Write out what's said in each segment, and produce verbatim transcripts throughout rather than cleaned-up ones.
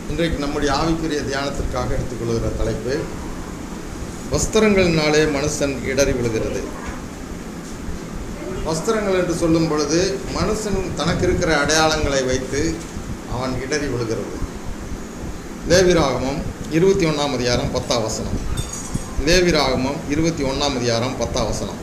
இன்றைக்கு நம்முடைய ஆவிக்குரிய தியானத்திற்காக எடுத்துக்கொள்கிற தலைப்பு, வஸ்திரங்களினாலே மனுஷன் இடறி விழுகிறது. வஸ்திரங்கள் என்று சொல்லும் பொழுது மனுஷன் தனக்கு இருக்கிற அடையாளங்களை வைத்து அவன் இடறி விழுகிறது. லேவியராகமம் இருபத்தி ஒன்றாம் அதிகாரம் பத்தாம் வசனம். லேவியராகமம் இருபத்தி ஒன்றாம் அதிகாரம் பத்தாம் வசனம்.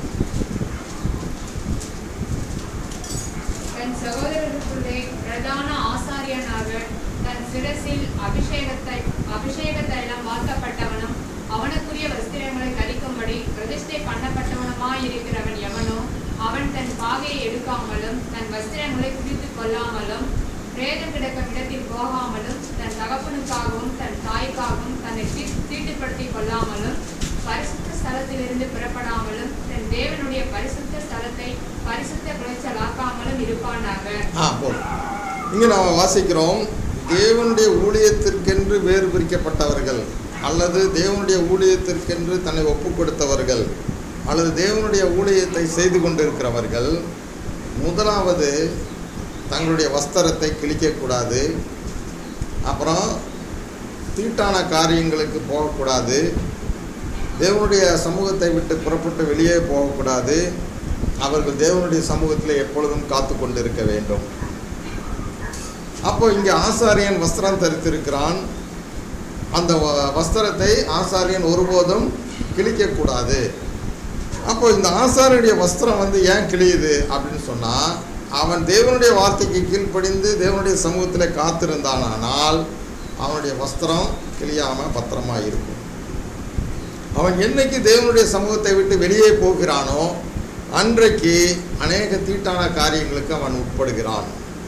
தன் சகோதரருக்குள்ளே பிரதான ஆசாரியனாக தன் சிரசில் அபிஷேகத்தை அபிஷேக தைலம் வார்க்கப்பட்டவனும் அவனுக்குரிய வஸ்திரங்களை கழிக்கும்படி பிரதிஷ்டை பண்ணப்பட்டவனுமாயிருக்கிறவன் எவனோ அவன் தன் பாகையை எடுக்காமலும் தன் வஸ்திரங்களை குடித்துக் கொள்ளாமலும் பிரேதம் கிடக்கும் இடத்தில் போகாமலும் தன் தகப்பனுக்காகவும் தன் தாய்க்காகவும் தன்னை தீட்டுப்படுத்திக் கொள்ளாமலும் பரிசுத்த ஸ்தலத்திலிருந்து புறப்படாமலும் தன் தேவனுடைய பரிசுத்த ஸ்தலத்தை பரிசுத்த குலைச்சலாக்காமலும் இருப்பானாக. இங்கே நாம் வாசிக்கிறோம், தேவனுடைய ஊழியத்திற்கென்று வேறு பிரிக்கப்பட்டவர்கள் அல்லது தேவனுடைய ஊழியத்திற்கென்று தன்னை ஒப்பு கொடுத்தவர்கள் அல்லது தேவனுடைய ஊழியத்தை செய்து கொண்டிருக்கிறவர்கள் முதலாவது தங்களுடைய வஸ்திரத்தை கிழிக்கக்கூடாது, அப்புறம் தீட்டான காரியங்களுக்கு போகக்கூடாது, தேவனுடைய சமூகத்தை விட்டு புறப்பட்டு வெளியே போகக்கூடாது, அவர்கள் தேவனுடைய சமூகத்தில் எப்பொழுதும் காத்து கொண்டு இருக்க வேண்டும். அப்போ இங்கே ஆசாரியன் வஸ்திரம் தரித்திருக்கிறான். அந்த வஸ்திரத்தை ஆசாரியன் ஒருபோதும் கிழிக்கக்கூடாது. அப்போ இந்த ஆசாரியனுடைய வஸ்திரம் வந்து ஏன் கிழியுது அப்படின்னு சொன்னால், அவன் தேவனுடைய வார்த்தைக்கு கீழ்ப்படிந்து தேவனுடைய சமூகத்தில் காத்திருந்தானால் அவனுடைய வஸ்திரம் கிழியாமல் பத்திரமாக இருக்கும். அவன் என்னைக்கு தேவனுடைய சமூகத்தை விட்டு வெளியே போகிறானோ அன்றைக்கு அநேக தீட்டான காரியங்களுக்கு அவன் உட்படுகிறான்.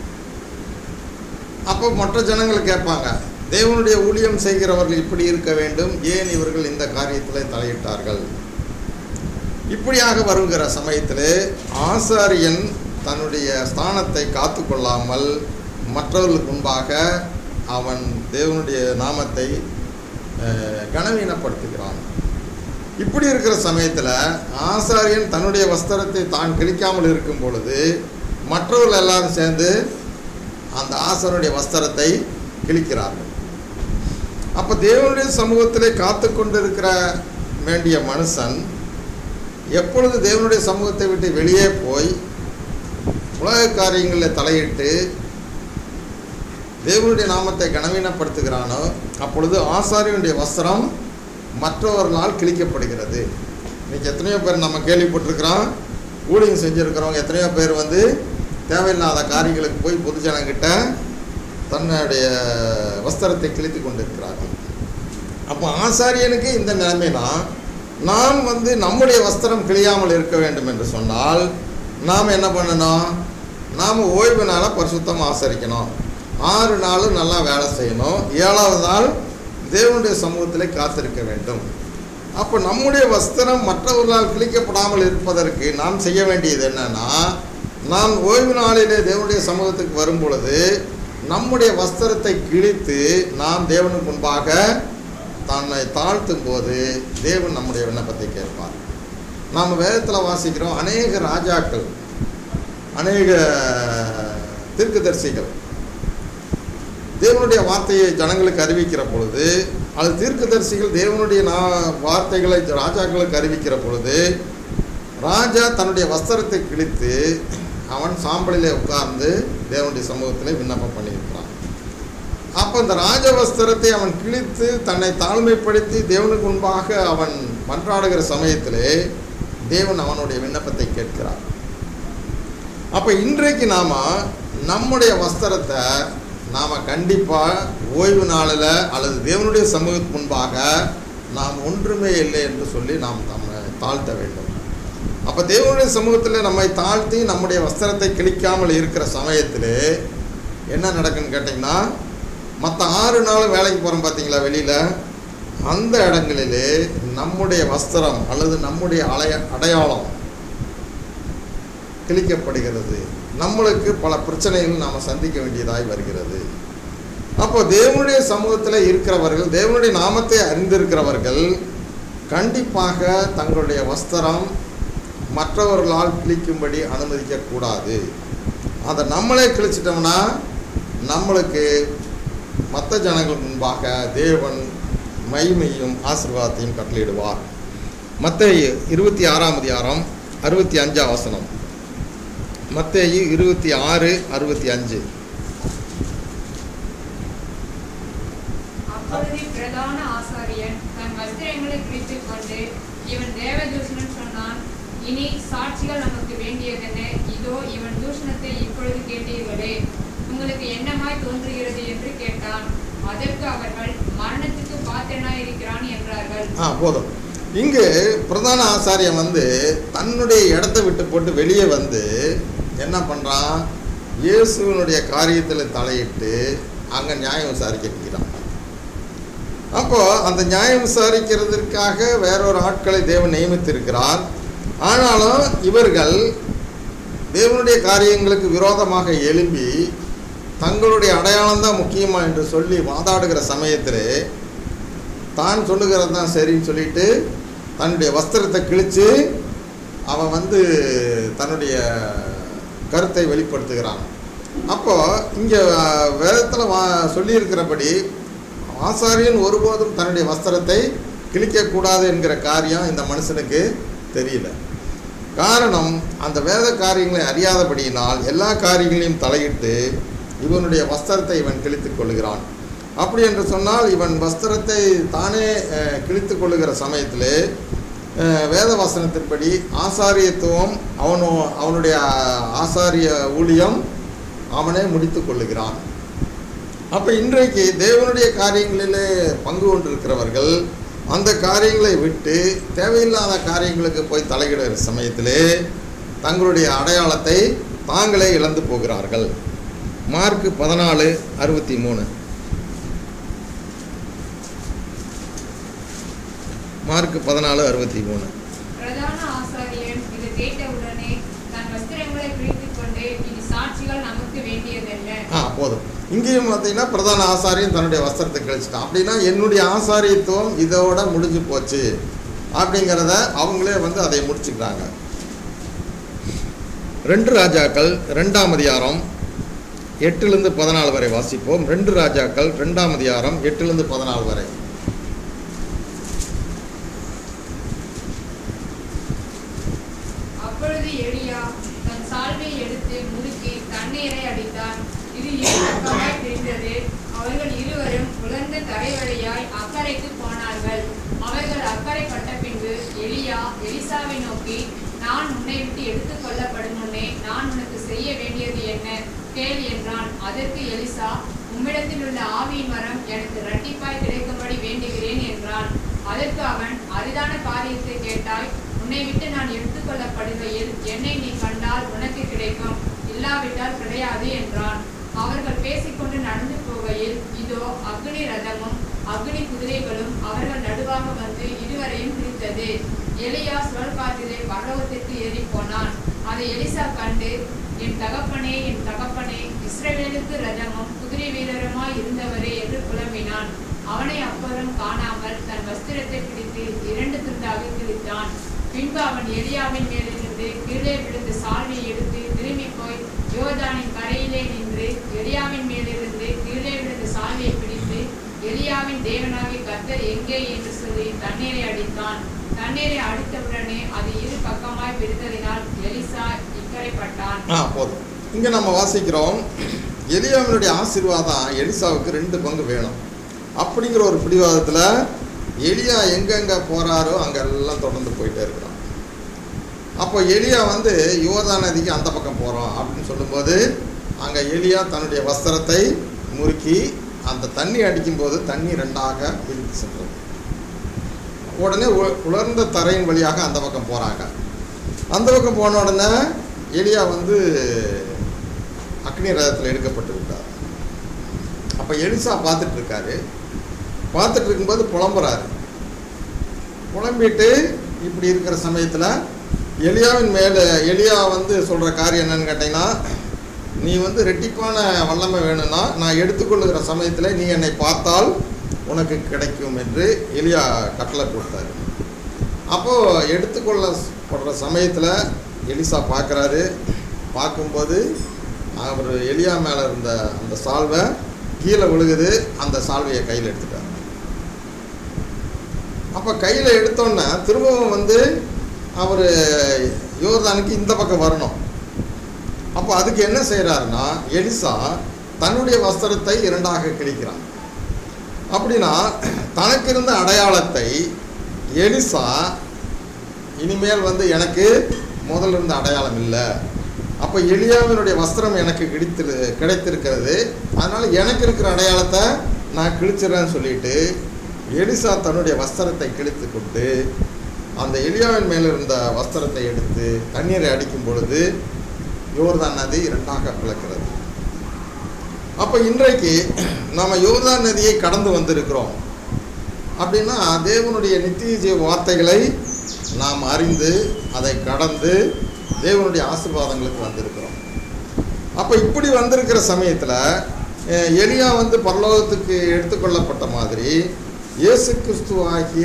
அப்போ மற்ற ஜனங்கள் கேட்பாங்க, தேவனுடைய ஊழியம் செய்கிறவர்கள் இப்படி இருக்க வேண்டும், ஏன் இவர்கள் இந்த காரியத்தில் தலையிட்டார்கள்? இப்படியாக வருகிற சமயத்தில் ஆசாரியன் தன்னுடைய ஸ்தானத்தை காத்து கொள்ளாமல் மற்றவர்களுக்கு முன்பாக அவன் தேவனுடைய நாமத்தை கனவீனப்படுத்துகிறான். இப்படி இருக்கிற சமயத்தில் ஆசாரியன் தன்னுடைய வஸ்திரத்தை தான் கிழிக்காமல் இருக்கும் பொழுது மற்றவர்கள் எல்லாரும் சேர்ந்து அந்த ஆசாரியனுடைய வஸ்திரத்தை கிழிக்கிறார்கள். அப்போ தேவனுடைய சமூகத்திலே காத்து கொண்டு இருக்கிற வேண்டிய மனுஷன் எப்பொழுது தேவனுடைய சமூகத்தை விட்டு வெளியே போய் உலக காரியங்களில் தலையிட்டு தேவனுடைய நாமத்தை கனவீனப்படுத்துகிறானோ அப்பொழுது ஆசாரியனுடைய வஸ்திரம் மற்றவர்களால் கிழிக்கப்படுகிறது. இன்றைக்கி எத்தனையோ பேர் நம்ம கேள்விப்பட்டிருக்கிறோம், ஊழியம் செஞ்சுருக்கிறவங்க எத்தனையோ பேர் வந்து தேவையில்லாத காரியங்களுக்கு போய் பொதுஜனங்கிட்ட தன்னுடைய வஸ்திரத்தை கிழித்து கொண்டிருக்கிறார்கள். அப்போ ஆசாரியனுக்கு இந்த நிலைமைனா, நாம் வந்து நம்முடைய வஸ்திரம் கிழியாமல் இருக்க வேண்டும் என்று சொன்னால் நாம் என்ன பண்ணணும்? நாம் ஓய்வு நாளை பரிசுத்தமாக ஆசரிக்கணும், ஆறு நாளும் நல்லா வேலை செய்யணும், ஏழாவது நாள் தேவனுடைய சமூகத்தில் காத்திருக்க வேண்டும். அப்போ நம்முடைய வஸ்திரம் மற்றவர்களால் கிழிக்கப்படாமல் இருப்பதற்கு நாம் செய்ய வேண்டியது என்னன்னா, நாம் ஓய்வு நாளிலே தேவனுடைய சமூகத்துக்கு வரும் பொழுது நம்முடைய வஸ்திரத்தை கிழித்து நாம் தேவனுக்கு முன்பாக தன்னை தாழ்த்தும் போது தேவன் நம்முடைய விண்ணப்பத்தை கேட்பார். நாம் வேதத்தில் வாசிக்கிறோம், அநேக ராஜாக்கள், அநேக தீர்க்கதரிசிகள் தேவனுடைய வார்த்தையை ஜனங்களுக்கு அறிவிக்கிற பொழுது, அது தீர்க்கதரிசிகள் தேவனுடைய நா வார்த்தைகளை ராஜாக்களுக்கு அறிவிக்கிற பொழுது ராஜா தன்னுடைய வஸ்திரத்தை கிழித்து அவன் சாம்பலிலே உட்கார்ந்து தேவனுடைய சமூகத்தில் விண்ணப்பம் பண்ணியிருக்கிறான். அப்போ இந்த ராஜ வஸ்திரத்தை அவன் கிழித்து தன்னை தாழ்மைப்படுத்தி தேவனுக்கு முன்பாக அவன் மன்றாடுகிற சமயத்திலே தேவன் அவனுடைய விண்ணப்பத்தை கேட்கிறார். அப்போ இன்றைக்கு நாம் நம்முடைய வஸ்திரத்தை நாம் கண்டிப்பாக ஓய்வு நாளில் அல்லது தேவனுடைய சமூகத்துக்கு முன்பாக நாம் ஒன்றுமே இல்லை என்று சொல்லி நாம் நம்மை தாழ்த்த வேண்டும். அப்போ தேவனுடைய சமூகத்தில் நம்மை தாழ்த்தி நம்முடைய வஸ்திரத்தை கிழிக்காமல் இருக்கிற சமயத்தில் என்ன நடக்குன்னு கேட்டிங்கன்னா, மற்ற ஆறு நாள் வேலைக்கு போகிறோம் பார்த்தீங்களா வெளியில், அந்த இடங்களிலே நம்முடைய வஸ்திரம் அல்லது நம்முடைய அலைய அடையாளம் கிழிக்கப்படுகிறது. நம்மளுக்கு பல பிரச்சனைகள் நாம் சந்திக்க வேண்டியதாய் வருகிறது. அப்போ தேவனுடைய சமூகத்தில் இருக்கிறவர்கள், தேவனுடைய நாமத்தை அறிந்திருக்கிறவர்கள் கண்டிப்பாக தங்களுடைய வஸ்திரம் மற்றவர்களால் கிழிக்கும்படி அனுமதிக்கக்கூடாது. அதை நம்மளே கிழிச்சிட்டோம்னா நம்மளுக்கு மற்ற ஜனங்கள் முன்பாக தேவன் மகிமையும் ஆசீர்வாதத்தையும் கட்டளையிடுவார். மத்தேயு இருபத்தி ஆறாம் அதிகாரம் அறுபத்தி அஞ்சாம் வசனம். மத்தேயு இருபத்தி ஆறு அறுபத்தி அஞ்சு. அப்பொழுது பிரதான ஆசாரியன் தன் வஸ்திரங்களை பிரித்துக் கொண்டு, இவன் தேவதூஷணன் சொன்னான், இனி சாட்சிகள் நமக்கு வேண்டியதென்ன? இதோ இவன் தூஷணத்தை இப்பொழுது கேட்டீர்களே, உங்களுக்கு என்னமாய் தோன்றுகிறது என்று கேட்டான். அதற்கு அவர்கள், மரணத்துக்கு பாத்திரனாய் இருக்கிறான் என்றார்கள். ஆ போதும். இங்கு பிரதான ஆசாரியன் வந்து தன்னுடைய இடத்த விட்டு போட்டு வெளியே வந்து என்ன பண்ணுறான்? இயேசுவனுடைய காரியத்தில் தலையிட்டு அங்கே நியாயம் விசாரிக்க நிற்கிறான். அப்போது அந்த நியாயம் விசாரிக்கிறதுக்காக வேறொரு ஆட்களை தேவன் நியமித்திருக்கிறார். ஆனாலும் இவர்கள் தேவனுடைய காரியங்களுக்கு விரோதமாக எழும்பி தங்களுடைய அடையாளம் தான் முக்கியமா என்று சொல்லி வாதாடுகிற சமயத்தில் தான் சொல்லுகிறது தான் சரின்னு சொல்லிட்டு தன்னுடைய வஸ்திரத்தை கிழித்து அவன் வந்து தன்னுடைய கருத்தை வெளிப்படுத்துகிறான். அப்போது இங்கே வேதத்தில் வா சொல்லியிருக்கிறபடி ஆசாரியன் ஒருபோதும் தன்னுடைய வஸ்திரத்தை கிழிக்கக்கூடாது என்கிற காரியம் இந்த மனுஷனுக்கு தெரியல. காரணம், அந்த வேத காரியங்களை அறியாதபடியினால் எல்லா காரியங்களையும் தலையிட்டு இவனுடைய வஸ்திரத்தை இவன் கிழித்து கொள்ளுகிறான். அப்படி என்று சொன்னால் இவன் வஸ்திரத்தை தானே கிழித்து கொள்ளுகிற சமயத்தில் வேத வசனத்தின்படி ஆசாரியத்துவம் அவனோ அவனுடைய ஆசாரிய ஊழியம் அவனே முடித்து கொள்ளுகிறான். அப்போ இன்றைக்கு தேவனுடைய காரியங்களிலே பங்கு கொண்டிருக்கிறவர்கள் அந்த காரியங்களை விட்டு தேவையில்லாத காரியங்களுக்கு போய் தலையிடுகிற சமயத்திலே தங்களுடைய அடையாளத்தை தாங்களே இழந்து போகிறார்கள். மார்க்கு பதினாலு அறுபத்தி மூணு. மார்க்கு பதினாலு அறுபத்தி மூணு. பிரதான ஆசாரியன் இது கேட்டவுடனே தன் வஸ்திரங்களை பிரித்துக் கொண்டு, இனி சாட்சிகள் நமக்கு வேண்டியதல்ல. ஆ போதும். இங்கேயும் பார்த்தீங்கன்னா பிரதான ஆசாரியன் தன்னுடைய வஸ்திரத்தை கழிச்சிட்டான். அப்படின்னா என்னுடைய ஆசாரியத்துவம் இதோட முடிஞ்சு போச்சு அப்படிங்கிறத அவங்களே வந்து அதை முடிச்சுக்கிறாங்க. ரெண்டு ராஜாக்கள் ரெண்டாம் அதிகாரம் எட்டுலேருந்து பதினாலு வரை வாசிப்போம். ரெண்டு ராஜாக்கள் ரெண்டாம் அதிகாரம் எட்டுலேருந்து பதினாலு வரை. அப்பொழுது எலியா தன் சால்வையை எடுத்து முறுக்கி தண்ணீரை அடித்தான். இது இரு பக்கமாய் பிரிந்தது. அவர்கள் இருவரும் உலர்ந்த தரைவழியாய் அக்கறைக்கு போனார்கள். அவர்கள் அக்கறை பட்ட பின்பு எலியா எலிசாவை நோக்கி, நான் உன்னை விட்டு எடுத்துக் கொள்ளப்படும் முன்னே நான் உனக்கு செய்ய வேண்டியது என்ன கேள் என்றான். அதற்கு எலிசா, உம்மிடத்தில் உள்ள ஆவியின் வரம் எனக்கு இரட்டிப்பாய் கிடைக்கும்படி வேண்டுகிறேன் என்றான். அதற்கு அவன், அரிதான காரியத்தை கேட்டாய். உன்னை விட்டு நான் எடுத்துக் கொள்ளப்படுகையில் என்னை நீ கண்டால் உனக்கு கிடைக்கும், இல்லாவிட்டால் கிடையாது என்றான். அவர்கள் பேசிக்கொண்டு நடந்து போகையில் இதோ அக்னி ரதமும் அக்னி குதிரைகளும் அவர்கள் நடுவாக வந்து இருவரையும் பிரித்தது. எலியா சுழல் காற்றிலே பரலோகத்திற்கு ஏறி போனான். அதை எலிசா கண்டு, என் தகப்பனே என் தகப்பனே, இஸ்ரவேலுக்கு ரதமும் குதிரை வீரருமாய் இருந்தவரே என்று புலம்பினான். அவனை அப்புறம் காணாமல் தன் வஸ்திரத்தை பிடித்து இரண்டு துண்டாக கிழித்தான். பின்பு அவன் எலியாவின் மேலிருந்து கீழே விழுந்து சால்வையை எடுத்து திரும்பி போய் யோர்தானின் கரையிலே நின்று எலியாவின் மேலிருந்து கீழே விழுந்து சால்வையை பிடித்து, எலியாவின் தேவனாகிய கர்த்தர் எங்கே என்று சொல்லி தண்ணீரை அடித்தான். தண்ணீரை அடித்தவுடனே அது இரு பக்கமாய் பிரித்ததினால் எலிசா இக்கரைப்பட்டான். ஆ போதும். இங்கே நம்ம வாசிக்கிறோம், எலியாவினுடைய ஆசீர்வாதம் எலிசாவுக்கு ரெண்டு பங்கு வேணும் அப்படிங்கிற ஒரு பிடிவாதத்தில் எலியா எங்கெங்கே போகிறாரோ அங்கெல்லாம் தொடர்ந்து போயிட்டே இருக்கிறான். அப்போ எலியா வந்து யோர்தான் நதிக்கு அந்த பக்கம் போகிறோம் அப்படின்னு சொல்லும்போது அங்கே எலியா தன்னுடைய வஸ்திரத்தை முறுக்கி அந்த தண்ணி அடிக்கும்போது தண்ணி ரெண்டாக பிரித்து சென்றது. உடனே உலர்ந்த தரையின் வழியாக அந்த பக்கம் போகிறாங்க. அந்த பக்கம் போன உடனே எலியா வந்து அக்னி ரதத்தில் எடுக்கப்பட்டு விட்டார். அப்போ எலிசா பார்த்துட்டு இருக்காரு. பார்த்துட்டு இருக்கும்போது புலம்புறாரு. புலம்பிட்டு இப்படி இருக்கிற சமயத்தில் எலியாவின் மேலே எலியா வந்து சொல்கிற காரியம் என்னன்னு கேட்டிங்கன்னா, நீ வந்து ரெட்டிப்பான வல்லமை வேணும்னா நான் எடுத்துக்கொள்ளுகிற சமயத்தில் நீ என்னை பார்த்தால் உனக்கு கிடைக்கும் என்று எலியா கட்டளை கொடுத்தாரு. அப்போது எடுத்துக்கொள்ளப்படுற சமயத்தில் எலிசா பார்க்குறாரு. பார்க்கும்போது அவர் எலியா மேலே இருந்த அந்த சால்வை கீழே விழுகுது. அந்த சால்வையை கையில் எடுத்துட்டார். அப்போ கையில் எடுத்தோன்னே திரும்பவும் வந்து அவர் யோர்தானுக்கு இந்த பக்கம் வரணும். அப்போ அதுக்கு என்ன செய்கிறாருன்னா, எலிசா தன்னுடைய வஸ்திரத்தை இரண்டாக கிழிக்கிறான். அப்படின்னா தனக்கு இருந்த அடையாளத்தை எலிசா இனிமேல் வந்து எனக்கு முதல்ல இருந்த அடையாளம் இல்லை, அப்போ எலியாவினுடைய வஸ்திரம் எனக்கு கிடைத்திரு கிடைத்திருக்கிறது அதனால் எனக்கு இருக்கிற அடையாளத்தை நான் கிழிச்சிடறேன்னு சொல்லிட்டு எலிசா தன்னுடைய வஸ்திரத்தை கிழித்து கொண்டு அந்த எலியாவின் மேலே இருந்த வஸ்திரத்தை எடுத்து தண்ணீரை அடிக்கும் பொழுது யோர்தான் நதி இரண்டாக பிளக்கிறது. அப்போ இன்றைக்கு நம்ம யோர்தான் நதியை கடந்து வந்திருக்கிறோம். அப்படின்னா தேவனுடைய நித்திய ஜீவ வார்த்தைகளை நாம் அறிந்து அதை கடந்து தேவனுடைய ஆசீர்வாதங்களுக்கு வந்திருக்கிறோம். அப்போ இப்படி வந்திருக்கிற சமயத்தில் எலியா வந்து பரலோகத்துக்கு எடுத்துக்கொள்ளப்பட்ட மாதிரி இயேசு கிறிஸ்து ஆகிய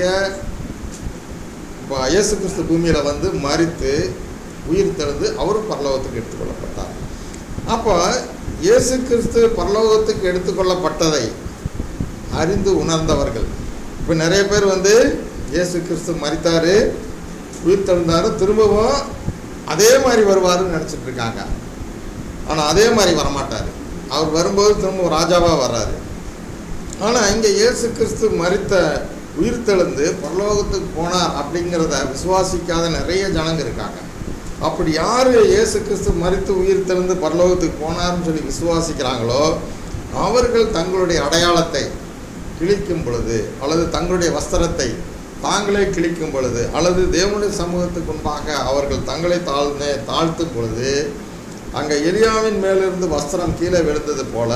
இயேசு கிறிஸ்து பூமியில் வந்து மரித்து உயிர் தெழுந்து அவரும் பரலோகத்துக்கு எடுத்துக்கொள்ளப்பட்டார். அப்போ இயேசு கிறிஸ்து பரலோகத்துக்கு எடுத்துக்கொள்ளப்பட்டதை அறிந்து உணர்ந்தவர்கள் இப்போ நிறைய பேர் வந்து இயேசு கிறிஸ்து மரித்தார், உயிர் தெழுந்தார், திரும்பவும் அதே மாதிரி வருவாருன்னு நினச்சிட்டு இருக்காங்க. ஆனால் அதே மாதிரி வரமாட்டார். அவர் வரும்போது திரும்ப ராஜாவாக வர்றாரு. ஆனால் இங்கே இயேசு கிறிஸ்து மரித்த உயிர் தெழுந்து பரலோகத்துக்கு போனார் அப்படிங்கிறத விசுவாசிக்காத நிறைய ஜனங்க இருக்காங்க. அப்படி யார் இயேசு கிறிஸ்து மரித்து உயிர் தெழுந்து பரலோகத்துக்கு போனார்னு சொல்லி விசுவாசிக்கிறாங்களோ அவர்கள் தங்களுடைய அடையாளத்தை கிழிக்கும் பொழுது அல்லது தங்களுடைய வஸ்திரத்தை தாங்களே கிழிக்கும் பொழுது அல்லது தேவனுடைய சமூகத்துக்கு முன்பாக அவர்கள் தங்களை தாழ்ந்தே தாழ்த்தும் பொழுது அங்கே எலியாவின் மேலிருந்து வஸ்திரம் கீழே விழுந்தது போல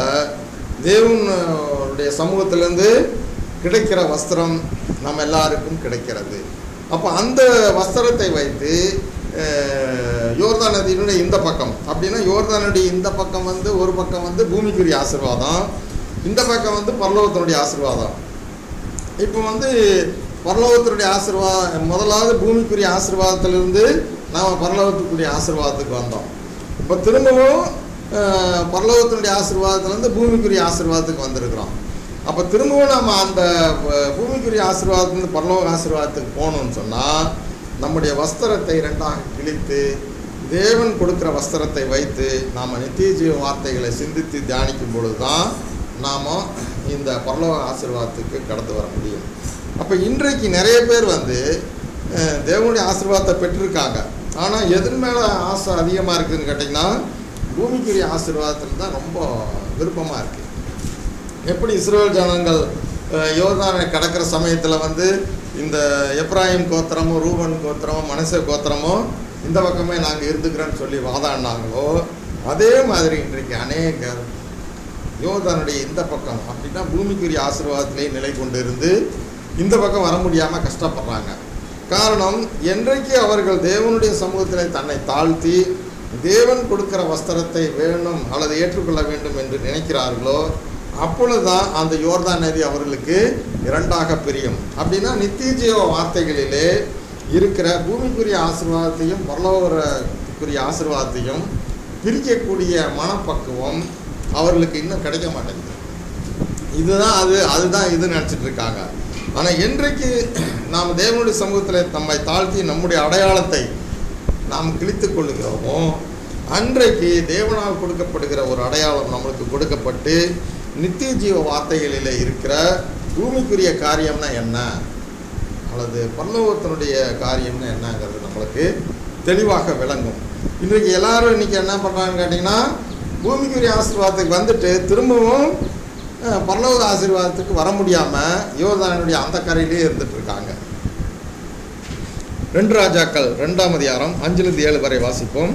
தேவனுடைய சமூகத்திலேருந்து கிடைக்கிற வஸ்திரம் நம்ம எல்லாருக்கும் கிடைக்கிறது. அப்போ அந்த வஸ்திரத்தை வைத்து யோர்தான் நதியினுடைய இந்த பக்கம் அப்படின்னா யோர்தான் நதி இந்த பக்கம் வந்து ஒரு பக்கம் வந்து பூமிக்குரிய ஆசீர்வாதம், இந்த பக்கம் வந்து பரலோகத்தினுடைய ஆசீர்வாதம். இப்போ வந்து பரலோகத்தினுடைய ஆசீர்வாதம் முதலாவது பூமிக்குரிய ஆசீர்வாதத்திலிருந்து நாம் பரலோகத்துக்குரிய ஆசீர்வாதத்துக்கு வந்தோம். இப்போ திரும்பவும் பரலோகத்தினுடைய ஆசீர்வாதத்திலேருந்து பூமிக்குரிய ஆசீர்வாதத்துக்கு வந்திருக்கிறோம். அப்போ திரும்பவும் நம்ம அந்த பூமிக்குரிய ஆசீர்வாதத்துலேருந்து பரலோக ஆசீர்வாதத்துக்கு போகணும்னு சொன்னால் நம்முடைய வஸ்திரத்தை இரண்டாக கிழித்து தேவன் கொடுக்குற வஸ்திரத்தை வைத்து நாம் நித்திய ஜீவ வார்த்தைகளை சிந்தித்து தியானிக்கும் பொழுது தான் நாம் இந்த பரலோக ஆசீர்வாதத்துக்கு கடந்து வர முடியும். அப்போ இன்றைக்கு நிறைய பேர் வந்து தேவனுடைய ஆசீர்வாதத்தை பெற்றிருக்காங்க. ஆனால் எதன் மேலே ஆசை அதிகமாக இருக்குதுன்னு கேட்டிங்கன்னா பூமிக்குரிய ஆசீர்வாதத்தில் தான் ரொம்ப விருப்பமாக இருக்குது. எப்படி இஸ்ரவேல் ஜனங்கள் யோர்தானை கடக்கிற சமயத்தில் வந்து இந்த எப்ராஹிம் கோத்திரமோ ரூபன் கோத்திரமோ மனசே கோத்திரமோ இந்த பக்கமே நாங்கள் இருந்துக்கிறோன்னு சொல்லி வாதாடினாங்களோ அதே மாதிரி இன்றைக்கு அநேகர் யோர்தானுடைய இந்த பக்கம் அப்படின்னா பூமிக்குரிய ஆசீர்வாதத்திலே நிலை கொண்டு இருந்து இந்த பக்கம் வர முடியாமல் கஷ்டப்படுறாங்க. காரணம், என்றைக்கு அவர்கள் தேவனுடைய சமூகத்தில் தன்னை தாழ்த்தி தேவன் கொடுக்கிற வஸ்திரத்தை வேணும் அல்லது ஏற்றுக்கொள்ள வேண்டும் என்று நினைக்கிறார்களோ அப்பொழுதுதான் அந்த யோர்தான் நதி அவர்களுக்கு இரண்டாக பிரியும். அப்படின்னா நித்திய ஜீவ வார்த்தைகளிலே இருக்கிற பூமிக்குரிய ஆசீர்வாதத்தையும் பரலோகத்துக்குரிய ஆசீர்வாதத்தையும் பிரிக்கக்கூடிய மனப்பக்குவம் அவர்களுக்கு இன்னும் கிடைக்க மாட்டேங்குது. இதுதான் அது அதுதான் இது நினச்சிட்டு இருக்காங்க. ஆனால் என்றைக்கு நாம் தேவனுடைய சமூகத்தில் நம்மை தாழ்த்தி நம்முடைய அடையாளத்தை நாம் கிழித்து கொள்ளுகிறோமோ அன்றைக்கு தேவனால் கொடுக்கப்படுகிற ஒரு அடையாளம் நம்மளுக்கு கொடுக்கப்பட்டு நித்திய ஜீவ வார்த்தைகளில் இருக்கிற பூமிக்குரிய காரியம்னா என்ன அல்லது பரலோகத்தினுடைய காரியம்னா என்னங்கிறது நம்மளுக்கு தெளிவாக விளங்கும். இன்றைக்கு எல்லாரும் இன்றைக்கி என்ன பண்ணுறாங்கன்னு கேட்டிங்கன்னா பூமிக்குரிய ஆசீர்வாதத்துக்கு வந்துட்டு திரும்பவும் பரலோக ஆசீர்வாதத்துக்கு வர முடியாமல் யோர்தானுடைய அந்த கரையிலே இருந்துகிட்ருக்காங்க. ரெண்டு ராஜாக்கள் ரெண்டாம் அதிகாரம் அஞ்சிலிருந்து ஏழு வரை வாசிப்போம்.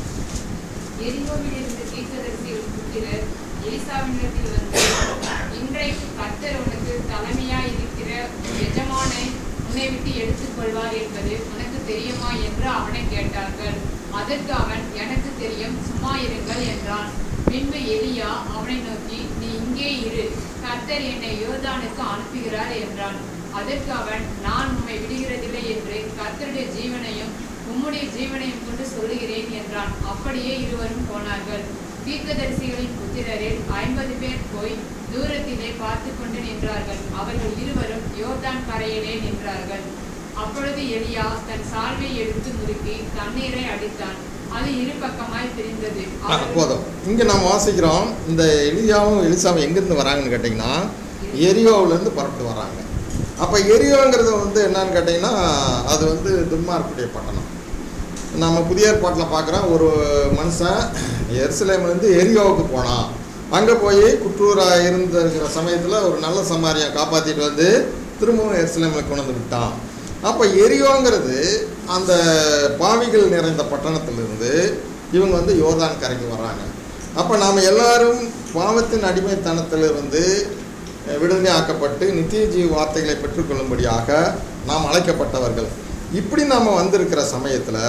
எடுத்துக்கொள்வார் என்பது உனக்கு தெரியுமா என்று அவனை கேட்டார்கள். அதற்கு அவன், எனக்கு தெரியும், சும்மா இருங்கள் என்றான். பின்பு எலியா அவனை நோக்கி, நீ இங்கே இரு, கர்த்தர் என்னை யோர்தானுக்கு அனுப்புகிறார் என்றான். அதற்கு அவன், நான் உம்மை விடுகிறதில்லை என்று கர்த்தருடைய ஜீவனையும் உம்முடைய ஜீவனையும் கொண்டு சொல்லுகிறேன் என்றான். அப்படியே இருவரும் போனார்கள். தீர்க்கதரிசிகளின் புத்திரரில் ஐம்பது பேர் போய் தூரத்திலே பார்த்து கொண்டு நின்றார்கள். அவர்கள் இருவரும் யோர்தான் கரையிலே நின்றார்கள். அப்பொழுது எலியா தன் சால்வை எடுத்து முறுக்கி தண்ணீரை அடித்தான். அது இரு பக்கமாய் பிரிந்தது. போதும். இங்கே நாம் வாசிக்கிறோம், இந்த எலியாவும் எலிசாவும் எங்கேருந்து வராங்கன்னு கேட்டிங்கன்னா எரியோவிலேருந்து புறப்பட்டு வராங்க. அப்போ எரியோங்கிறது வந்து என்னன்னு கேட்டிங்கன்னா அது வந்து துன்மார்க்குடைய பட்டணம். நம்ம புதிய ஏற்பாட்டில் பார்க்குறோம், ஒரு மனுஷன் எருசலேம்லேருந்து எரியோவுக்கு போனான். அங்கே போய் குற்றூராக இருந்திருக்கிற சமயத்தில் ஒரு நல்ல சமாரியை காப்பாற்றிட்டு வந்து திரும்பவும் எருசலேமில் கொண்டு வந்து விட்டான். அப்போ எரியோங்கிறது அந்த பாவிகள் நிறைந்த பட்டணத்திலிருந்து இவங்க வந்து யோர்தான் கரைக்கு வர்றாங்க. அப்போ நாம் எல்லாரும் பாவத்தின் அடிமைத்தனத்திலிருந்து விடுதலை ஆக்கப்பட்டு நித்திய ஜீவ வார்த்தைகளை பெற்றுக்கொள்ளும்படியாக நாம் அழைக்கப்பட்டவர்கள். இப்படி நாம் வந்திருக்கிற சமயத்தில்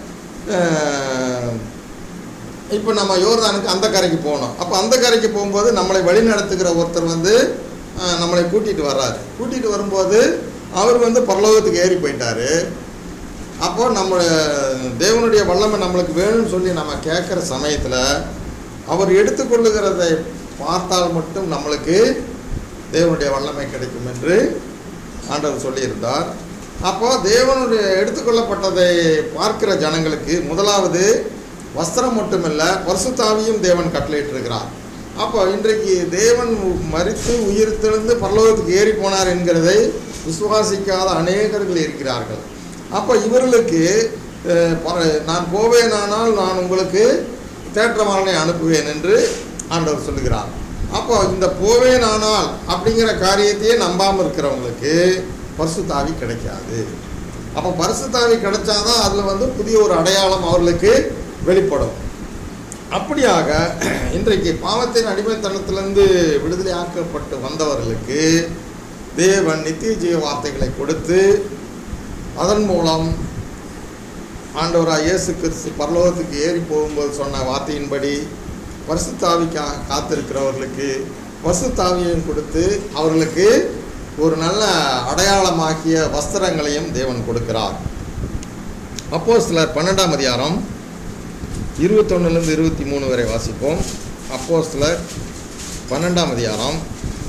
இப்போ நம்ம யோர்தானுக்கு அந்த கரைக்கு போகணும். அப்போ அந்த கரைக்கு போகும்போது நம்மளை வழி நடத்துகிற ஒருத்தர் வந்து நம்மளை கூட்டிகிட்டு வர்றாரு. கூட்டிகிட்டு வரும்போது அவர் வந்து பரலோகத்துக்கு ஏறி போயிட்டார். அப்போ நம்ம தேவனுடைய வல்லமை நம்மளுக்கு வேணும்னு சொல்லி நம்ம கேட்குற சமயத்தில் அவர் எடுத்துக்கொள்ளுகிறதை பார்த்தால் மட்டும் நம்மளுக்கு தேவனுடைய வல்லமை கிடைக்கும் என்று ஆண்டவர் சொல்லியிருந்தார். அப்போ தேவனுடைய எடுத்துக்கொள்ளப்பட்டதை பார்க்கிற ஜனங்களுக்கு முதலாவது வஸ்திரம் மட்டுமல்ல பரிசுத்தாவியும் தேவன் கட்டளையிட்டிருக்கிறார். அப்போ இன்றைக்கு தேவன் மரித்து உயிர் தெழுந்து பரலோகத்துக்கு ஏறி போனார் என்கிறதை விசுவாசிக்காத அநேகர்கள் இருக்கிறார்கள். அப்போ இவர்களுக்கு நான் போவேனானால் நான் உங்களுக்கு தேற்றவாளனை அனுப்புவேன் என்று ஆண்டவர் சொல்லுகிறார். அப்போ இந்த போவேனானால் அப்படிங்கிற காரியத்தையே நம்பாமல் இருக்கிறவங்களுக்கு பரிசுத்தாவி கிடைக்காது. அப்போ பரிசுத்தாவி கிடைச்சாதான் அதில் வந்து புதிய ஒரு அடையாளம் அவர்களுக்கு வெளிப்படும். அப்படியாக இன்றைக்கு பாவத்தின் அடிமைத்தனத்திலிருந்து விடுதலை ஆக்கப்பட்டு வந்தவர்களுக்கு தேவன் நித்திய ஜீவ வார்த்தைகளை கொடுத்து அதன் மூலம் ஆண்டவராக இயேசு கிறிஸ்து பரலோகத்துக்கு ஏறி போகும்போது சொன்ன வார்த்தையின்படி பரிசுத்தாவிக்காக காத்திருக்கிறவர்களுக்கு பரிசுத்தாவியையும் கொடுத்து அவர்களுக்கு ஒரு நல்ல அடையாளமாக்கிய வஸ்திரங்களையும் தேவன் கொடுக்கிறார். அப்போஸ்தலர் பன்னெண்டாம் அதிகாரம் இருபத்தொன்னுலேருந்து இருபத்தி மூணு வரை வாசிப்போம். அப்போஸ்தலர் பன்னெண்டாம் அதிகாரம்.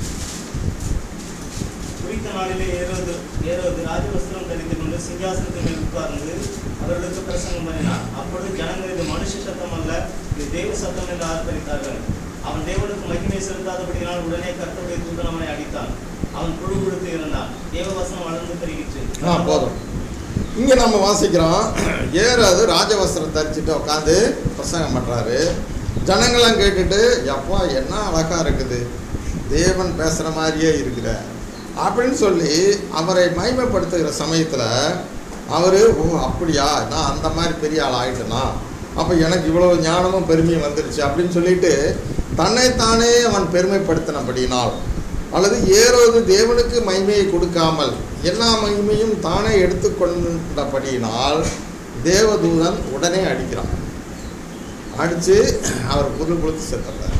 குறித்த நாளிலே ஏரோது ஏரோது ராஜவஸ்திரம் தரித்து கொண்டு சிங்காசனத்தின் மேல் உட்கார்ந்து அவர்களுக்கு பிரசங்கம் பண்ணினார். அப்பொழுது ஜனங்கள் இது மனுஷ சத்தம் அல்ல, இது தேவ சத்தம் என்று ஆர்ப்பரித்தார்கள். அவன் தேவனுக்கு மகிமை செலுத்தாதபடியால் உடனே கர்த்தருடைய தூதன் அவனை அடித்தான். அவன் புழு கொடுத்து இருந்தான். தேவ வசனம் வளர்ந்து பெருகிற்று. ஆ போதும். இங்கே நம்ம வாசிக்கிறோம், ஏறாது ராஜவஸ்திரம் தரிச்சுட்டு உட்காந்து பிரசங்கம் பண்ணுறாரு. ஜனங்களாம் கேட்டுட்டு எப்பா என்ன அழகாக இருக்குது, தேவன் பேசுகிற மாதிரியே இருக்கிற அப்படின்னு சொல்லி அவரை மகிமைப்படுத்துகிற சமயத்தில் அவர் ஓ அப்படியா நான் அந்த மாதிரி பெரிய ஆள் ஆகிட்டேனா, அப்போ எனக்கு இவ்வளோ ஞானமும் பெருமையும் வந்துடுச்சு அப்படின்னு சொல்லிட்டு தன்னைத்தானே அவன் பெருமைப்படுத்தினபடினால் அல்லது ஏறோது தேவனுக்கு மகிமையை கொடுக்காமல் எல்லா மகிமையும் தானே எடுத்துக்கொண்டபடியினால் தேவதூதன் உடனே அடிக்கிறான். அடித்து அவர் புழு புழுத்து செத்துறார்.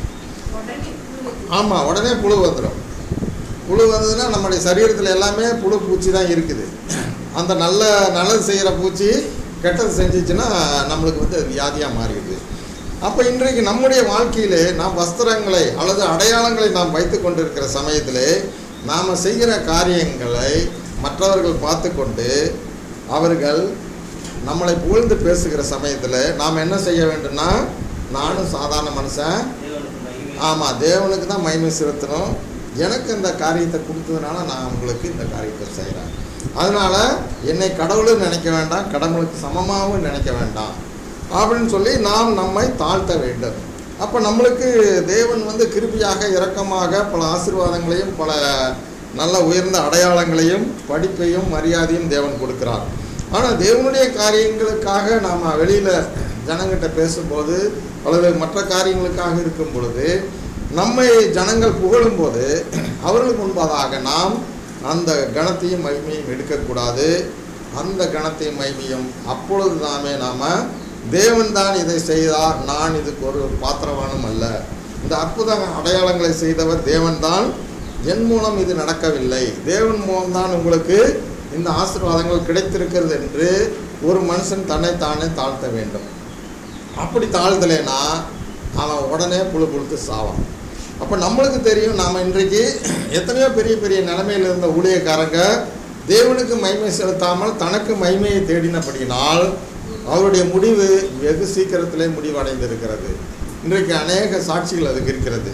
ஆமாம், உடனே புழு வந்துடும். புழு வந்ததுன்னா நம்முடைய சரீரத்தில் எல்லாமே புழு பூச்சி தான் இருக்குது. அந்த நல்ல நல்லது செய்கிற பூச்சி கெட்டது செஞ்சிச்சுன்னா நம்மளுக்கு வந்து அது வியாதியாக மாறிடுது. அப்போ இன்றைக்கு நம்முடைய வாழ்க்கையிலே நாம் வஸ்திரங்களை அல்லது அடையாளங்களை நாம் வைத்து கொண்டிருக்கிற சமயத்திலே நாம் செய்கிற காரியங்களை மற்றவர்கள் பார்த்து கொண்டு அவர்கள் நம்மளை புகழ்ந்து பேசுகிற சமயத்தில் நாம் என்ன செய்ய வேண்டும்னா, நானும் சாதாரண மனுஷன், ஆமாம் தேவனுக்கு தான் மகிமை செலுத்தணும், எனக்கு இந்த காரியத்தை கொடுத்ததுனால நான் உங்களுக்கு இந்த காரியத்தை செய்கிறேன், அதனால் என்னை கடவுளும் நினைக்க வேண்டாம், கடவுளுக்கு சமமாகவும் நினைக்க வேண்டாம் அப்படின்னு சொல்லி நாம் நம்மை தாழ்த்த வேண்டும். அப்போ நம்மளுக்கு தேவன் வந்து கிருபையாக இரக்கமாக பல ஆசீர்வாதங்களையும் பல நல்ல உயர்ந்த அடையாளங்களையும் படிப்பையும் மரியாதையும் தேவன் கொடுக்கிறார். ஆனால் தேவனுடைய காரியங்களுக்காக நாம் வெளியில் ஜனங்கிட்ட பேசும்போது அல்லது மற்ற காரியங்களுக்காக இருக்கும் பொழுது நம்மை ஜனங்கள் புகழும்போது அவர்களுக்கு முன்பதாக நாம் அந்த கணத்தையும் மகிமையும் எடுக்கக்கூடாது. அந்த கணத்தையும் மகிமையும் அப்பொழுது தாமே நாம் தேவன் தான் இதை செய்தார், நான் இதுக்கு ஒரு பாத்திரவானும் அல்ல, இந்த அற்புத அடையாளங்களை செய்தவர் தேவன் தான், என் மூலம் இது நடக்கவில்லை, தேவன் மூலம்தான் உங்களுக்கு இந்த ஆசீர்வாதங்கள் கிடைத்திருக்கிறது என்று ஒரு மனுஷன் தன்னைத்தானே தாழ்த்த வேண்டும். அப்படி தாழ்த்தலைன்னா அவன் உடனே புழு புழுத்து சாவான். அப்போ நம்மளுக்கு தெரியும், நாம் இன்றைக்கு எத்தனையோ பெரிய பெரிய நிலைமையில் இருந்த ஊழியக்காரங்க தேவனுக்கு மகிமை செலுத்தாமல் தனக்கு மகிமையை தேடினபடியினால் அவருடைய முடிவு வெகு சீக்கிரத்திலே முடிவடைந்திருக்கிறது. இன்றைக்கு அநேக சாட்சிகள் அதுக்கு இருக்கிறது.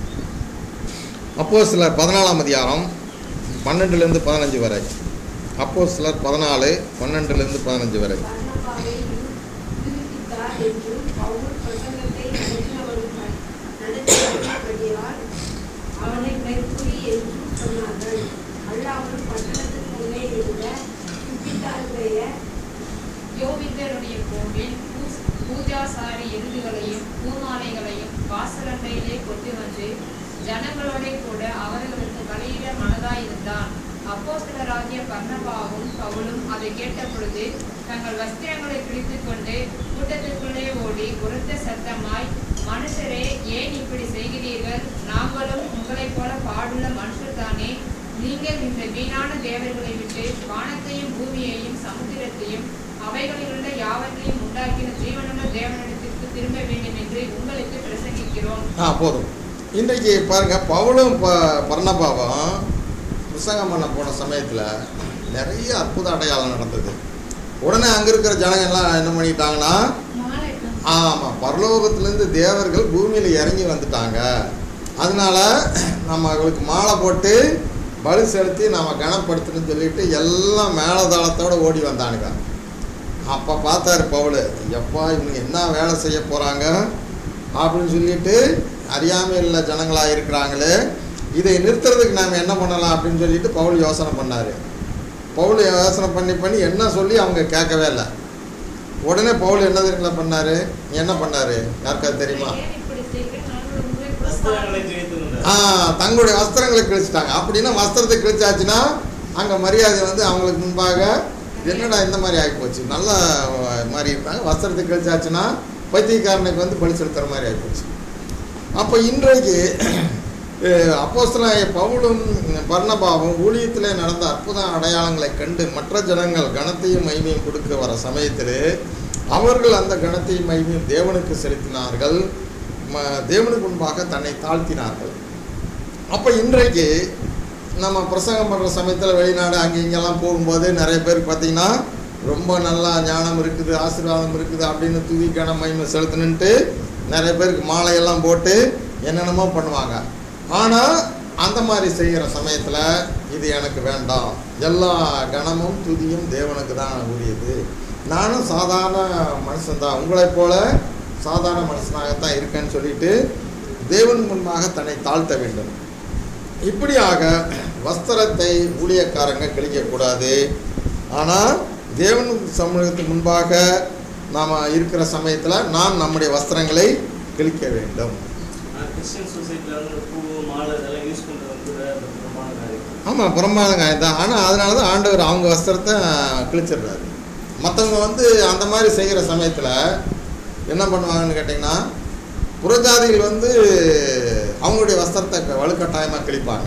அப்போஸ்தலர் பதினாலாம் அதிகாரம் பன்னெண்டுலேருந்து பதினஞ்சு வரை. அப்போஸ்தலர் பதினாலு பன்னெண்டுலேருந்து பதினஞ்சு வரை. பர்னபாவை விடுவித்தார் என்றும் பவுல் பிரசங்கத்தை நடத்தினவர்கள் நடத்தினபடியால் அவனை மெர்க்குரி என்றும் சொன்னார்கள். அல்லாமல் பட்டணத்துக்கு உள்ளே இருந்த துக்கித்தாருடைய யோவிந்தருடைய கோவில் பூஸ்- பூஜாசாரி எருதுகளையும் பூமாலைகளையும் வாசலண்டையிலே கொண்டு வந்து ஜனங்களோட கூட அவர்களுக்கு பலியிட மனதாயிருந்தான். அப்போஸ்தலராகிய பர்னபாவும் பவுலும் அதை கேட்டபொழுது தங்கள் வஸ்திரங்களை பிடித்துக் கொண்டு கூட்டத்துக்குள்ளே ஓடி உரத்த சத்தமாய், மனுஷரே, ஏன் இப்படி செய்கிறீர்கள்? நாங்களும் உங்களைப் போல பாடுள்ள மனுஷர் தானே. நீங்கள் இந்த வீணான தேவர்களை விட்டு வானத்தையும் பூமியையும் சமுத்திரத்தையும் அவைகளிலுள்ள யாவற்றையும் உண்டாக்கின ஜீவனுள்ள தேவனிடத்திற்கு திரும்ப வேண்டும் என்று உங்களுக்கு பிரசங்கிக்கிறோம். ஆ போதும். இன்றைக்கு பாருங்கள், பவுலும் ப பர்னபாவும் பிரசங்கம் பண்ண போன சமயத்தில் நிறைய அற்புத அடையாளம் நடந்தது. உடனே அங்கே இருக்கிற ஜனங்கள்லாம் என்ன பண்ணிட்டாங்கன்னா, ஆமாம், பரலோகத்திலேருந்து தேவர்கள் பூமியில் இறங்கி வந்துட்டாங்க, அதனால நம்ம அவங்களுக்கு மாலை போட்டு பலி செலுத்தி நம்ம கனப்படுத்தணும்னு சொல்லிட்டு எல்லாம் மேலதாளத்தோடு ஓடி வந்தானுங்க. அப்போ பார்த்தாரு பவுல், எப்பா இவங்க என்ன வேலை செய்ய போகிறாங்க அப்படின்னு சொல்லிட்டு அறியாமையில் ஜனங்களாக இருக்கிறாங்களே, இதை நிறுத்துறதுக்கு நாம் என்ன பண்ணலாம் அப்படின்னு சொல்லிட்டு பவுல் யோசனை பண்ணார். பவுல் யோசனை பண்ணி பண்ணி என்ன சொல்லி அவங்க கேட்கவே இல்லை. உடனே பவுல் என்ன தெரியுங்களா பண்ணார்? என்ன பண்ணார் யாருக்காவது தெரியுமா? ஏன் இப்படி செய்கிறீர்கள்? நாங்கள் உங்களை வஸ்திரங்களை கிழித்து கொண்டார். ஆ தங்களுடைய வஸ்திரங்களை கிழிச்சிட்டாங்க. அப்படின்னா வஸ்திரத்தை கிழிச்சாச்சுன்னா அங்கே மரியாதை வந்து அவங்களுக்கு முன்பாக என்னடா இந்த மாதிரி ஆகிப்போச்சு, நல்ல மாதிரி இருக்காங்க, வஸ்திரத்தை கிழிச்சாச்சுன்னா பைத்தியக்காரனுக்கு வந்து பலி செலுத்துகிற மாதிரி ஆகிப்போச்சு. அப்போ இன்றைக்கு அப்போஸ்தலனாகிய பவுலும் பர்னபாவும் ஊழியத்தில் நடந்த அற்புத அடையாளங்களை கண்டு மற்ற ஜனங்கள் கனத்தையும் மகிமையும் கொடுக்க வர சமயத்தில் அவர்கள் அந்த கனத்தையும் மகிமையும் தேவனுக்கு செலுத்தினார்கள், தேவனுக்கு முன்பாக தன்னை தாழ்த்தினார்கள். அப்போ இன்றைக்கு நம்ம பிரசங்கம் பண்ணுற சமயத்தில் வெளிநாடு அங்கே இங்கெல்லாம் போகும்போது நிறைய பேருக்கு பார்த்திங்கன்னா ரொம்ப நல்லா ஞானம் இருக்குது, ஆசீர்வாதம் இருக்குது அப்படின்னு துதி கன மகிமை செலுத்தணுன்ட்டு நிறைய பேருக்கு மாலையெல்லாம் போட்டு என்னென்னமோ பண்ணுவாங்க. ஆனால் அந்த மாதிரி செய்கிற சமயத்தில் இது எனக்கு வேண்டாம், எல்லா கனமும் துதியும் தேவனுக்கு தான் உரியது, நானும் சாதாரண மனுஷன்தான், உங்களைப் போல சாதாரண மனுஷனாகத்தான் இருக்கேன்னு சொல்லிட்டு தேவன் முன்பாக தன்னை தாழ்த்த வேண்டும். இப்படியாக வஸ்திரத்தை ஊழியக்காரங்க கிழிக்கக்கூடாது. ஆனால் தேவன் சமூகத்துக்கு முன்பாக நாம் இருக்கிற சமயத்தில் நாம் நம்முடைய வஸ்திரங்களை கிழிக்க வேண்டும். கிறிஸ்டியன் சொசைட்டியில் வந்து பூ மாலை இதெல்லாம் யூஸ் பண்ணுறது கூட பிரமாண காரியம். ஆமாம், பிரமாத காயம் தான். ஆனால் அதனால தான் ஆண்டவர் அவங்க வஸ்திரத்தை கிழிச்சிடுறாரு. மற்றவங்க வந்து அந்த மாதிரி செய்கிற சமயத்தில் என்ன பண்ணுவாங்கன்னு கேட்டிங்கன்னா, புறஜாதிகள் வந்து அவங்களுடைய வஸ்திரத்தை வலுக்கட்டாயமாக கிழிப்பாங்க.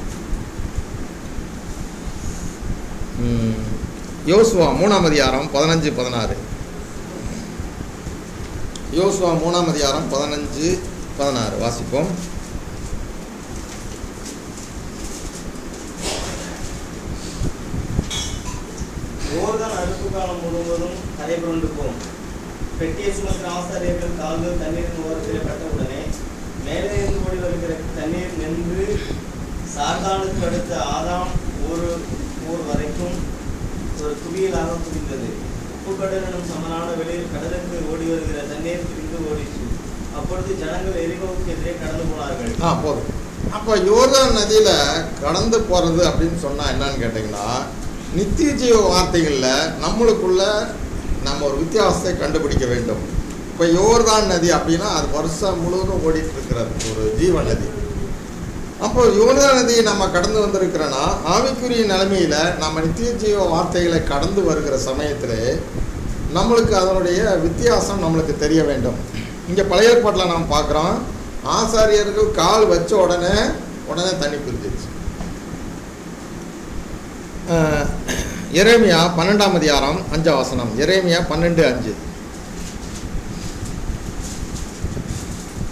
யோசுவா மூணாம் அதிகாரம் பதினஞ்சு பதினாறு. யோசுவா மூணாம் அதிகாரம் பதினஞ்சு பதினாறு வாசிப்போம். யோர்தான் அறுப்பு காலம் முழுவதும் கரைபுரண்டு போம். பெட்டியை சுமக்கிற ஆசாரியர்கள் கால்கள் தண்ணீரின் ஓரத்தில் பட்டவுடனே மேலே இருந்து ஓடி வருகிற தண்ணீர் நின்று சாத்தானுக்கு அடுத்த ஆதாம் ஒரு ஊர் வரைக்கும் ஒரு குவியலாக குவிந்தது. உப்பு கடலும் சமனான வெளியில் கடலுக்கு ஓடி வருகிற தண்ணீர் பிரிந்து ஓடிச்சு. அப்பொழுது ஜனங்கள் எரிகோவுக்கு எதிரே கடந்து போனார்கள். ஆ போதும். அப்போ யோர்தான் நதியில் கடந்து போகிறது அப்படின்னு சொன்னால் என்னன்னு கேட்டிங்கன்னா, நித்திய ஜீவ வார்த்தைகளில் நம்மளுக்குள்ள நம்ம ஒரு வித்தியாசத்தை கண்டுபிடிக்க வேண்டும். இப்போ யோர்தான் நதி அப்படின்னா அது வருஷம் முழுவதும் ஓடிட்டு இருக்கிறது ஒரு ஜீவ நதி. அப்போ யோர்தான் நதியை நம்ம கடந்து வந்திருக்கிறோன்னா ஆவிக்குரிய நிலைமையில் நம்ம நித்திய ஜீவ வார்த்தைகளை கடந்து வருகிற சமயத்தில் நம்மளுக்கு அதனுடைய வித்தியாசம் நம்மளுக்கு தெரிய வேண்டும். இங்கே பழைய ஏற்பாட்டில் நாம் பார்க்குறோம், ஆசாரியர்கள் கால் வச்ச உடனே உடனே தண்ணி பிரிஞ்சிச்சு. எரேமியா பன்னெண்டாம் அதிகாரம் அஞ்சாம் வசனம். எரேமியா பன்னெண்டு அஞ்சு.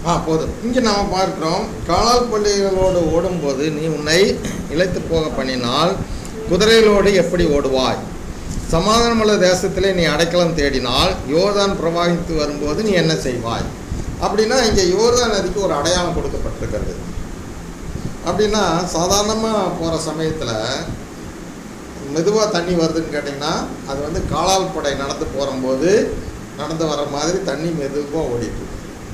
ஆ போதும். இங்கே நாம் பார்க்கிறோம், காலால் பள்ளிகளோடு ஓடும்போது நீ உன்னை இளைத்து போக பண்ணினால் குதிரைகளோடு எப்படி ஓடுவாய்? சமாதானமுள்ள தேசத்திலே நீ அடைக்கலம் தேடினால் யோர்தான் பிரவாகித்து வரும்போது நீ என்ன செய்வாய்? அப்படின்னா இங்கே யோர்தான் நதிக்கு ஒரு அடையாளம் கொடுக்கப்பட்டிருக்கிறது. அப்படின்னா சாதாரணமாக போகிற சமயத்தில் மெதுவாக தண்ணி வருதுன்னு கேட்டிங்கன்னா அது வந்து காலால் படை நடந்து போகும்போது நடந்து வர மாதிரி தண்ணி மெதுவாக ஓடிட்டு.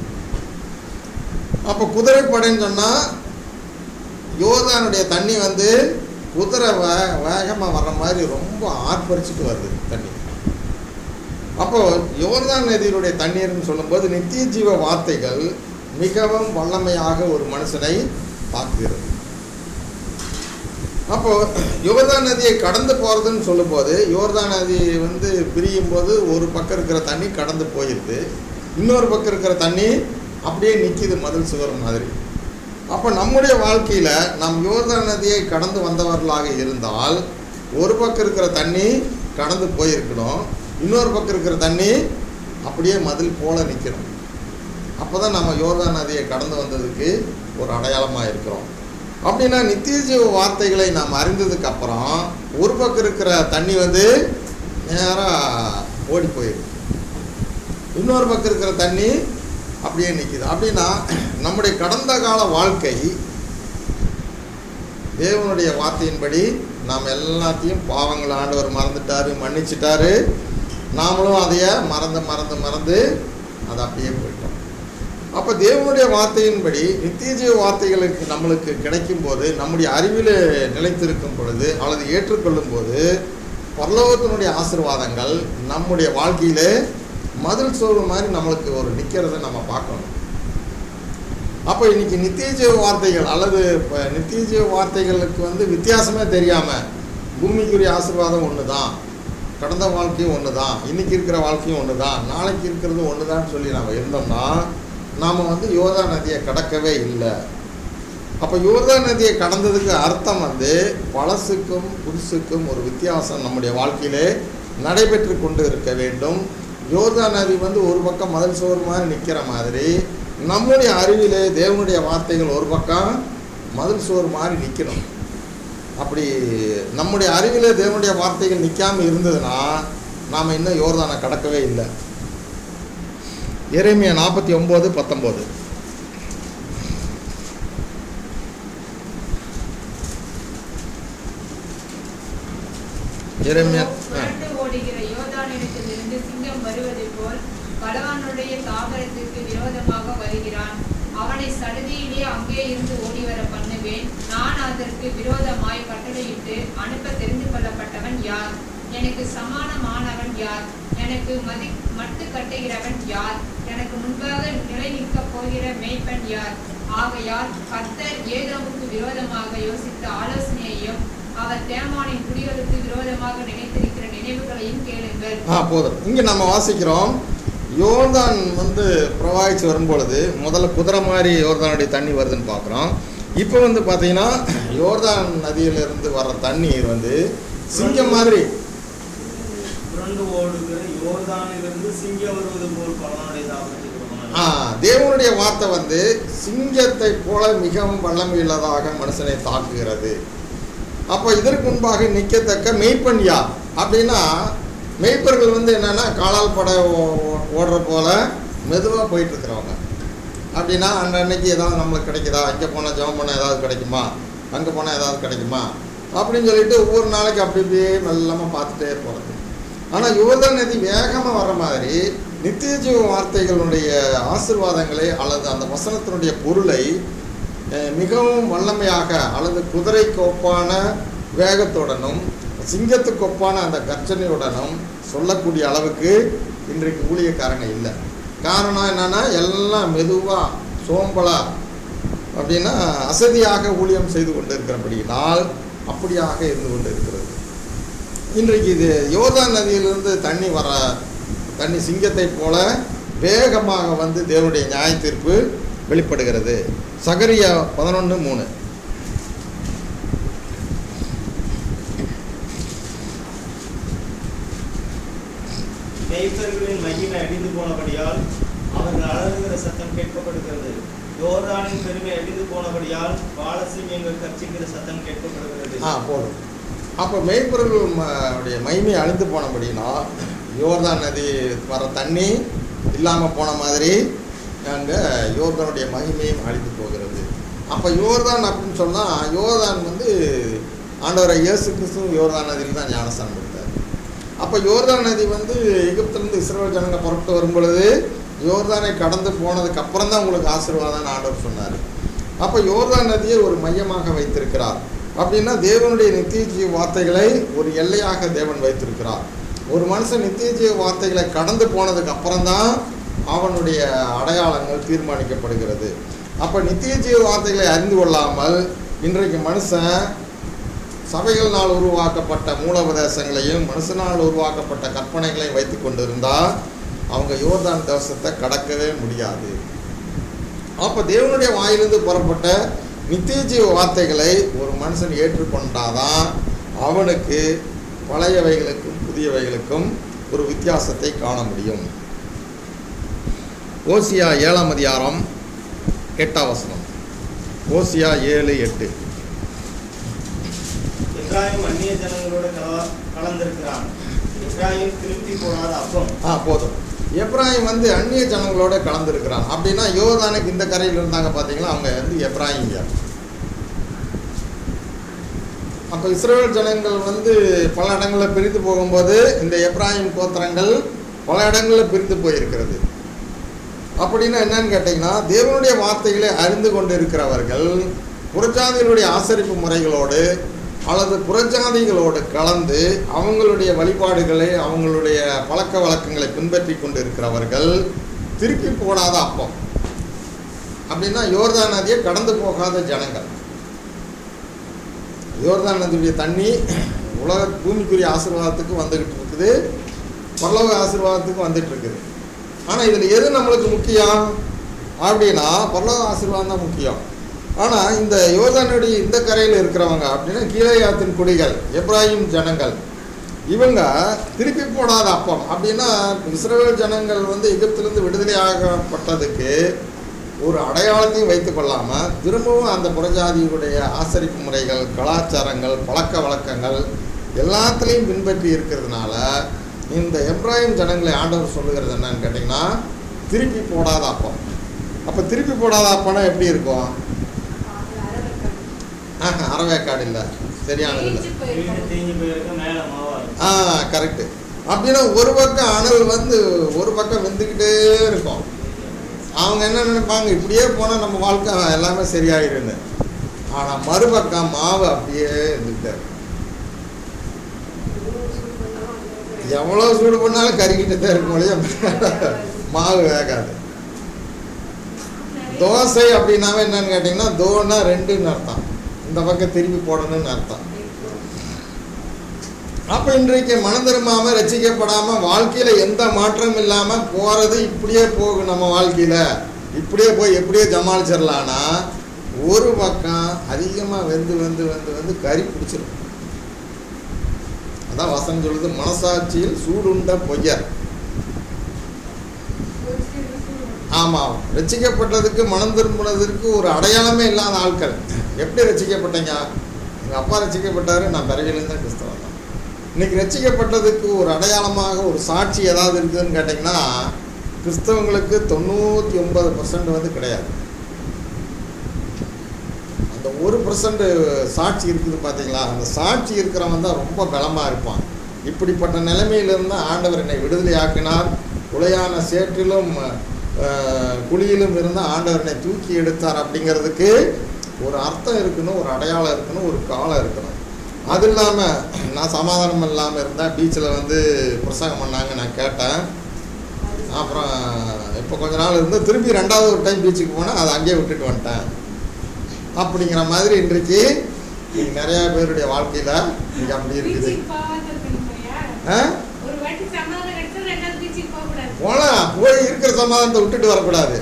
அப்போ குதிரைப்படைன்னு சொன்னால் யோர்தானுடைய தண்ணி வந்து குதிரை வே வேகமாக வர்ற மாதிரி ரொம்ப ஆர்ப்பரிச்சுட்டு வருது தண்ணி. அப்போது யோர்தான் நதியினுடைய தண்ணீர்னு சொல்லும்போது நித்திய ஜீவ வார்த்தைகள் மிகவும் வல்லமையாக ஒரு மனுஷனை தாக்குகிறது. அப்போது யோர்தான் நதியை கடந்து போகிறதுன்னு சொல்லும்போது யோர்தான் நதி வந்து பிரியும் போது ஒரு பக்கம் இருக்கிற தண்ணி கடந்து போயிடுது, இன்னொரு பக்கம் இருக்கிற தண்ணி அப்படியே நிற்கிது மதில் சுவர் மாதிரி. அப்போ நம்முடைய வாழ்க்கையில் நம் யோர்தான் நதியை கடந்து வந்தவர்களாக இருந்தால் ஒரு பக்கம் இருக்கிற தண்ணி கடந்து போயிருக்கணும், இன்னொரு பக்கம் இருக்கிற தண்ணி அப்படியே மதில் போல நிற்கணும். அப்போ தான் நம்ம யோர்தான் நதியை கடந்து வந்ததுக்கு ஒரு அடையாளமாக இருக்கிறோம். அப்படின்னா நித்திய ஜீவ வார்த்தைகளை நாம் அறிந்ததுக்கு அப்புறம் ஒரு பக்கம் இருக்கிற தண்ணி வந்து நேராக ஓடி போயிருக்கு, இன்னொரு பக்கம் இருக்கிற தண்ணி அப்படியே நிற்கிது. அப்படின்னா நம்முடைய கடந்த கால வாழ்க்கை தேவனுடைய வார்த்தையின்படி நாம் எல்லாத்தையும் பாவங்களை ஆண்டவர் மறந்துட்டாரு, மன்னிச்சிட்டாரு. நாமளும் அதைய மறந்து மறந்து மறந்து அதை அப்படியே போயிட்டோம். அப்போ தேவனுடைய வார்த்தையின்படி நித்திய ஜீவ வார்த்தைகளுக்கு நம்மளுக்கு கிடைக்கும் போது, நம்முடைய அறிவில் நிலைத்திருக்கும் பொழுது அல்லது ஏற்றுக்கொள்ளும் போது பரலோகத்தினுடைய ஆசீர்வாதங்கள் நம்முடைய வாழ்க்கையிலே மதில் சோறு மாதிரி நம்மளுக்கு ஒரு நிற்கிறத நம்ம பார்க்கணும். அப்போ இன்றைக்கி நித்திய ஜீவ வார்த்தைகள் அல்லது இப்போ நித்திய ஜீவ வார்த்தைகளுக்கு வந்து வித்தியாசமே தெரியாமல் பூமிக்குரிய ஆசீர்வாதம் ஒன்று தான், கடந்த வாழ்க்கையும் ஒன்று தான், இன்றைக்கி இருக்கிற வாழ்க்கையும் ஒன்று தான், நாளைக்கு இருக்கிறது ஒன்று தான் சொல்லி நம்ம இருந்தோம்னா நாம் வந்து யோர்தான் நதியை கடக்கவே இல்லை. அப்போ யோர்தான் நதியை கடந்ததுக்கு அர்த்தம் வந்து பழசுக்கும் புதுசுக்கும் ஒரு வித்தியாசம் நம்முடைய வாழ்க்கையிலே நடைபெற்று கொண்டு இருக்க வேண்டும். யோர்தான் நதி வந்து ஒரு பக்கம் மதில் சோறு மாதிரி நிற்கிற மாதிரி நம்முடைய அறிவிலே தேவனுடைய வார்த்தைகள் ஒரு பக்கம் மதில் சோறு மாதிரி நிற்கணும். அப்படி நம்முடைய அறிவிலே தேவனுடைய வார்த்தைகள் நிற்காமல் இருந்ததுன்னா நாம் இன்னும் யோர்தானை கடக்கவே இல்லை. எரேமியா நாற்பத்தி ஒம்பது பத்தொம்போது. எரேமியா ஓடுகிற யோர்தானிடத்திலிருந்து சிங்கம் வருவது போல் பலவானுடைய தாபரத்துக்கு விரோதமாக வருகிறான். அவனை சடுதியிலே அங்கே இருந்து ஓடிவர பண்ணுவேன். நான் அதற்கு விரோதமாய் கட்டளையிட்டு அனுப்ப தெரிந்து கொள்ளப்பட்டவன் யார்? எனக்கு சமானமானவன் யார்? எனக்கு மதி மட்டு கட்டுகிறவன் யார்? எனக்கு முன்பாக நிலை நிற்கப் போகிற மேய்ப்பன் யார்? ஆகையால் கர்த்தர் ஏதோமுக்கு விரோதமாக யோசித்த ஆலோசனையையும் அவர் தேமானின் குடிகளுக்கு விரோதமாக நினைத்திருக்கிற நினைவுகளையும் கேளுங்கள். ஆ போதும். இங்கே நம்ம வாசிக்கிறோம், யோர்தான் வந்து பிரவாகிச்சு வரும்பொழுது முதல்ல குதிரை மாதிரி யோர்தானுடைய தண்ணி வருதுன்னு பார்க்குறோம். இப்போ வந்து பார்த்தீங்கன்னா யோர்தான் நதியிலிருந்து வர்ற தண்ணீர் வந்து சிங்கம் மாதிரி ஓடுகிற யோர்தானிலிருந்து சிங்கம் வருவது போல் பலவானுடைய தாபரத்துக்கு. ஆ தேவனுடைய வார்த்தை வந்து சிங்கத்தை போல மிகவும் வல்லமையுள்ளதாக மனுஷனை தாக்குகிறது. அப்போ இதற்கு முன்பாக நிற்கத்தக்க மெய்ப்பன் யார் அப்படின்னா, மெய்ப்பர்கள் வந்து என்னென்னா காலால் படை ஓடுற போல் மெதுவாக போயிட்டுருக்குறவங்க. அப்படின்னா அன்னன்னைக்கு ஏதாவது நம்மளுக்கு கிடைக்குதா, இங்கே போனால் ஜெபம் பண்ணால் ஏதாவது கிடைக்குமா, அங்கே போனால் ஏதாவது கிடைக்குமா அப்படின்னு சொல்லிட்டு ஒவ்வொரு நாளைக்கு அப்படி இப்படியே மெல்லாமல் பார்த்துட்டே போகிறது. ஆனால் யோர்தான் நதி வேகமாக வர மாதிரி நித்திய ஜீவ வார்த்தைகளுடைய ஆசீர்வாதங்களை அல்லது அந்த வசனத்தினுடைய பொருளை மிகவும் வல்லமையாக அல்லது குதிரைக்கு ஒப்பான வேகத்துடனும் சிங்கத்துக்கு ஒப்பான அந்த கர்ச்சனையுடனும் சொல்லக்கூடிய அளவுக்கு இன்றைக்கு ஊழியக்காரங்க இல்லை. காரணம் என்னென்னா எல்லாம் மெதுவாக சோம்பலாக அப்படின்னா அசதியாக ஊழியம் செய்து கொண்டு இருக்கிறபடியினால் அப்படியாக இருந்து கொண்டு இருக்கிறது. இன்றைக்கு இது யோர்தான் நதியிலிருந்து தண்ணி வர தண்ணி சிங்கத்தை போல வேகமாக வந்து தேவனுடைய நியாய தீர்ப்பு வெளிப்படுகிறது. சகரியா பதினொன்று மூணு. மேய்ப்பர்களின் மகிமை அடிந்து போனபடியால் அவர்கள் அலறுகிற சத்தம் கேட்கப்படுகிறது. யோர்தானின் பெருமை அழிந்து போனபடியால் பாலசிங்கங்கள் கர்ச்சிக்கிற சத்தம் கேட்கப்படுகிறது. ஆ போதும். அப்போ மெய்ப்பொருள் உடைய மகிமை அழிந்து போனபடினா யோர்தான் நதி வர தண்ணி இல்லாமல் போன மாதிரி அங்கே யோர்தானுடைய மகிமையும் அழிந்து போகிறது. அப்போ யோர்தான் அப்படின்னு சொன்னால் யோர்தான் வந்து ஆண்டவரை இயேசு கிறிஸ்துவும் யோர்தான் நதியில் தான் ஞானஸ்தானம் கொடுத்தார். அப்போ யோர்தான் நதி வந்து எகிப்திலிருந்து இஸ்ரவேல் ஜனங்க புறப்பட்டு வரும் பொழுது யோர்தானை கடந்து போனதுக்கு அப்புறம் தான் உங்களுக்கு ஆசீர்வாதம்னு ஆண்டவர் சொன்னார். அப்போ யோர்தான் நதியை ஒரு மையமாக வைத்திருக்கிறார். அப்படின்னா தேவனுடைய நித்திய ஜீவ வார்த்தைகளை ஒரு எல்லையாக தேவன் வைத்திருக்கிறார். ஒரு மனுஷன் நித்திய ஜீவ வார்த்தைகளை கடந்து போனதுக்கு அப்புறம்தான் அவனுடைய அடையாளங்கள் தீர்மானிக்கப்படுகிறது. அப்போ நித்திய ஜீவ வார்த்தைகளை அறிந்து கொள்ளாமல் இன்றைக்கு மனுஷன் சபைகளினால் உருவாக்கப்பட்ட மூலோபதேசங்களையும் மனுஷனால் உருவாக்கப்பட்ட கற்பனைகளையும் வைத்து கொண்டு இருந்தால் அவங்க யோர்தான் தேசத்தை கடக்கவே முடியாது. அப்போ தேவனுடைய வாயிலிருந்து புறப்பட்ட நித்திய ஜீவ வார்த்தைகளை ஒரு மனுஷன் ஏற்றுக்கொண்டாதான் அவனுக்கு பழையவைகளுக்கும் புதியவைகளுக்கும் ஒரு வித்தியாசத்தை காண முடியும். ஓசியா ஏழாம் அதிகாரம் எட்டாம் வசனம். ஓசியா ஏழு எட்டு. எப்ராயிம் அந்நிய ஜனங்களோட கலந்திருக்கிறான். எப்ராயிம் திருப்பி போடாத அப்பம். ஆ போதும். எப்ராயிம் வந்து அந்நிய ஜனங்களோட கலந்துருக்கிறான். அப்படின்னா யோர்தானுக்கு இந்த கரையில் இருந்தாங்க பார்த்தீங்களா, அவங்க வந்து எப்ராயிங்க. அப்போ இஸ்ரவேல் ஜனங்கள் வந்து பல இடங்களில் பிரித்து போகும்போது இந்த எப்ராயிம் கோத்திரங்கள் பல இடங்களில் பிரித்து போயிருக்கிறது. அப்படின்னா என்னன்னு கேட்டிங்கன்னா தேவனுடைய வார்த்தைகளை அறிந்து கொண்டு இருக்கிறவர்கள் புறஜாதிகளுடைய ஆசரிப்பு முறைகளோடு அல்லது புறஜாதிகளோடு கலந்து அவங்களுடைய வழிபாடுகளை அவங்களுடைய பழக்க வழக்கங்களை பின்பற்றி கொண்டு இருக்கிறவர்கள் திருப்பி போடாத அப்பம். அப்படின்னா யோர்தான் நதியை கடந்து போகாத ஜனங்கள். யோர்தான் நதியுடைய தண்ணி உலக பூமிக்குரிய ஆசீர்வாதத்துக்கு வந்துக்கிட்டு இருக்குது, பரலோக ஆசீர்வாதத்துக்கு வந்துட்டு இருக்குது. ஆனால் இதில் எது நம்மளுக்கு முக்கியம் அப்படின்னா பரலோக ஆசீர்வாதம் தான் முக்கியம். ஆனால் இந்த யோர்தானுடைய இந்த கரையில் இருக்கிறவங்க அப்படின்னா கீலேயாத்தின் குடிகள் எப்ராயிம் ஜனங்கள், இவங்க திருப்பி போடாத அப்பம். அப்படின்னா இஸ்ரவேல் ஜனங்கள் வந்து எகிப்திலிருந்து விடுதலையாகப்பட்டதுக்கு ஒரு அடையாளத்தையும் வைத்து கொள்ளாமல் திரும்பவும் அந்த புறஜாதியுடைய ஆசரிப்பு முறைகள், கலாச்சாரங்கள், பழக்க வழக்கங்கள் எல்லாத்துலேயும் பின்பற்றி இருக்கிறதுனால இந்த எப்ராயிம் ஜனங்களை ஆண்டவர் சொல்லுகிறது என்னன்னு கேட்டிங்கன்னா திருப்பி போடாத அப்பம். அப்போ திருப்பி போடாத அப்பம்னா எப்படி இருக்கும்? ஆஹா, அறவேக்காடு இல்லை, சரியானது இல்லை. ஆ கரெக்டு. அப்படின்னா ஒரு பக்கம் அனல் வந்து ஒரு பக்கம் வெந்துக்கிட்டே இருக்கும். அவங்க என்ன நினைப்பாங்க, இப்படியே போனால் நம்ம வாழ்க்கை எல்லாமே சரியாயிருன்னு. ஆனால் மறுபக்கம் மாவு அப்படியே இருந்துக்கிட்டே இருக்கும். எவ்வளோ சூடு பண்ணாலும் கறிக்கிட்டு தான் இருக்கும் இல்லையா, மாவு வேகாது. தோசை அப்படின்னாவே என்னன்னு கேட்டிங்கன்னா தோன்னா ரெண்டுன்னு அர்த்தம், இந்த பக்கம் திருப்பி போடணும்னு அர்த்தம். அப்போ இன்றைக்கு மனம் திரும்பாமல் ரசிக்கப்படாமல் வாழ்க்கையில் எந்த மாற்றமும் இல்லாமல் போகிறது இப்படியே போகும். நம்ம வாழ்க்கையில் இப்படியே போய் எப்படியே ஜமாளிச்சிடலான்னா ஒரு பக்கம் அதிகமாக வெந்து வெந்து வெந்து வந்து கறி பிடிச்சிடும். அதான் வசனம் சொல்லுது, மனசாட்சியில் சூடுண்ட பொய்யர். ஆமாம், ரசிக்கப்பட்டதுக்கு மனம் திரும்பினதற்கு ஒரு அடையாளமே இல்லாத ஆட்கள். எப்படி ரசிக்கப்பட்டீங்க? எங்கள் அப்பா ரசிக்கப்பட்டார், நான் பிறவிலேருந்து தான் கிறிஸ்தவன் தான். இன்றைக்கி ரசிக்கப்பட்டதுக்கு ஒரு அடையாளமாக ஒரு சாட்சி ஏதாவது இருக்குதுன்னு கேட்டிங்கன்னா கிறிஸ்தவங்களுக்கு தொண்ணூற்றி ஒன்பது பர்சன்ட் வந்து கிடையாது. அந்த ஒரு பர்சன்ட் சாட்சி இருக்குது பார்த்தீங்களா, அந்த சாட்சி இருக்கிறவன் தான் ரொம்ப பலமாக இருப்பான். இப்படிப்பட்ட நிலைமையிலிருந்து ஆண்டவர் என்னை விடுதலை ஆக்கினார், உளையான சேற்றிலும் குழியிலும் இருந்து ஆண்டவர் என்னை தூக்கி எடுத்தார் அப்படிங்கிறதுக்கு ஒரு அர்த்தம் இருக்கணும், ஒரு அடையாளம் இருக்கணும், ஒரு காலம் இருக்கணும். அது இல்லாமல் நான் சமாதானம் இல்லாமல் இருந்தேன். பீச்சில் வந்து பிரசங்கம் பண்ணாங்க, நான் கேட்டேன். அப்புறம் இப்போ கொஞ்ச நாள் இருந்து திருப்பி ரெண்டாவது ஒரு டைம் பீச்சுக்கு போனேன், அதை அங்கேயே விட்டுட்டு வந்துட்டேன். அப்படிங்கிற மாதிரி இன்றைக்கு நிறையா பேருடைய வாழ்க்கையில் இன்றைக்கி அப்படி இருக்குது. போகலாம், போய் இருக்கிற சமாதானத்தை விட்டுட்டு வரக்கூடாது.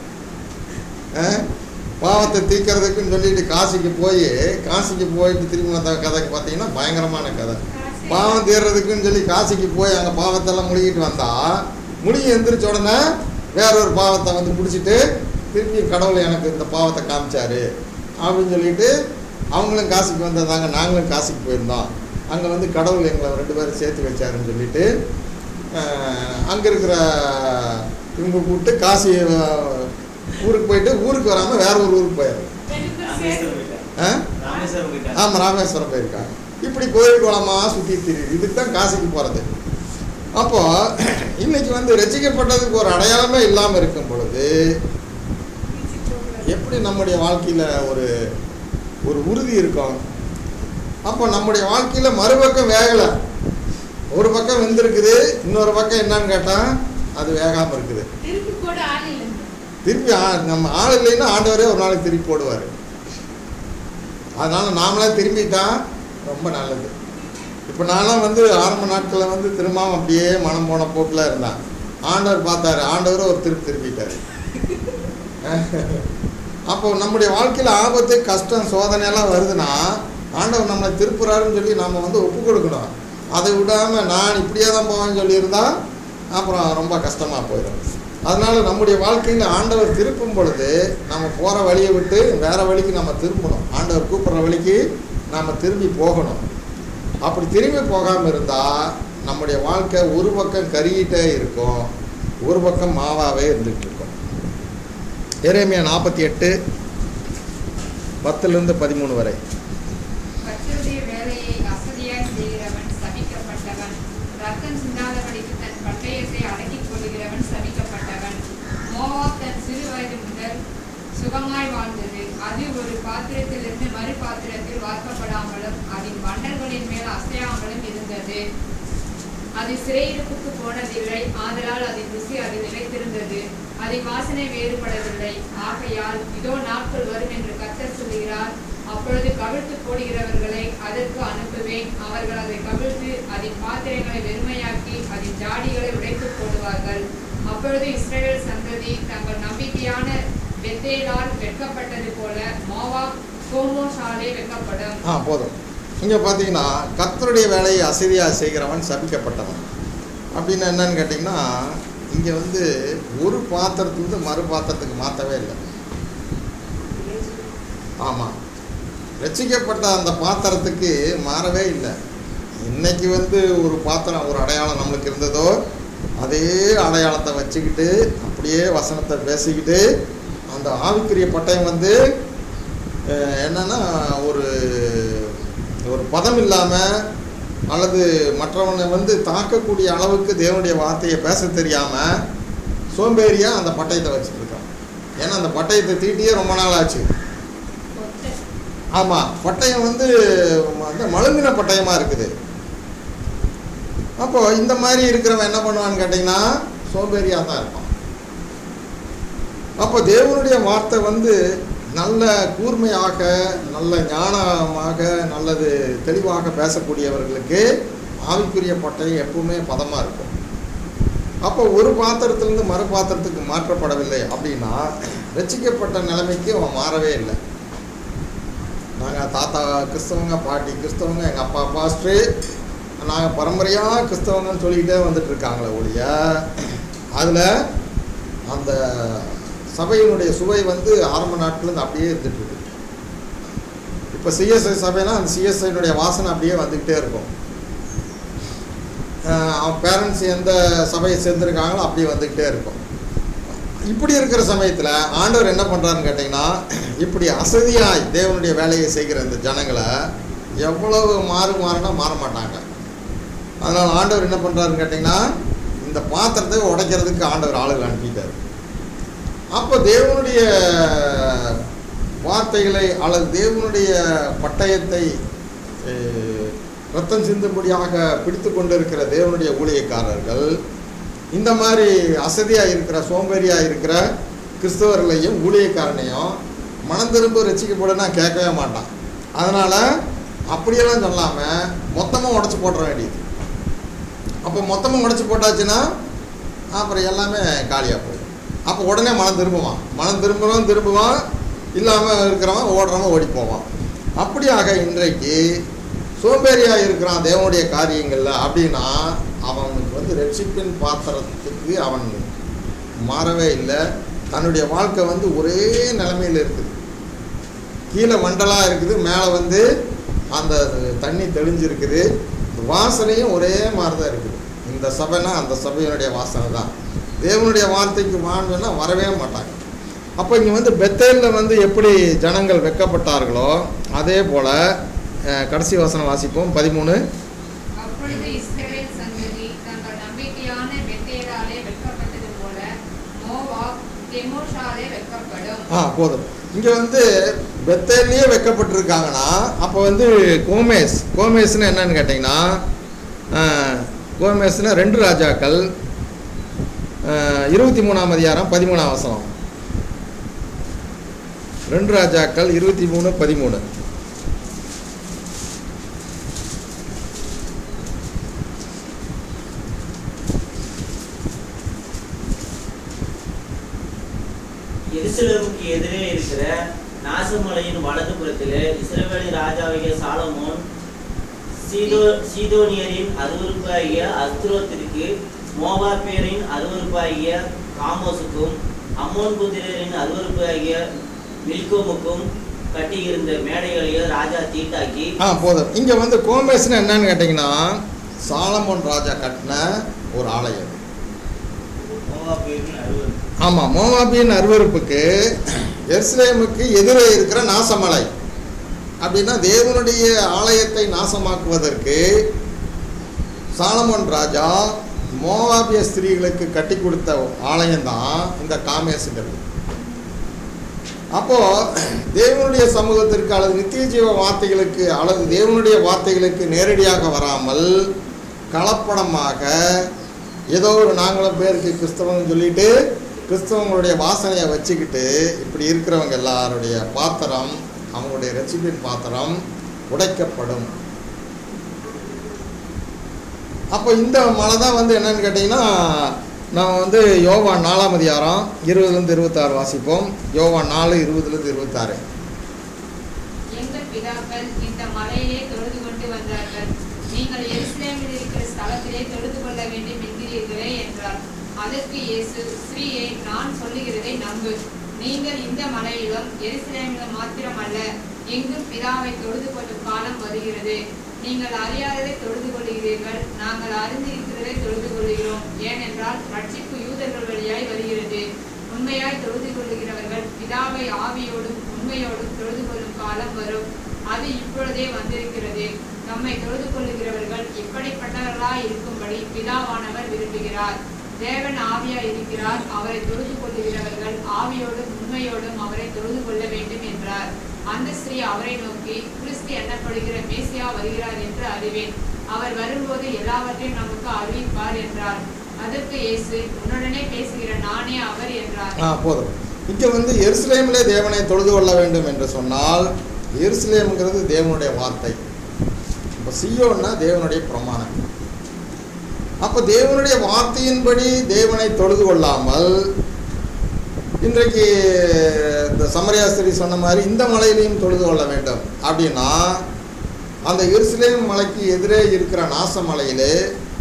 பாவத்தை தீர்க்கறதுக்குன்னு சொல்லிட்டு காசிக்கு போய் காசிக்கு போயிட்டு திரும்பி வந்த கதைக்கு பார்த்தீங்கன்னா பயங்கரமான கதை. பாவம் தீர்றதுக்குன்னு சொல்லி காசிக்கு போய் அங்கே பாவத்தெல்லாம் முழுகிட்டு வந்தால் முழுகி எந்திரிச்ச உடனே வேற ஒரு பாவத்தை வந்து பிடிச்சிட்டு திருப்பி கடவுள் எனக்கு இந்த பாவத்தை காமிச்சாரு அப்படின்னு சொல்லிட்டு அவங்களும் காசிக்கு வந்திருந்தாங்க, நாங்களும் காசிக்கு போயிருந்தோம், அங்கே வந்து கடவுள் எங்களை ரெண்டு பேரும் சேர்த்து வச்சாருன்னு சொல்லிட்டு அங்கே இருக்கிற இவங்க கூப்பிட்டு காசி ஊருக்கு போயிட்டு ஊருக்கு வராமல் வேற ஒரு ஊருக்கு போயிடுறோம். ஆமாம், ராமேஸ்வரம் போயிருக்காங்க. இப்படி கோயில் குளமாக சுற்றி திரியுது. இதுக்கு தான் காசிக்கு போகிறது. அப்போ இன்னைக்கு வந்து ரசிக்கப்பட்டதுக்கு ஒரு அடையாளமே இல்லாமல் இருக்கும் பொழுது எப்படி நம்முடைய வாழ்க்கையில் ஒரு ஒரு உறுதி இருக்கும்? அப்போ நம்முடைய வாழ்க்கையில் மறுபக்கம் வேகலை, ஒரு பக்கம் வெந்திருக்குது, இன்னொரு பக்கம் என்னன்னு கேட்டால் அது வேகாமல் இருக்குது. திருப்பி நம்ம ஆள் இல்லைன்னா ஆண்டவரே ஒரு நாளைக்கு திருப்பி போடுவார். அதனால் நாமளே திரும்பிட்டா ரொம்ப நல்லது. இப்போ நான்லாம் வந்து ஆரம்ப நாட்களில் வந்து திரும்பவும் அப்படியே மனம் போன போக்கில் இருந்தேன். ஆண்டவர் பார்த்தாரு, ஆண்டவர் ஒரு திருப்பி திரும்பிட்டார். அப்போ நம்முடைய வாழ்க்கையில் ஆபத்து, கஷ்டம், சோதனையெல்லாம் வருதுன்னா ஆண்டவர் நம்மளை திருப்புறாருன்னு சொல்லி நம்ம வந்து ஒப்பு கொடுக்கணும். அதை விடாமல் நான் இப்படியே தான் போவேன்னு சொல்லியிருந்தால் அப்புறம் ரொம்ப கஷ்டமாக போயிடும். அதனால் நம்முடைய வாழ்க்கையில் ஆண்டவர் திருப்பும் பொழுது நம்ம போகிற வழியை விட்டு வேறு வழிக்கு நம்ம திரும்பணும். ஆண்டவர் கூப்பிட்ற வழிக்கு நாம் திரும்பி போகணும். அப்படி திரும்பி போகாமல் இருந்தால் நம்முடைய வாழ்க்கை ஒரு பக்கம் கருகிட்டே இருக்கும், ஒரு பக்கம் மாவாகவே இருந்துகிட்டு இருக்கும். எரேமியா நாற்பத்தி எட்டு பத்துலேருந்து பதிமூணு வரை. கர்த்தருடைய வேலையை அசதியாய் செய்கிறவன் சபிக்கப்பட்டவன். ரத்தம் சிந்தாதபடிக்கு தன் பட்டயத்தை அடக்கிக் கொள்கிறவன் சபிக்கப்பட்டவன். மோவாப் தன் சிறு வயது முதல் சுகமாய் வாழ்ந்தது. அது ஒரு பாத்திரத்திலிருந்து மறு பாத்திரத்தில் வார்க்கப்படாமலும் அதன் வண்டர்களின் மேல் அசையாமலும் இருந்தது. அது சிறையிருப்புக்கு போனதில்லை, ஆதலால் அதன் ருசி அது நிலைத்திருந்தது. அதன் வாசனை வேறுபடவில்லை. ஆகையால் இதோ நாட்கள் வரும் என்று கர்த்தர் சொல்கிறார், அப்பொழுது கவிழ்த்து போடுகிறவர்களை அதற்கு அனுப்புவேன். அவர்கள் அதை கவிழ்த்து அதன் பாத்திரங்களை வெறுமையாக்கி அதன் ஜாடிகளை உடைத்து போடுவார்கள். அப்பொழுது இஸ்ரவேல் சந்ததி தங்கள் நம்பிக்கையான பெத்தேலால் வெட்கப்பட்டது போல மோவாப் கோமோஷாலே வெட்கப்படும். ஆ போதும். இங்கே பார்த்தீங்கன்னா கர்த்தருடைய வேலையை அசதியாக செய்கிறவன் சபிக்கப்பட்டவன் அப்படின்னு என்னன்னு கேட்டிங்கன்னா, இங்கே வந்து ஒரு பாத்திரத்துலேருந்து மறு பாத்திரத்துக்கு மாற்றவே இல்லை. ஆமாம், ரட்சிக்கப்பட்ட அந்த பாத்திரத்துக்கு மாறவே இல்லை. இன்னைக்கு வந்து ஒரு பாத்திரம், ஒரு அடையாளம் நம்மளுக்கு இருந்ததோ அதே அடையாளத்தை வச்சுக்கிட்டு அப்படியே வசனத்தை பேசிக்கிட்டு அந்த ஆவிக்குரிய பட்டயம் வந்து என்னென்னா ஒரு ஒரு பதம் இல்லாமல் அல்லது மற்றவனை வந்து தாக்கக்கூடிய அளவுக்கு தேவனுடைய வார்த்தையை பேச தெரியாமல் சோம்பேறியாக அந்த பட்டயத்தை வச்சுட்டு இருக்கான். ஏன்னா அந்த பட்டயத்தை தீட்டியே ரொம்ப நாள் ஆச்சு. ஆமாம், பட்டயம் வந்து அந்த மழுங்கின பட்டயமாக இருக்குது. அப்போ இந்த மாதிரி இருக்கிறவன் என்ன பண்ணுவான்னு கேட்டிங்கன்னா சோம்பேறியாக தான் இருப்பான். அப்போ தேவனுடைய வார்த்தை வந்து நல்ல கூர்மையாக, நல்ல ஞானமாக, நல்லது தெளிவாக பேசக்கூடியவர்களுக்கு ஆவிக்குரிய பட்டயம் எப்பவுமே பதமாக இருக்கும். அப்போ ஒரு பாத்திரத்திலிருந்து மறு பாத்திரத்துக்கு மாற்றப்படவில்லை அப்படின்னா ரட்சிக்கப்பட்ட நிலைமைக்கு அவன் மாறவே இல்லை. நாங்கள் தாத்தா கிறிஸ்தவங்க, பாட்டி கிறிஸ்தவங்க, எங்கள் அப்பா பாஸ்ட்ரு, நாங்கள் பரம்பரையாக கிறிஸ்தவங்கன்னு சொல்லிக்கிட்டே வந்துட்டு இருக்காங்களே ஒழிய அதில் அந்த சபையினுடைய சுவை வந்து ஆரம்ப நாட்கள்லேருந்து அப்படியே இருந்துட்டு இருக்கு. இப்போ சிஎஸ்ஐ சபைனா அந்த சிஎஸ்ஐனுடைய வாசனை அப்படியே வந்துக்கிட்டே இருக்கும். அவன் பேரண்ட்ஸ் எந்த சபையை சேர்ந்துருக்காங்களோ அப்படியே வந்துக்கிட்டே இருக்கும். இப்படி இருக்கிற சமயத்தில் ஆண்டவர் என்ன பண்ணுறாருன்னு கேட்டிங்கன்னா, இப்படி அசதியாய் தேவனுடைய வேலையை செய்கிற இந்த ஜனங்களை எவ்வளவு மாறு மாறுனா மாற மாட்டாங்க. அதனால் ஆண்டவர் என்ன பண்ணுறாருன்னு கேட்டிங்கன்னா, இந்த பாத்திரத்தை உடைக்கிறதுக்கு ஆண்டவர் ஆளுகள் அனுப்பிட்டார். அப்போ தேவனுடைய வார்த்தைகளை அல்லது தேவனுடைய பட்டயத்தை ரத்தம் சிந்தும்படியாக பிடித்து கொண்டு இருக்கிற தேவனுடைய ஊழியக்காரர்கள் இந்த மாதிரி அசதியாக இருக்கிற சோம்பேறியாக இருக்கிற கிறிஸ்தவர்களையும் ஊழியக்காரனையும் மனம் திரும்ப ரசிக்கப்படனா கேட்கவே மாட்டான். அதனால் அப்படியெல்லாம் சொல்லாமல் மொத்தமாக உடச்சி போட்டுற வேண்டியது. அப்போ மொத்தமாக உடச்சி போட்டாச்சுன்னா அப்புறம் எல்லாமே காலியாக போயிடும். அப்போ உடனே மனம் திரும்புவான், மனம் திரும்புறவன் திரும்புவான், இல்லாமல் இருக்கிறவன் ஓடுறவன் ஓடி போவான். அப்படியாக இன்றைக்கு சோம்பேறியாக இருக்கிறான் தேவனுடைய காரியங்களில் அப்படின்னா அவனுக்கு வந்து ரட்சிப்பின் பாத்திரத்துக்கு அவன் மாறவே இல்லை. தன்னுடைய வாழ்க்கை வந்து ஒரே நிலைமையில் இருக்குது. கீழே மண்டலாக இருக்குது, மேலே வந்து அந்த தண்ணி தெளிஞ்சிருக்குது. வாசனையும் ஒரே மாதிரி தான் இருக்குது. இந்த சபைனா அந்த சபையினுடைய வாசனை தான். தேவனுடைய வார்த்தைக்கு வாங்கன்னா வரவே மாட்டாங்க. அப்போ இங்கே வந்து பெத்தேலில் வந்து எப்படி ஜனங்கள் வெட்கப்பட்டார்களோ அதே போல் கடைசி வசனம் வாசிப்போம், பதிமூணு. அப்பொழுது இஸ்ரவேல் சந்ததி தங்கள் நம்பிக்கையான பெத்தேலாலே வெட்கப்பட்டது போல மோவாப் கெமோஷாலே வெட்கப்படும். ஆ போதும். இங்கே வந்து பெத்தேலியே வெட்கப்பட்டிருக்காங்கன்னா அப்போ வந்து கோமேஸ் கோமேஸ்னு என்னன்னு கேட்டிங்கன்னா, கோமேஸ்னா ரெண்டு ராஜாக்கள் இருபத்தி மூணாம் அதிகாரம் பதிமூணாம் வசனம். ரெண்டு ராஜாக்கள் இருபத்தி மூணு பதிமூணு. எருசலேமுக்கு எதிரே இருக்கிற நாசமலையின் வலது புறத்திலே இஸ்ரவேலின் ராஜாவாகிய சாலமோன் சீதோ சீதோனியரின் அருவருப்பாகிய அஸ்திரோத்திற்கு, மோவாபியரின் அருவருப்பாகிய காமோசுக்கும், அம்மோன் புத்திரரின் அருவருப்பாகிய மில்கோமுக்கும் கட்டியிருந்த மேடைகளையோ ராஜா தீட்டாக்கி. ஆ போதும். இங்கே வந்து கோமேஸ்னு என்னன்னு கேட்டிங்கன்னா சாலமோன் ராஜா கட்டின ஒரு ஆலயம். மோவாபியரின் அருவருப்பு. ஆமாம், மோவாபியின் அருவருப்புக்கு எருசலேமுக்கு எதிரே இருக்கிற நாசமலை. அப்படின்னா தேவனுடைய ஆலயத்தை நாசமாக்குவதற்கு சாலமோன் ராஜா மோவாபிய ஸ்திரீகளுக்கு கட்டி கொடுத்த ஆலயம்தான் இந்த காமேசுங்கிறது. அப்போது தேவனுடைய சமூகத்திற்கு அல்லது நித்திய ஜீவ வார்த்தைகளுக்கு அல்லது தேவனுடைய வார்த்தைகளுக்கு நேரடியாக வராமல் கலப்படமாக ஏதோ ஒரு நாங்களும் பேருக்கு கிறிஸ்தவம் சொல்லிட்டு கிறிஸ்தவங்களுடைய வாசனையை வச்சுக்கிட்டு இப்படி இருக்கிறவங்க எல்லாருடைய பாத்திரம், அவங்களுடைய ரட்சிப்பின் பாத்திரம் உடைக்கப்படும். அப்போ இந்த மலை தான் வந்து என்னன்னு கேட்டிங்கன்னா, நான் வந்து யோவான் நாலாம் அதிகாரம் இருபதுலேருந்து இருபத்தாறு வாசிப்போம். யோவான் நாலு இருபதுலேருந்து இருபத்தாறு. எங்கள் பிதாக்கள் இந்த மலையிலே தொழுது கொண்டு வந்தார்கள். நீங்கள் எருசலேமில் இருக்கிற ஸ்தலத்திலே தொழுது கொள்ள வேண்டும் என்கிறீர்களே என்றார். அதற்கு இயேசு, ஸ்ரீயே, நான் சொல்லுகிறதை நம்பு. நீங்கள் இந்த மலையிலும் எருசலேமிலும் மாத்திரமல்ல, எங்கும் பிதாவை தொழுது கொள்ளும் காலம் வருகிறது. நீங்கள் அறியாததை தொழுது கொள்கிறீர்கள், நாங்கள் அறிந்திருக்கிறதை தொழுது கொள்கிறோம். ஏனென்றால் ரட்சிப்பு யூதர்கள் வழியாய் வருகிறது. உண்மையாய் தொழுது கொள்ளுகிறவர்கள் பிதாவை ஆவியோடும் உண்மையோடும் தொழுது கொள்ளும் காலம் வரும். அது இப்பொழுதே வந்திருக்கிறது. நம்மை தொழுது கொள்ளுகிறவர்கள் இப்படிப்பட்டவர்களாய் இருக்கும்படி பிதாவானவர் விரும்புகிறார். தேவன் ஆவியாய் இருக்கிறார். அவரை தொழுது கொள்ளுகிறவர்கள் ஆவியோடும் உண்மையோடும் அவரை தொழுது கொள்ள வேண்டும் என்றார். அந்த ஸ்ரீ அவரை நோக்கி, கிறிஸ்து எண்ணப்படுகிற மேசியா வருகிறார் என்று அறிவேன். அவர் வரும்போது எல்லாவற்றையும் நமக்கு அறிவிப்பார் என்றார். அதற்கு இயேசு, உன்னுடனே பேசுகிற நானே அவர் என்றார். ஆ போதும். இங்கே வந்து எருசலேமிலே தேவனை தொழுது கொள்ள வேண்டும் என்று சொன்னால், எருசலேம்ங்கிறது தேவனுடைய வார்த்தை. இப்போ சியோன்னா தேவனுடைய பிரமாணம். அப்போ தேவனுடைய வார்த்தையின்படி தேவனை தொழுது கொள்ளாமல் இன்றைக்கு இந்த சமரியாஸ்திரி சொன்ன மாதிரி இந்த மலையிலையும் தொழுது கொள்ள வேண்டும் அப்படின்னா, அந்த எருசலேம் மலைக்கு எதிரே இருக்கிற நாசமலையிலே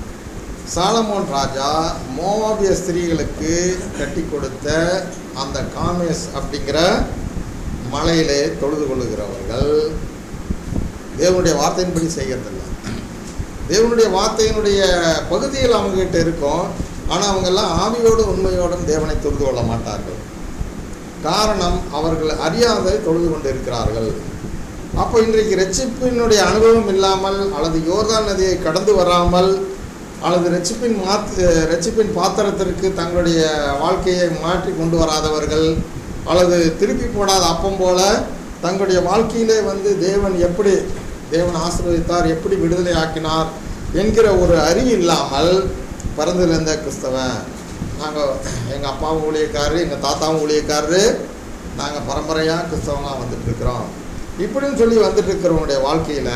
சாலமோன் ராஜா மோவாபிய ஸ்திரீகளுக்கு கட்டி கொடுத்த அந்த காமேஸ் அப்படிங்கிற மலையிலே தொழுது கொள்ளுகிறவர்கள் தேவனுடைய வார்த்தையின்படி செய்கிறதில்லை. தேவனுடைய வார்த்தையினுடைய பகுதியில் அவங்ககிட்ட இருக்கும், ஆனால் அவங்கெல்லாம் ஆவியோடும் உண்மையோடும் தேவனை தொழுது கொள்ள மாட்டார்கள். காரணம், அவர்கள் அறியாதை தொழுது கொண்டு இருக்கிறார்கள். அப்போ இன்றைக்கு ரட்சிப்பினுடைய அனுபவம் இல்லாமல் அல்லது யோர்தான் நதியை கடந்து வராமல் அல்லது ரட்சிப்பின் மாத்து ரட்சிப்பின் பாத்திரத்திற்கு தங்களுடைய வாழ்க்கையை மாற்றி கொண்டு வராதவர்கள் அல்லது திருப்பி போடாத அப்பம் போல தங்களுடைய வாழ்க்கையிலே வந்து தேவன் எப்படி தேவன் ஆசீர்வதித்தார், எப்படி விடுதலை ஆக்கினார் என்கிற ஒரு அறிவு இல்லாமல் பிறந்திருந்த கிறிஸ்தவன், நாங்கள் எங்கள் அப்பாவும் ஊழியக்காரரு, எங்கள் தாத்தாவும் ஊழியக்காரரு, நாங்கள் பரம்பரையாக கிறிஸ்தவங்களாக வந்துட்டுருக்குறோம் இப்படின்னு சொல்லி வந்துட்டுருக்கிறவங்களுடைய வாழ்க்கையில்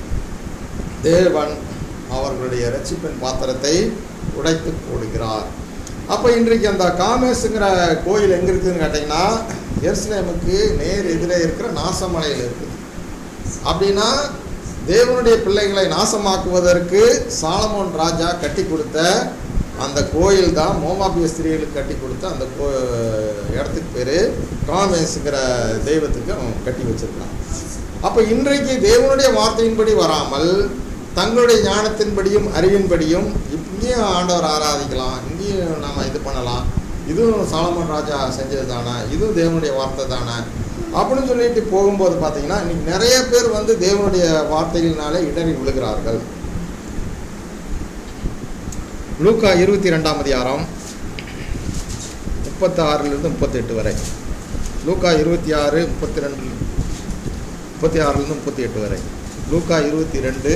தேவன் அவர்களுடைய ரட்சிப்பின் பாத்திரத்தை உடைத்து போடுகிறார். அப்போ இன்றைக்கு அந்த காமேஸுங்கிற கோயில் எங்கே இருக்குதுன்னு கேட்டிங்கன்னா, எருசலேமுக்கு நேர் எதிரே இருக்கிற நாசமலையில் இருக்குது. அப்படின்னா தேவனுடைய பிள்ளைகளை நாசமாக்குவதற்கு சாலமோன் ராஜா கட்டி கொடுத்த அந்த கோயில் தான் மோவாபிய ஸ்திரீகளுக்கு கட்டி கொடுத்த அந்த கோ இடத்துக்கு பேர் காமேஸுங்கிற தெய்வத்துக்கு அவன் கட்டி வச்சிருக்கான். அப்போ இன்றைக்கு தேவனுடைய வார்த்தையின்படி வராமல் தங்களுடைய ஞானத்தின்படியும் அறிவின்படியும் இங்கேயும் ஆண்டவர் ஆராதிக்கலாம், இங்கேயும் நாம் இது பண்ணலாம், இதுவும் சாலமோன் ராஜா செஞ்சது தானே, இதுவும் தேவனுடைய வார்த்தை தானே அப்படின்னு சொல்லிட்டு போகும்போது பார்த்தீங்கன்னா இன்னைக்கு நிறைய பேர் வந்து தேவனுடைய வார்த்தைகளினாலே இடறி விழுகிறார்கள். லூக்கா இருபத்தி ரெண்டாம் அதிகாரம் முப்பத்தி ஆறிலிருந்து முப்பத்தெட்டு வரை. லூக்கா இருபத்தி ஆறு முப்பத்தி ரெண்டு முப்பத்தி ஆறுலேருந்து முப்பத்தி எட்டு வரை. லூக்கா இருபத்தி ரெண்டு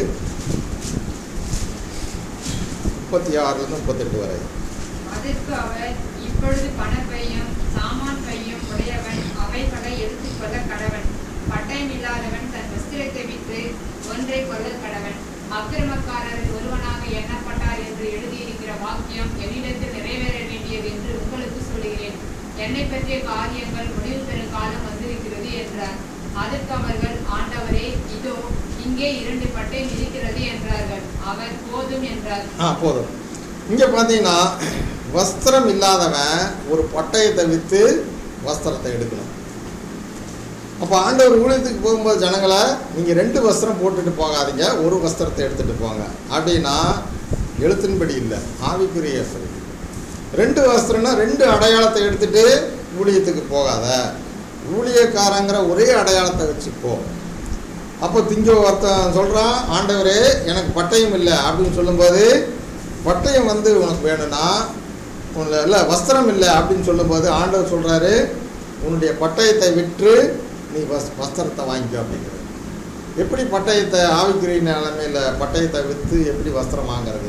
முப்பத்தி ஆறுலேருந்து முப்பத்தெட்டு வரை. அதற்கு அவர், இப்பொழுது பணப்பையும் சாமான் பையும் உடையவன் அவைகளை எடுத்துக்கொள்ள கடவன். பட்டயம் இல்லாதவன் தன் வஸ்திரத்தை விற்று ஒன்றை கொள்ள கடவன். அக்கிரமக்காரர் ஒருவனாக எண்ணப்பட்டார் என்று எழுதியிருக்கிற வாக்கியம் என்னிடத்தில் நிறைவேற வேண்டியது என்று உங்களுக்கு சொல்கிறேன். என்னை பற்றிய காரியங்கள் முடிவு பெறும் காலம் வந்திருக்கிறது என்றார். அதற்கு அவர்கள், ஆண்டவரே, இதோ இங்கே இரண்டு பட்டயம் இருக்கிறது என்றார்கள். அவர், போதும் என்றார். ஆ போதும். இங்கே பார்த்தீங்கன்னா வஸ்திரம் இல்லாதவன் ஒரு பட்டயத்தை விற்று வஸ்திரத்தை எடுக்கணும். அப்போ ஆண்டவர் ஊழியத்துக்கு போகும்போது ஜனங்களை, நீங்கள் ரெண்டு வஸ்திரம் போட்டுட்டு போகாதீங்க, ஒரு வஸ்திரத்தை எடுத்துகிட்டு போங்க அப்படின்னா எழுத்தின்படி இல்லை, ஆவிக்குரிய சொல்லி. ரெண்டு வஸ்திரம்னா ரெண்டு அடையாளத்தை எடுத்துகிட்டு ஊழியத்துக்கு போகாத, ஊழியக்காரங்கிற ஒரே அடையாளத்தை வச்சுப்போ. அப்போ திங்க ஒருத்தன் சொல்கிறான், ஆண்டவரே எனக்கு பட்டயம் இல்லை அப்படின்னு சொல்லும்போது, பட்டயம் வந்து உனக்கு வேணும்னா உன்னை இல்லை வஸ்திரம் இல்லை அப்படின்னு சொல்லும்போது ஆண்டவர் சொல்கிறாரு, உன்னுடைய பட்டயத்தை விற்று நீ வஸ் வஸ்திரத்தை வாங்கிக்கோ அப்படிங்கிறது. எப்படி பட்டயத்தை ஆவிக்குரிய நிலைமையில் பட்டயத்தை விற்று எப்படி வஸ்திரம் வாங்கிறது?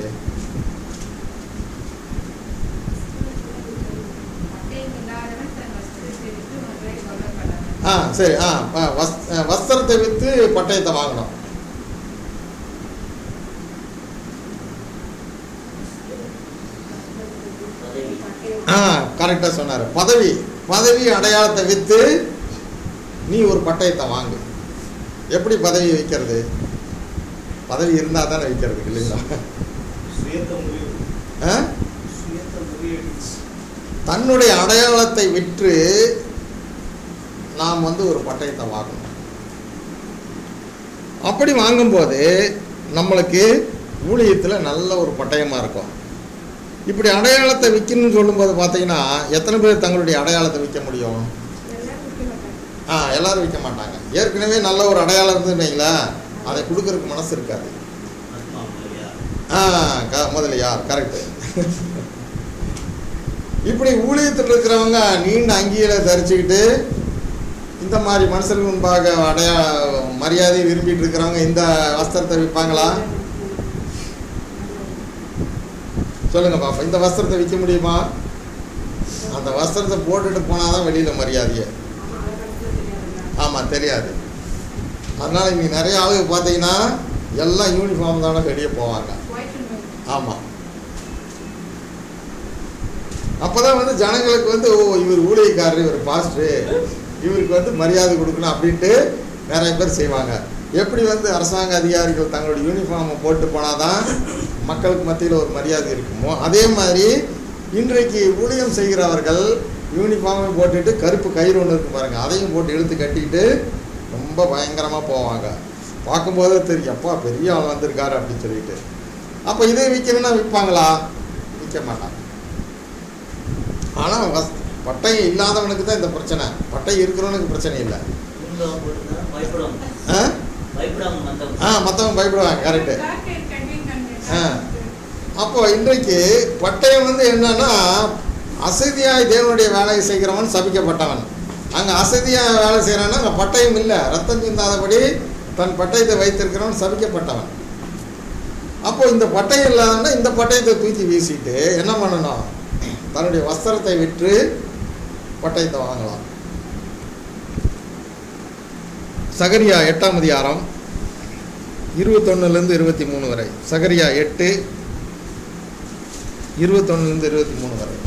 ஆ சரி, ஆ வஸ் வஸ்திரத்தை விற்று பட்டயத்தை வாங்கணும். ஆ கரெக்டாக சொன்னார். பதவி பதவி அடையாளத்தை விற்று நீ ஒரு பட்டயத்தை வாங்கு. எப்படி பதவி வைக்கிறது? பதவி இருந்தால் தானே வைக்கிறது இல்லைங்களா? தன்னுடைய அடையாளத்தை விற்று நாம் வந்து ஒரு பட்டயத்தை வாங்கணும். அப்படி வாங்கும்போது நம்மளுக்கு ஊழியத்தில் நல்ல ஒரு பட்டயமாக இருக்கும். இப்படி அடையாளத்தை விற்கணும்னு சொல்லும்போது பார்த்தீங்கன்னா எத்தனை பேர் தங்களுடைய அடையாளத்தை விற்க முடியும்? ஆ எல்லாரும் விற்க மாட்டாங்க. ஏற்கனவே நல்ல ஒரு அடையாளம் இருந்துங்களா, அதை கொடுக்கறதுக்கு மனசு இருக்காது. ஆ க முதலியார் கரெக்டு. இப்படி ஊழியத்தில் இருக்கிறவங்க நீண்ட அங்கிகளை தரிச்சுக்கிட்டு இந்த மாதிரி மனுஷர்கள் முன்பாக அடையா மரியாதையை விரும்பிட்டு இருக்கிறவங்க இந்த வஸ்திரத்தை விற்பாங்களா? சொல்லுங்க பாப்பா, இந்த வஸ்திரத்தை விற்க முடியுமா? அந்த வஸ்திரத்தை போட்டுட்டு போனாதான் வெளியில மரியாதையே. ஆமாம் தெரியாது. அதனால இங்கே நிறைய ஆளுங்க பார்த்தீங்கன்னா எல்லாம் யூனிஃபார்ம் தானே வெளியே போவாங்க. ஆமாம், அப்போதான் வந்து ஜனங்களுக்கு வந்து ஓ இவர் ஊழியக்காரர், இவர் பாஸ்டரு, இவருக்கு வந்து மரியாதை கொடுக்கணும் அப்படின்ட்டு நிறைய பேர் செய்வாங்க. எப்படி வந்து அரசாங்க அதிகாரிகள் தங்களுடைய யூனிஃபார்மை போட்டு போனாதான் மக்களுக்கு மத்தியில் ஒரு மரியாதை இருக்குமோ, அதே மாதிரி இன்றைக்கு ஊழியம் செய்கிறவர்கள் யூனிஃபார்மை போட்டுட்டு கருப்பு கயிறு ஒன்று இருக்கு பாருங்கள், அதையும் போட்டு இழுத்து கட்டிக்கிட்டு ரொம்ப பயங்கரமாக போவாங்க. பார்க்கும்போதே தெரியும், அப்பா பெரிய ஆள் வந்திருக்காரு அப்படின்னு சொல்லிட்டு. அப்போ இதை விற்கணும்னா விற்பாங்களா? விற்க மாட்டாங்க. ஆனால் வஸ் பட்டயம் இல்லாதவனுக்கு தான் இந்த பிரச்சனை, பட்டயம் இருக்கிறவனுக்கு பிரச்சனை இல்லை. ஆ மற்றவங்க பயப்படுவாங்க. கரெக்டு. ஆ அப்போ இன்றைக்கு பட்டயம் வந்து என்னன்னா, அசதியாய் தேவனுடைய வேலையை செய்கிறவன் சபிக்கப்பட்டவன். அங்கே அசதியாக வேலை செய்கிறான்னா அங்கே பட்டயம் இல்லை, ரத்தம் சிந்தாதபடி தன் பட்டயத்தை வைத்திருக்கிறவன் சபிக்கப்பட்டவன். அப்போ இந்த பட்டயம் இல்லாதன்னா இந்த பட்டயத்தை தூக்கி வீசிட்டு என்ன பண்ணணும்? தன்னுடைய வஸ்திரத்தை விற்று பட்டயத்தை வாங்கலாம். சகரியா எட்டாம் அதிகாரம் இருபத்தொன்னுலேருந்து இருபத்தி மூணு வரை. சகரியா எட்டு இருபத்தொன்னுலேருந்து இருபத்தி மூணு வரை.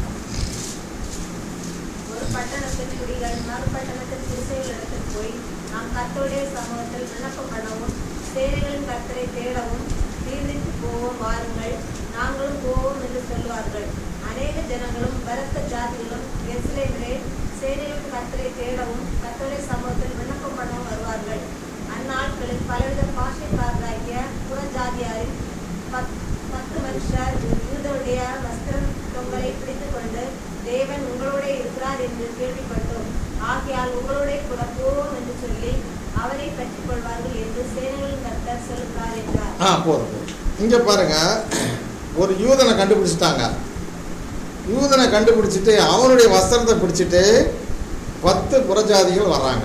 ஒரு பட்டணத்தின் குடிகள் மறு பட்டணத்தின் திசைகளிடத்தில் போய் நாம் கர்த்தருடைய சமூகத்தில் விண்ணப்பம் பண்ணவும் சேனைகளின் கர்த்தரை தேடவும் தீர்ந்துட்டு போவோம், வாருங்கள், நாங்களும் போவோம் என்று சொல்லுவார்கள். அநேக ஜனங்களும் பலத்த ஜாதிகளும் எருசலேமிலே சேனைகளுக்கு கர்த்தரை தேடவும் கர்த்தருடைய சமூகத்தில் விண்ணப்பம் பண்ணவும் வருவார்கள். அந்நாட்களில் பலவித பாஷைக்காரராகிய புறஜாதியாரின் பத் பத்து மனுஷர் யூதருடைய வஸ்திரம் தொங்கலை பிடித்துக் கொண்டு, தேவன் உங்களோட இருக்கிறார் என்று கேள்விப்பட்டோம், ஆகையால் உங்களோட கூட போவோம் என்று சொல்லி அவரை பற்றிக் கொள்வார்கள் என்று சேனைகளின் கர்த்தர் சொல்கிறார் என்றார். ஆ போதும் போதும். இங்கே பாருங்க, ஒரு யூதனை கண்டுபிடிச்சிட்டாங்க. யூதனை கண்டுபிடிச்சிட்டு அவனுடைய வஸ்திரத்தை பிடிச்சிட்டு பத்து புறஜாதிகள் வர்றாங்க.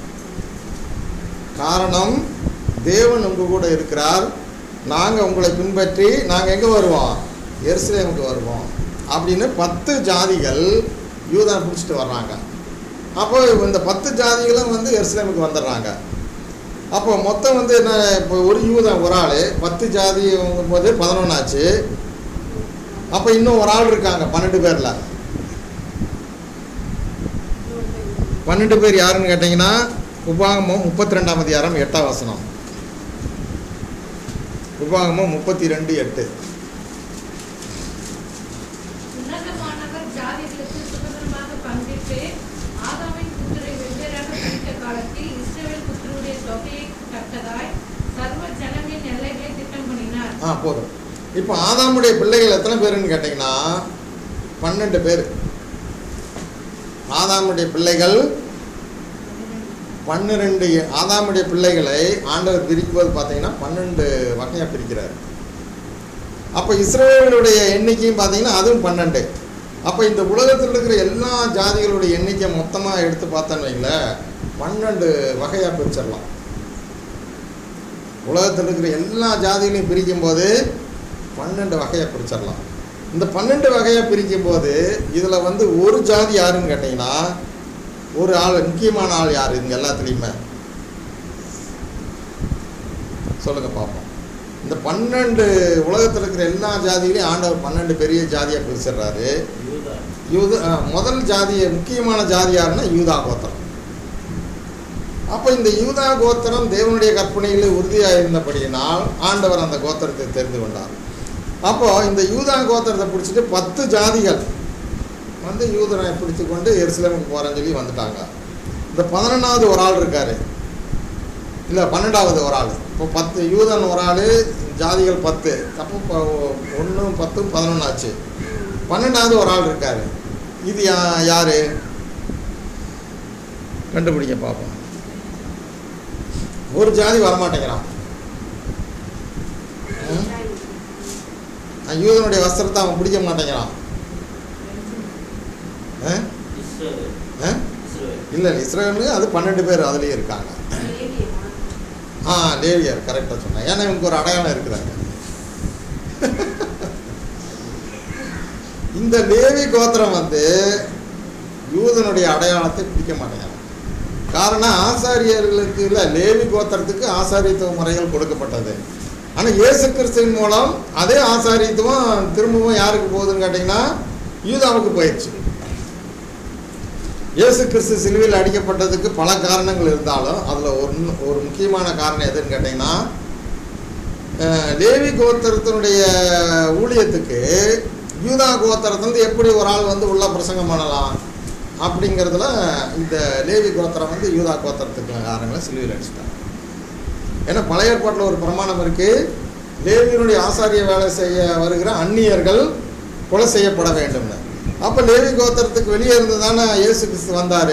காரணம், தேவன் உங்க கூட இருக்கிறார், நாங்கள் உங்களை பின்பற்றி நாங்கள் எங்கே வருவோம், எருசலேமுக்கு வருவோம் அப்படின்னு பத்து ஜாதிகள் யூதனை பிடிச்சிட்டு வர்றாங்க. அப்போ இந்த பத்து ஜாதிகளும் வந்து எருசலேமுக்கு வந்துடுறாங்க. அப்போ மொத்தம் வந்து என்ன, இப்போ ஒரு யூதன் ஒரு ஆள், பத்து ஜாதிங்கும் போது பதினொன்று ஆச்சு. அப்போ இன்னும் ஒரு ஆள் இருக்காங்க பன்னெண்டு பேரில். பன்னெண்டு பேர் யாருன்னு கேட்டிங்கன்னா, உபாகமம் முப்பத்தி ரெண்டாம் அதிகாரம் எட்டாம் வசனம். உபாகமம் முப்பத்தி ரெண்டு எட்டு. உன்னதமானவர் ஜாதிகளுக்கு சுதந்திரமாக பங்கிட்டு ஆதாமின் புத்திரை வெவ்வேறாக பிரித்த காலத்தில் இஸ்ரவேல் புத்திரருடைய தொகையை தக்கதாய் சர்வ ஜனங்களின் எல்லைகளை திட்டம் பண்ணினார். ஆ போதும். இப்போ ஆதாமுடைய பிள்ளைகள் எத்தனை பேருன்னு கேட்டிங்கன்னா பன்னெண்டு பேர். ஆதாமுடைய பிள்ளைகள் பன்னிரெண்டு. ஆதாமுடைய பிள்ளைகளை ஆண்டவர் பிரிக்கும்போது பார்த்தீங்கன்னா பன்னெண்டு வகையாக பிரிக்கிறார். அப்போ இஸ்ரவேலுடைய எண்ணிக்கையும் பார்த்தீங்கன்னா அதுவும் பன்னெண்டு. அப்போ இந்த உலகத்தில் இருக்கிற எல்லா ஜாதிகளுடைய எண்ணிக்கை மொத்தமாக எடுத்து பார்த்தோன்னு வைங்களேன், பன்னெண்டு வகையாக பிரிச்சிடலாம். உலகத்தில் இருக்கிற எல்லா ஜாதிகளையும் பிரிக்கும் போது பன்னெண்டு வகையாக பிரிச்சிடலாம். இந்த பன்னெண்டு வகையாக பிரிக்கும் போது இதில் வந்து ஒரு ஜாதி யாருன்னு கேட்டிங்கன்னா, ஒரு ஆள், முக்கியமான ஆள் யார் இங்கே எல்லாத்துலேயுமே சொல்லுங்கள் பார்ப்போம். இந்த பன்னெண்டு உலகத்தில் இருக்கிற எல்லா ஜாதிகளையும் ஆண்டவர் பன்னெண்டு பெரிய ஜாதியாக பிரிச்சிடுறாரு. யூத முதல் ஜாதியை, முக்கியமான ஜாதி யாருன்னா யூதா கோத்திரம். அப்போ இந்த யூதா கோத்திரம் தேவனுடைய கற்பனையில் உறுதியாக இருந்தபடியினால் ஆண்டவர் அந்த கோத்திரத்தை தெரிந்து கொண்டார். அப்போது இந்த யூதா கோத்திரத்தை பிடிச்சிட்டு பத்து ஜாதிகள் வந்து யூதனை பிடித்து கொண்டு எருசலேமுக்கு போகிறேன்னு சொல்லி வந்துட்டாங்க. இந்த பதினொன்றாவது ஒரு ஆள் இருக்கார், இல்லை பன்னெண்டாவது ஒரு ஆள். இப்போ பத்து யூதன் ஒரு ஆள், ஜாதிகள் பத்து. அப்போ ஒன்று பத்து பதினொன்று ஆச்சு. பன்னெண்டாவது ஒரு ஆள் இருக்கார். இது யா யார் கண்டுபிடிக்க பார்ப்போம். ஒரு ஜாதி வரமாட்டேங்கிறான். யூதனுடைய வஸ்திரத்தை அவன் பிடிக்க மாட்டேங்கிறான். இல்லை, இஸ்ரவேலு அது பன்னெண்டு பேர் அதுலேயே இருக்காங்க. ஆ லேவியர் கரெக்டாக சொன்னேன். ஏன்னா இவனுக்கு ஒரு அடையாளம் இருக்கிறாங்க. இந்த லேவி கோத்திரம் வந்து யூதனுடைய அடையாளத்தை பிடிக்க மாட்டேங்கிறாங்க. காரணம், ஆசாரியர்களுக்கு இல்லை, லேவி கோத்திரத்துக்கு ஆசாரியத்துவ முறைகள் கொடுக்கப்பட்டது. ஆனால் இயேசு கிறிஸ்துவின் மூலம் அதே ஆசாரியத்துவம் திரும்பவும் யாருக்கு போகுதுன்னு கேட்டிங்கன்னா யூதாவுக்கு போயிடுச்சு. இயேசு கிறிஸ்து சிலுவையில் அடிக்கப்பட்டதுக்கு பல காரணங்கள் இருந்தாலும் அதில் ஒன்று ஒரு முக்கியமான காரணம் எதுன்னு கேட்டிங்கன்னா, லேவி கோத்திரத்தினுடைய ஊழியத்துக்கு யூதா கோத்திரத்துலேருந்து எப்படி ஒரு ஆள் வந்து உள்ள பிரசங்கம் பண்ணலாம் அப்படிங்கிறதுல இந்த லேவி கோத்திரம் வந்து யூதா கோத்திரத்துக்கு காரணங்களை சிலுவையில் அடிச்சிட்டாங்க. ஏன்னா பழைய ஏற்பாட்டில் ஒரு பிரமாணம் இருக்குது, லேவியினுடைய ஆசாரிய வேலை செய்ய வருகிற அந்நியர்கள் கொலை செய்யப்பட வேண்டும்னு. அப்போ லேவி கோத்திரத்துக்கு வெளியே இருந்து தானே இயேசு கிறிஸ்து வந்தார்.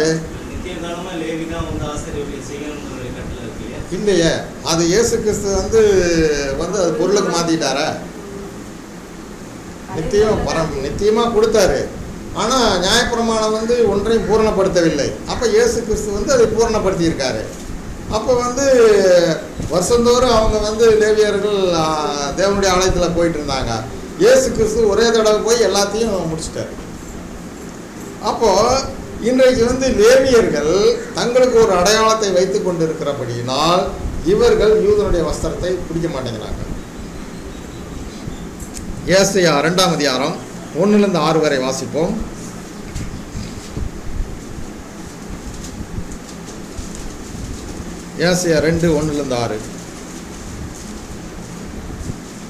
இல்லையே, அது இயேசு கிறிஸ்து வந்து வந்து அது பொருளுக்கு மாற்றிட்டார. நித்தியம் பரம் நித்தியமாக கொடுத்தாரு. ஆனால் நியாயப்பிரமாணம் வந்து ஒன்றையும் பூரணப்படுத்தவில்லை. அப்போ இயேசு கிறிஸ்து வந்து அதை பூரணப்படுத்தியிருக்காரு. அப்போ வந்து வருஷந்தோறும் அவங்க வந்து லேவியர்கள் தேவனுடைய ஆலயத்தில் போயிட்டு இருந்தாங்க. இயேசு கிறிஸ்து ஒரே தடவை போய் எல்லாத்தையும் முடிச்சிட்டார். அப்போது இன்றைக்கு வந்து லேவியர்கள் தங்களுக்கு ஒரு அடையாளத்தை வைத்து கொண்டு இருக்கிறபடியினால் இவர்கள் யூதனுடைய வஸ்திரத்தை பிடிக்க மாட்டேங்கிறாங்க. ஏசாயா இரண்டாம் அதிகாரம் ஒன்றிலிருந்து ஆறு வரை வாசிப்போம். ஏசாயா ரெண்டு ஒன்றிலிருந்து ஆறு.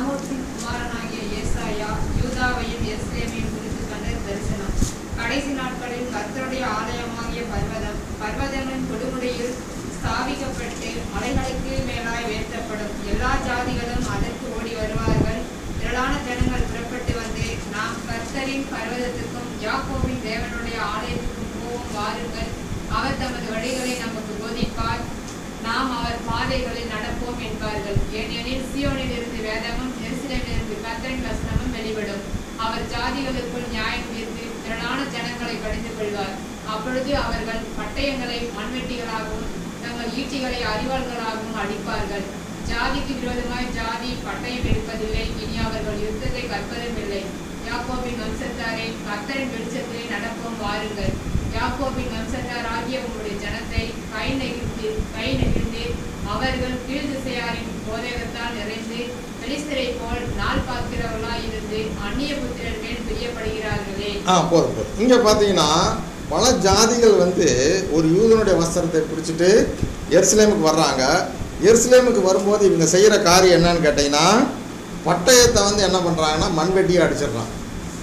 ஆமோத்தின் குமாரனாகிய ஏசாயா யூதாவையும் எருசலேமையும் குறித்து கண்ட தரிசனம். கடைசி நாட்களில் கர்த்தருடைய ஆலயமாகிய பர்வதம் பர்வதங்களின் கொடுமுடியில் ஸ்தாபிக்கப்பட்டு மலைகளுக்கு மேலாய் உயர்த்தப்படும். எல்லா ஜாதிகளும் அதற்கு ஓடி வருவார்கள். திரளான ஜனங்கள் புறப்பட்டு வந்து, நாம் கர்த்தரின் பர்வதத்துக்கும் யாக்கோபின் தேவனுடைய ஆலயத்துக்கும் போவோம், வாருங்கள். அவர் தமது வழிகளை நமக்கு போதிப்பார், நாம் அவர் பாதைகளில் நடப்போம் என்பார்கள். ஏனெனில் சீயோனிலிருந்து வேதமும் எருசலேமிலிருந்து கர்த்தரின் வசனமும் வெளிப்படும். அவர் ஜாதிகளுக்குள் நியாயம் தீர்த்து திரளான ஜனங்களை கடிந்து கொள்வார். அப்பொழுது அவர்கள் பட்டயங்களை மண்வெட்டிகளாகவும் தங்கள் ஈட்டிகளை அரிவாள்களாகவும் அடிப்பார்கள். ஜாதிக்கு விரோதமாய் ஜாதி பட்டயம் எடுப்பதில்லை, இனி அவர்கள் யுத்தத்தை கற்பதும் இல்லை. யாக்கோபின் வம்சத்தாரை கர்த்தரின் வெளிச்சத்திலே நடப்போம், வாருங்கள். யாக்கோபின் வம்சத்தார் ஆகிய உங்களுடைய ஜனத்தை கை நெகிழ்ந்து கை நெகிழ்ந்து அவர்கள் கீழ் திசையாரின் போதகத்தால் நிறைந்து பெலிஸ்தரை போல் நாள் பார்க்கிறவர்களாய் இருந்து அந்நிய புத்திரர் மேல் பிரியப்படுகிறார்களே. ஆ போதும் போதும். இங்கே பார்த்தீங்கன்னா பல ஜாதிகள் வந்து ஒரு யூதனுடைய வஸ்திரத்தை பிடிச்சிட்டு எருசலேமுக்கு வர்றாங்க. எருசலேமுக்கு வரும்போது இவங்க செய்கிற காரியம் என்னன்னு கேட்டிங்கன்னா, பட்டயத்தை வந்து என்ன பண்ணுறாங்கன்னா மண்வெட்டியை அடிச்சிடுறான்.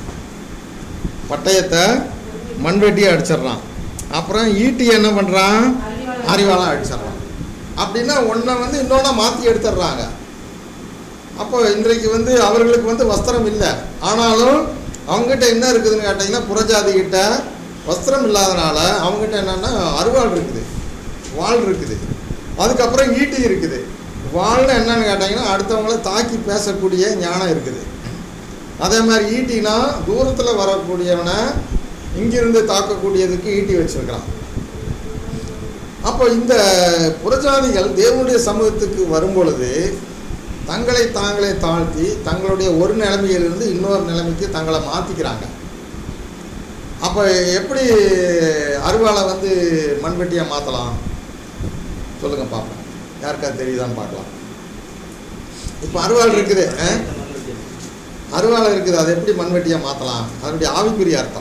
பட்டயத்தை மண்வெட்டியை அடிச்சிடுறான். அப்புறம் ஈட்டி என்ன பண்ணுறான், அரிவாளாக அடிச்சிடுறான். அப்படின்னா ஒன்றை வந்து இன்னொன்னா மாற்றி எடுத்துடுறாங்க. அப்போ இன்றைக்கு வந்து அவர்களுக்கு வந்து வஸ்திரம் இல்லை, ஆனாலும் அவங்ககிட்ட என்ன இருக்குதுன்னு கேட்டிங்கன்னா, புறஜாதிகிட்ட வஸ்திரம் இல்லாதனால அவங்ககிட்ட என்னென்னா அருவாள் இருக்குது, வாள் இருக்குது, அதுக்கப்புறம் ஈட்டி இருக்குது. வாள்னு என்னன்னு கேட்டிங்கன்னா அடுத்தவங்கள தாக்கி பேசக்கூடிய ஞானம் இருக்குது. அதே மாதிரி ஈட்டினா தூரத்தில் வரக்கூடியவனை இங்கிருந்து தாக்கக்கூடியதுக்கு ஈட்டி வச்சுருக்கிறான். அப்போ இந்த புறஜாதிகள் தேவனுடைய சமூகத்துக்கு வரும்பொழுது தங்களை தாங்களே தாழ்த்தி தங்களுடைய ஒரு நிலைமையிலிருந்து இன்னொரு நிலைமைக்கு தங்களை மாற்றிக்கிறாங்க. அப்போ எப்படி அருவாளை வந்து மண்வெட்டியாக மாற்றலாம் சொல்லுங்கள் பார்ப்போம், யாருக்காவது தெரியுதான்னு பார்க்கலாம். இப்போ அருவாள் இருக்குது, அருவாள் இருக்குது, அதை எப்படி மண்வெட்டியாக மாற்றலாம்? அதனுடைய ஆவிக்குரிய அர்த்தம்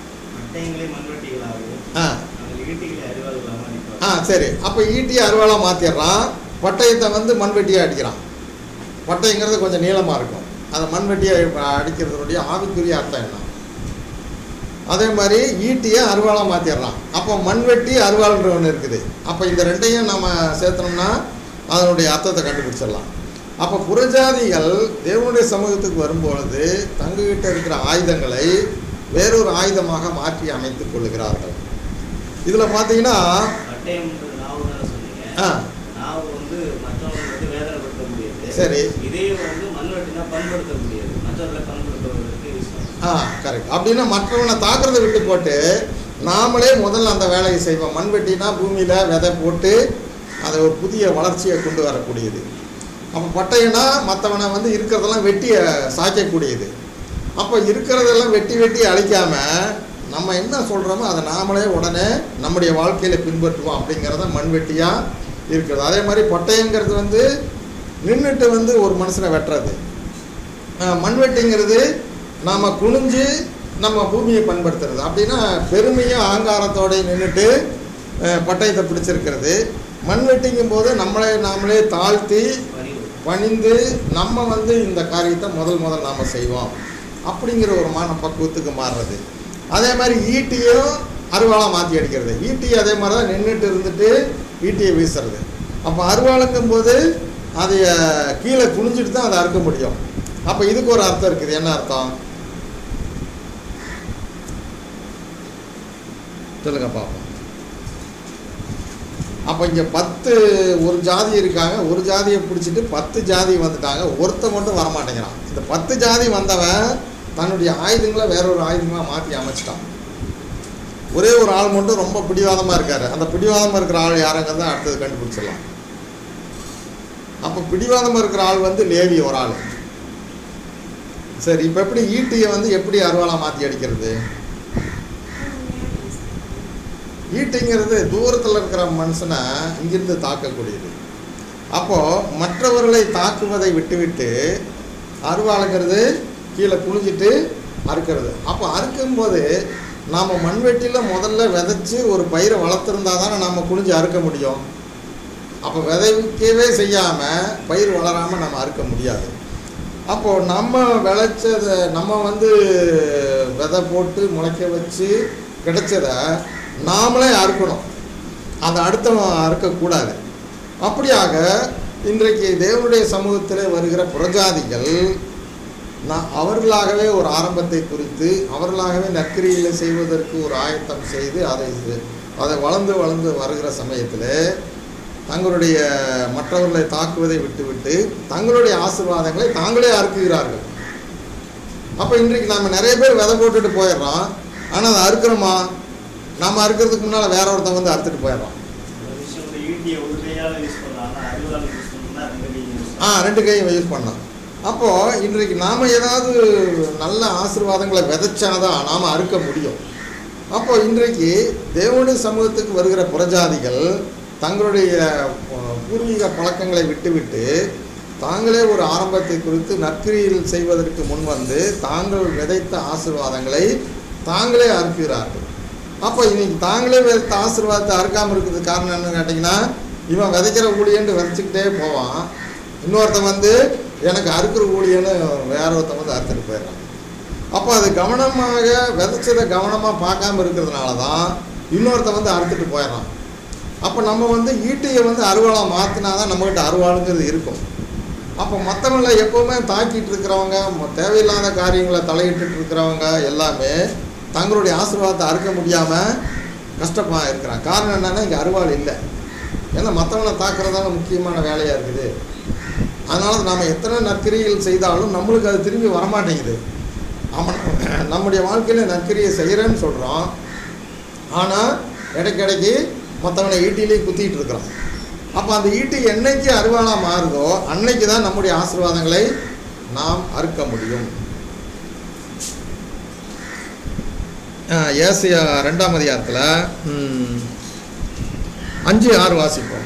ஆ ஆ சரி. அப்போ ஈட்டியை அருவாளாக மாற்றிடுறான், பட்டயத்தை வந்து மண்வெட்டியாக அடிக்கிறான். பட்டயங்கிறது கொஞ்சம் நீளமாக இருக்கும், அதை மண்வெட்டியை அடிக்கிறதுனுடைய ஆவிக்குரிய அர்த்தம் என்ன? அதே மாதிரி ஈட்டியை அருவாளாக மாற்றிடுறான். அப்போ மண்வெட்டி அருவாள்ன்ற ஒன்று இருக்குது. அப்போ இந்த ரெண்டையும் நம்ம சேர்த்தோம்னா அதனுடைய அர்த்தத்தை கண்டுபிடிச்சிடலாம். அப்போ புறஜாதிகள் தேவனுடைய சமூகத்துக்கு வரும்பொழுது தங்ககிட்ட இருக்கிற ஆயுதங்களை வேறொரு ஆயுதமாக மாற்றி அமைத்துக் கொள்ளுகிறார்கள். இதில் பார்த்தீங்கன்னா ஆ சரி ஆ கரெக்ட். அப்படின்னா மற்றவனை தாக்குறதை விட்டு போட்டு நாமளே முதல்ல அந்த வேலையை செய்வோம். மண்வெட்டினா பூமியில் விதை போட்டு அதை ஒரு புதிய வளர்ச்சியை கொண்டு வரக்கூடியது. அப்போ பட்டயனா மற்றவனை வந்து இருக்கிறதெல்லாம் வெட்டியை சாய்க்கக்கூடியது. அப்போ இருக்கிறதெல்லாம் வெட்டி வெட்டி அழிக்காமல் நம்ம என்ன சொல்கிறோமோ அதை நாமளே உடனே நம்முடைய வாழ்க்கையில் பின்பற்றுவோம் அப்படிங்கிறத மண்வெட்டியாக இருக்குது. அதே மாதிரி பட்டயங்கிறது வந்து நின்றுட்டு வந்து ஒரு மனுஷனை வெட்டுறது. மண்வெட்டிங்கிறது நாம் குனிஞ்சு நம்ம பூமியை பயன்படுத்துறது. அப்படின்னா பெருமையும் அகங்காரத்தோடு நின்றுட்டு பட்டயத்தை பிடிச்சிருக்கிறது. மண்வெட்டிங்கும் போது நம்மளே நாமளே தாழ்த்தி பணிந்து நம்ம வந்து இந்த காரியத்தை முதல் முதல் நாம் செய்வோம் அப்படிங்கிற ஒரு மான பக்குவத்துக்கு மாறுறது. அதே மாதிரி ஈட்டியும் அருவாளாக மாற்றி அடிக்கிறது. ஈட்டி அதே மாதிரி தான் நின்றுட்டு இருந்துட்டு ஈட்டியை வீசுறது. அப்போ அருவாளுங்கும் போது அதை கீழே குனிஞ்சிட்டு தான் அதை அறுக்க முடியும். அப்போ இதுக்கு ஒரு அர்த்தம் இருக்குது. என்ன அர்த்தம் சொல்லுங்க பார்ப்போம். அப்போ இங்கே பத்து ஒரு ஜாதி இருக்காங்க, ஒரு ஜாதியை பிடிச்சிட்டு பத்து ஜாதி வந்துட்டாங்க, ஒருத்த மட்டும் வரமாட்டேங்கிறான். இந்த பத்து ஜாதி வந்தவன் தன்னுடைய ஆயுதங்களை வேறொரு ஆயுதங்களாக மாற்றி அமைச்சிட்டான். ஒரே ஒரு ஆள் மட்டும் ரொம்ப பிடிவாதமாக இருக்கார். அந்த பிடிவாதமாக இருக்கிற ஆள் யாருங்கிறத அடுத்தது கண்டுபிடிச்சிடலாம். அப்போ பிடிவாதமாக இருக்கிற ஆள் வந்து லேவி ஒரு ஆள். சரி, இப்போ எப்படி ஈட்டியை வந்து எப்படி அருவாளாக மாற்றி அடிக்கிறது? ஈட்டிங்கிறது தூரத்தில் இருக்கிற மனுஷனை இங்கிருந்து தாக்கக்கூடியது. அப்போது மற்றவர்களை தாக்குவதை விட்டுவிட்டு அருவாளுங்கிறது கீழே குனிஞ்சிட்டு அறுக்கிறது. அப்போ அறுக்கும்போது நாம் மண்வெட்டியில் முதல்ல விதைச்சி ஒரு பயிரை வளர்த்துருந்தா தானே நாம் குனிஞ்சு அறுக்க முடியும். அப்போ விதைக்கவே செய்யாமல் பயிர் வளராமல் நம்ம அறுக்க முடியாது. அப்போது நம்ம விளைச்சதை நம்ம வந்து விதை போட்டு முளைக்க வச்சு கிடைச்சதை நாமளே அறுக்கணும், அதை அடுத்தவன் அறுக்கக்கூடாது. அப்படியாக இன்றைக்கு தேவனுடைய சமூகத்தில் வருகிற புறஜாதிகள் நான் அவர்களாகவே ஒரு ஆரம்பத்தை குறித்து அவர்களாகவே நற்கிரியை செய்வதற்கு ஒரு ஆயத்தம் செய்து அதை அதை வளர்ந்து வளர்ந்து வருகிற சமயத்தில் தங்களுடைய மற்றவர்களை தாக்குவதை விட்டுவிட்டு தங்களுடைய ஆசீர்வாதங்களை தாங்களே அறுக்குகிறார்கள். அப்போ இன்றைக்கு நம்ம நிறைய பேர் விதை போட்டுட்டு போயிடுறோம், ஆனால் அதை அறுக்கிறோமா? நம்ம அறுக்கிறதுக்கு முன்னால் வேற ஒருத்தன் வந்து அறுத்துட்டு போயிடுறோம். ஆ ரெண்டு கையும் யூஸ் பண்ணோம். அப்போது இன்றைக்கு நாம் ஏதாவது நல்ல ஆசீர்வாதங்களை விதைச்சாதான் நாம் அறுக்க முடியும். அப்போது இன்றைக்கு தேவனுடைய சமூகத்துக்கு வருகிற புறஜாதிகள் தங்களுடைய பூர்வீக பழக்கங்களை விட்டுவிட்டு தாங்களே ஒரு ஆரம்பத்தை குறித்து நற்கிரியில் செய்வதற்கு முன் வந்து தாங்கள் விதைத்த ஆசீர்வாதங்களை தாங்களே அறுக்கிறார்கள். அப்போ இன்னைக்கு தாங்களே விதைத்த ஆசீர்வாதத்தை அறுக்காமல் இருக்கிறது காரணம் என்னன்னு கேட்டிங்கன்னா, இவன் விதைக்கிற ஊழியன்னு விதைச்சிக்கிட்டே போவான், இன்னொருத்தன் வந்து எனக்கு அறுக்கிற ஊழியன்னு வேற ஒருத்தன் வந்து அறுத்துட்டு போயிடுறான். அப்போ அது கவனமாக விதைச்சதை கவனமாக பார்க்காம இருக்கிறதுனால தான் இன்னொருத்தன் வந்து அறுத்துட்டு போயிடறான். அப்போ நம்ம வந்து ஈட்டியை வந்து அருவாளாக மாற்றினா தான் நம்மகிட்ட அருவாளுங்கிறது இருக்கும். அப்போ மற்றவங்களை எப்போவுமே தாக்கிட்டு இருக்கிறவங்க, தேவையில்லாத காரியங்களை தலையிட்டு இருக்கிறவங்க எல்லாமே தங்களுடைய ஆசீர்வாதத்தை அறுக்க முடியாமல் கஷ்டமாக இருக்கிறாங்க. காரணம் என்னென்னா இங்கே அருவாள் இல்லை. ஏன்னா மற்றவங்களை தாக்குறதான முக்கியமான வேலையாக இருக்குது. அதனால் நாம் எத்தனை நற்கிரிகள் செய்தாலும் நம்மளுக்கு அது திரும்பி வரமாட்டேங்குது. அவன் நம்முடைய வாழ்க்கையில் நற்கிரியை செய்கிறேன்னு சொல்கிறோம், ஆனால் இடைக்கிடைக்கு மற்றவனை ஈட்டிலையும் குத்திட்டு இருக்கிறோம். அப்போ அந்த ஈட்டி என்னைக்கு அருவாளாக மாறுதோ அன்னைக்கு தான் நம்முடைய ஆசீர்வாதங்களை நாம் அறுக்க முடியும். ஏசியா ரெண்டாம் அதிகாரத்தில் அஞ்சு ஆறு வாசிப்போம்.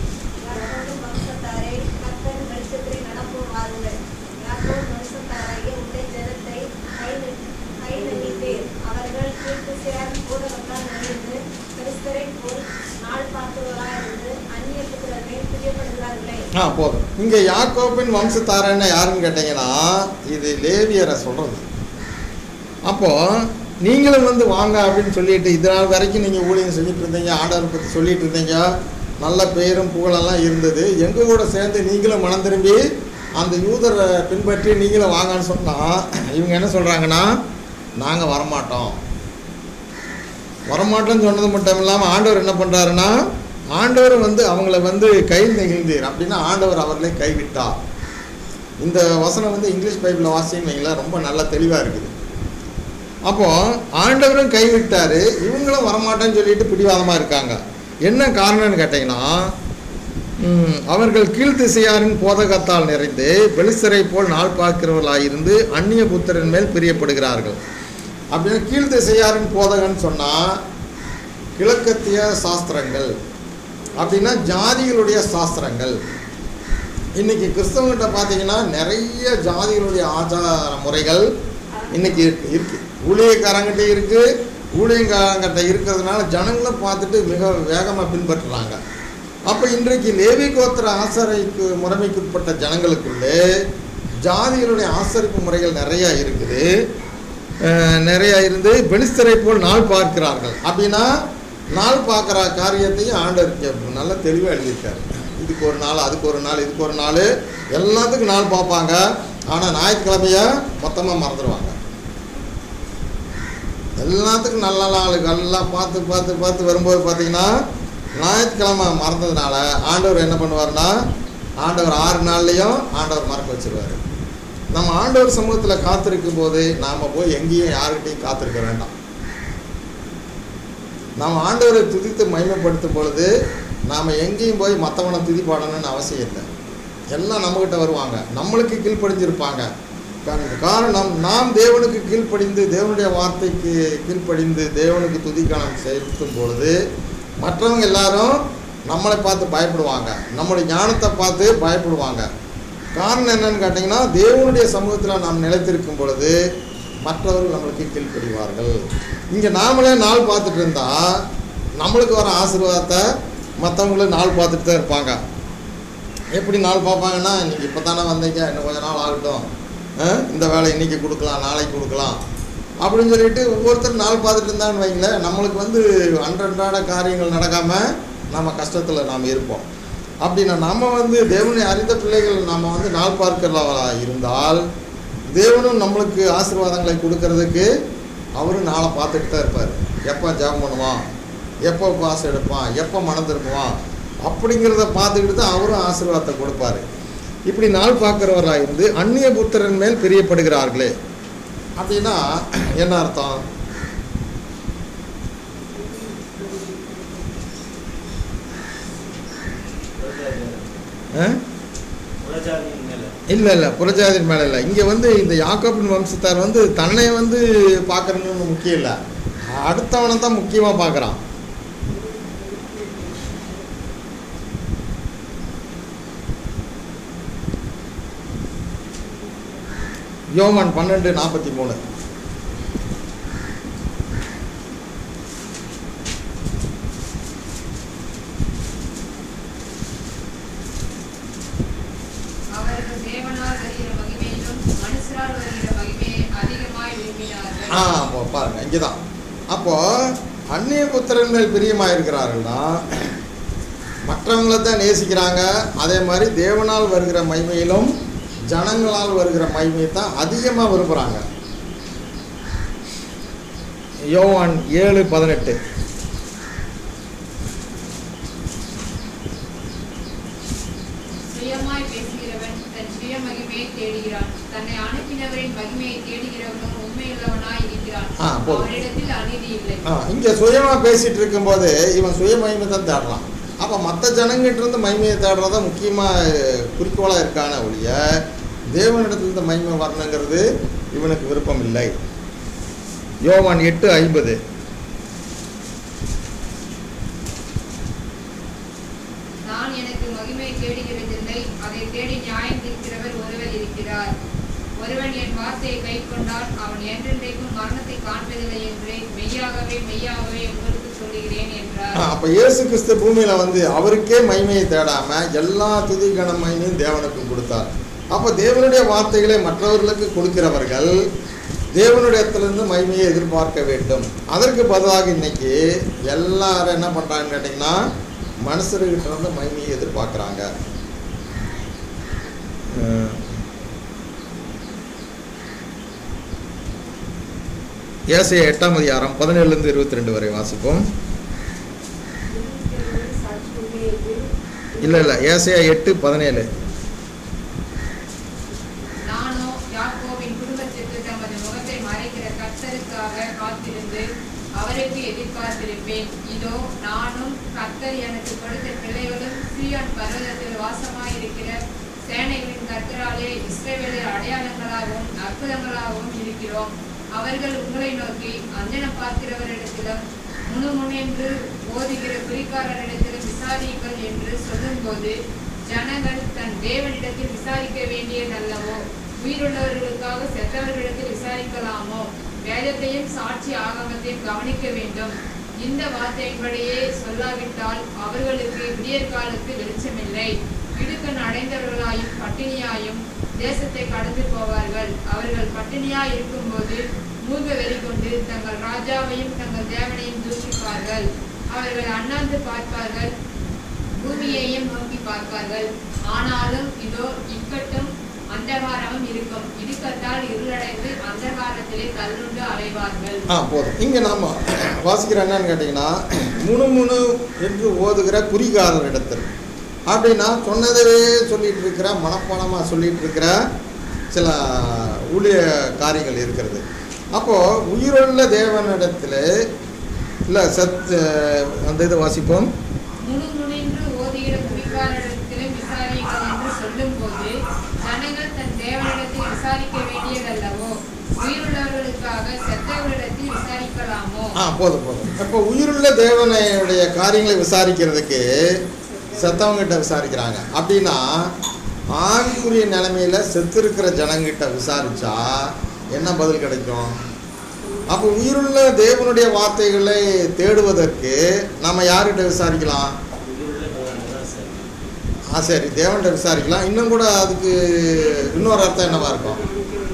ஆ போதும். இங்கே யாக்கோபின் வம்சத்தாரன்னு யாருன்னு கேட்டிங்கன்னா இது லேவியரை சொல்கிறது. அப்போது நீங்களும் வந்து வாங்க அப்படின்னு சொல்லிட்டு இதனால் வரைக்கும் நீங்கள் ஊழியம் செஞ்சுட்டு இருந்தீங்க, ஆண்டவரை பற்றி சொல்லிட்டு இருந்தீங்க, நல்ல பேரும் புகழெல்லாம் இருந்தது, எங்கள் கூட சேர்ந்து நீங்களும் மனம் திரும்பி அந்த யூதரை பின்பற்றி நீங்களும் வாங்கன்னு சொன்னால் இவங்க என்ன சொல்கிறாங்கன்னா, நாங்கள் வரமாட்டோம். வரமாட்டோன்னு சொன்னது மட்டும் இல்லாமல் ஆண்டவர் என்ன பண்ணுறாருன்னா, ஆண்டவர் வந்து அவங்கள வந்து கை நெகிழ்ந்தீர் அப்படின்னா ஆண்டவர் அவர்களை கைவிட்டார். இந்த வசனம் வந்து இங்கிலீஷ் பைபிளில் வாசின்னு வைங்களேன், ரொம்ப நல்ல தெளிவாக இருக்குது. அப்போது ஆண்டவரும் கைவிட்டார், இவங்களும் வரமாட்டேன்னு சொல்லிட்டு பிடிவாதமாக இருக்காங்க. என்ன காரணம்னு கேட்டிங்கன்னா, அவர்கள் கீழ்த்திசையாரின் போதகத்தால் நிறைந்து பெலிஸ்தரை போல் நாள் பார்க்கிறவர்களாயிருந்து அந்நிய புத்திரன் மேல் பிரியப்படுகிறார்கள். அப்படின்னா கீழ்த்திசையாரின் போதகன்னு சொன்னால் கிழக்கத்திய சாஸ்திரங்கள், அப்படின்னா ஜாதிகளுடைய சாஸ்திரங்கள். இன்றைக்கி கிறிஸ்தவங்கிட்ட பார்த்தீங்கன்னா நிறைய ஜாதிகளுடைய ஆச்சார முறைகள் இன்றைக்கி இருக்கு இருக்குது ஊழியக்காரங்கிட்ட இருக்குது. ஊழியக்காரங்கிட்ட இருக்கிறதுனால ஜனங்களும் பார்த்துட்டு மிக வேகமாக பின்பற்றுறாங்க. அப்போ இன்றைக்கு லேவி கோத்திர ஆசரிப்பு முறைமைக்குட்பட்ட ஜனங்களுக்குள்ளே ஜாதிகளுடைய ஆசரிப்பு முறைகள் நிறையா இருக்குது, நிறையா இருந்து பெலிஸ்தரை போல் நாள் பார்க்கிறார்கள். அப்படின்னா நாள் பார்க்குற காரியத்தையும் ஆண்டவர் நல்ல தெளிவாக எழுதியிருக்காரு. இதுக்கு ஒரு நாள், அதுக்கு ஒரு நாள், இதுக்கு ஒரு நாள், எல்லாத்துக்கும் நாள் பார்ப்பாங்க. ஆனால் ஞாயிற்றுக்கிழமையை மொத்தமாக மறந்துடுவாங்க. எல்லாத்துக்கும் நல்ல நாளுக்கு எல்லாம் பார்த்து பார்த்து பார்த்து வரும்போது பார்த்தீங்கன்னா ஞாயிற்றுக்கிழமை மறந்ததுனால ஆண்டவர் என்ன பண்ணுவார்னா, ஆண்டவர் ஆறு நாள்லேயும் ஆண்டவர் மறக்க வச்சுருவார். நம்ம ஆண்டவர் சமூகத்தில் காத்திருக்கும் போது நாம் போய் எங்கேயும் யாருக்கிட்டையும் காத்திருக்க வேண்டாம். நாம் ஆண்டவரை துதித்து மகிமைப்படுத்தும் பொழுது நாம் எங்கேயும் போய் மற்றவனை துதி பாடணும்னு அவசியம் இல்லை. எல்லாம் நம்மக்கிட்ட வருவாங்க, நம்மளுக்கு கீழ்ப்படிஞ்சிருப்பாங்க. காரணம், நாம் தேவனுக்கு கீழ்ப்படிந்து தேவனுடைய வார்த்தைக்கு கீழ்ப்படிந்து தேவனுக்கு துதிக்கானம் செலுத்தும் பொழுது மற்றவங்க எல்லாரும் நம்மளை பார்த்து பயப்படுவாங்க, நம்முடைய ஞானத்தை பார்த்து பயப்படுவாங்க. காரணம் என்னன்னு கேட்டிங்கன்னா, தேவனுடைய சமூகத்தில் நாம் நிலைத்திருக்கும் பொழுது மற்றவர்கள் நம்மளுக்கு கீழ்ப்படிவார்கள். இங்கே நாமளே நாள் பார்த்துட்டு இருந்தால் நம்மளுக்கு வர ஆசீர்வாதத்தை மற்றவங்களும் நாள் பார்த்துட்டு தான் இருப்பாங்க. எப்படி நாள் பார்ப்பாங்கன்னா, இன்றைக்கி இப்போ தானே வந்தீங்க, இன்னும் கொஞ்சம் நாள் ஆகட்டும், அஹ், இந்த வேலை இன்னைக்கு கொடுக்கலாம் நாளைக்கு கொடுக்கலாம் அப்படின்னு சொல்லிட்டு ஒவ்வொருத்தரும் நாள் பார்த்துட்டு இருந்தான்னு வைங்களேன், நம்மளுக்கு வந்து அன்றன்றாட காரியங்கள் நடக்காமல் நம்ம கஷ்டத்தில் நாம் இருப்போம். அப்படின்னா நம்ம வந்து தேவனை அறிந்த பிள்ளைகள் நம்ம வந்து நாள் பார்க்கிறவர்களா இருந்தால் தேவனும் நம்மளுக்கு ஆசீர்வாதங்களை கொடுக்கறதுக்கு அவரும் நாளை பார்த்துட்டு தான் இருப்பார். எப்போ ஜெபம் பண்ணுவான், எப்போ பாஸ் எடுப்பான், எப்போ மனம் திரும்புவான் அப்படிங்கிறத பார்த்துக்கிட்டு தான் அவரும் ஆசீர்வாதத்தை கொடுப்பாரு. இப்படி நாள் பார்க்குறவராக இருந்து அந்நிய புத்திரன் மேல் பிரியப்படுகிறார்களே அப்படின்னா என்ன அர்த்தம்? புறஜாதியின் மேல இல்லை இல்லை புறஜாதியின் மேலே இல்லை. இங்கே வந்து இந்த யாக்கோபின் வம்சத்தார் வந்து தன்னை வந்து பார்க்குறன்னு முக்கியம் இல்லை, அடுத்தவனை தான் முக்கியமாக பார்க்குறான். யோவான் பன்னெண்டு நாற்பத்தி மூணு. அவர்கள் தேவனால் வருகிற மகிமையிலும் மனுஷரால் வருகிற மகிமையை அதிகமாய் விரும்பினார்கள். ஆ அப்போ பாருங்க இங்கே தான். அப்போது அந்நிய புத்திரன் மேல் பிரியமாக இருக்கிறார்கள்னா மற்றவங்களை தான் நேசிக்கிறாங்க. அதே மாதிரி தேவனால் வருகிற மகிமையிலும் ஜனங்களால் வருகிற மகிமையை தான் அதிகமாக விரும்புகிறாங்க. யோவான் ஏழு பதினெட்டு. சுயமாய் பேசுகிறவன் தன் சுய மகிமையை தேடுகிறான், தன்னை அனுப்பினவரின் மகிமையை தேடுகிறவனும் உண்மையுள்ளவனாய் இருக்கிறான், ஆ, போதும். அவனிடத்தில் அநீதி இல்லை. ஆ இங்கே சுயமாக பேசிகிட்டு இருக்கும்போது இவன் சுய மகிமை தான் தேடலாம். அப்போ மற்ற ஜனங்கிட்ட இருந்து மகிமையை தேடுறத முக்கியமாக குறிக்கோளாக இருக்கான ஒழிய தேவனிடத்துலேருந்து மகிமை வரணுங்கிறது இவனுக்கு விருப்பம் இல்லை. யோவான் எட்டு ஐம்பது. நான் எனக்கு மகிமை தேடுகிறதில்லை, அதை தேடி நியாயம் தீர்க்கிறவர் ஒருவர் இருக்கிறார். ஒருவன் என் வார்த்தையை கை கொண்டால் அவன் என்றென்றைக்கும் மரணத்தை காண்பதில்லை என்று மெய்யாகவே மெய்யாகவே உங்களுக்கு சொல்லுகிறேன் என்றார். அப்போ இயேசு கிறிஸ்து பூமியில் வந்து அவருக்கே மகிமையை தேடாமல் எல்லா துதி கன மகிமையும் தேவனுக்கு கொடுத்தார். அப்போ தேவனுடைய வார்த்தைகளை மற்றவர்களுக்கு கொடுக்கிறவர்கள் தேவனுடைய இடத்துலேருந்து மகிமையை எதிர்பார்க்க வேண்டும். அதற்கு பதிலாக இன்னைக்கு எல்லாரும் என்ன பண்ணுறாங்கன்னு கேட்டிங்கன்னா மனுஷர்கிட்ட இருந்து மகிமையை எதிர்பார்க்குறாங்க. ஏசாயா எட்டாம் அதிகாரம் பதினேழுலேருந்து இருபத்தி ரெண்டு வரை வாசிப்போம். இல்லை இல்லை ஏசாயா எட்டு பதினேழு. நானோ யாக்கோபின் குடும்பத்திற்கு தமது முகத்தை மறைக்கிற கர்த்தருக்காக காத்திருந்து அவருக்கு எதிர்பார்த்திருப்பேன். இதோ நானும் கர்த்தர் எனக்கு கொடுத்த பிள்ளைகளும் சீயோன் பர்வதத்தில் வாசமாயிருக்கிற சேனைகளின் கர்த்தராலே இஸ்ரவேலில் அடையாளங்களாகவும் அற்புதங்களாகவும் இருக்கிறோம். அவர்கள் உங்களை நோக்கி அஞ்சனம் பார்க்கிறவரிடத்திலும் முணுமுணென்று ஓதுகிற குறிக்காரரிடத்திலும் விசாரியுங்கள் என்று சொல்லும்போது ஜனங்கள் தன் தேவனிடத்தில் விசாரிக்க வேண்டியதல்லவோ? உயிருள்ளவர்களுக்காக செத்தவர்களிடத்தில் விசாரிக்கலாமோ? வேதத்தையும் சாட்சி ஆகமத்தையும் கவனிக்க வேண்டும். இந்த வார்த்தையின்படியே சொல்லாவிட்டால் அவர்களுக்கு விடியற்காலத்து வெளிச்சமில்லை. இடுக்கண் அடைந்தவர்களாயும் பட்டினியாயும் தேசத்தை கடந்து போவார்கள். அவர்கள் பட்டினியாய் இருக்கும்போது மூக வெறி கொண்டு தங்கள் ராஜாவையும் தங்கள் தேவனையும் தூஷிப்பார்கள். அவர்கள் அண்ணாந்து பார்ப்பார்கள், பூமியையும் நோக்கி பார்ப்பார்கள். ஆனாலும் இதோ இக்கட்டும் அந்தகாரமும் இருக்கும். இடுக்கத்தால் இருளடைந்து அந்தகாரத்திலே தள்ளுண்டு அலைவார்கள். ஆ போதும். இங்கே நாம் வாசிக்கிற என்னன்னு கேட்டிங்கன்னா முணு முணு என்று ஓதுகிற குறிகாரர் இடத்தில் அப்படின்னா சொன்னதவே சொல்லிகிட்டு இருக்கிற மனப்பாடமாக சொல்லிகிட்டு இருக்கிற சில ஊழிய காரியங்கள் இருக்கிறது. அப்போது உயிருள்ள தேவனிடத்தில் இல்லை சத் அந்த இதை வாசிப்போம். முணுமுணின்று ஓதுகிற குறிக்காரரிடத்திலும் விசாரியுங்கள் என்று சொல்லும்போது ஜனங்கள் தன் தேவனிடத்தில் விசாரிக்க வேண்டியதல்லவோ? உயிருள்ளவர்களுக்காக செத்தவர்களிடத்தில் விசாரிக்கலாமோ? ஆ போதும் போதும். அப்போ உயிருள்ள தேவனுடைய காரியங்களை விசாரிக்கிறதுக்கு செத்தவங்கிட்ட விசாரிக்கிறாங்க. அப்படின்னா ஆவிக்குரிய நிலைமையில் செத்து இருக்கிற ஜனங்கிட்ட விசாரித்தா என்ன பதில் கிடைக்கும்? அப்போ உயிருள்ள தேவனுடைய வார்த்தைகளை தேடுவதற்கு நம்ம யார்கிட்ட விசாரிக்கலாம்? ஆ சரி, தேவன்கிட்ட விசாரிக்கலாம். இன்னும் கூட அதுக்கு இன்னொரு அர்த்தம் என்னவா இருக்கும்?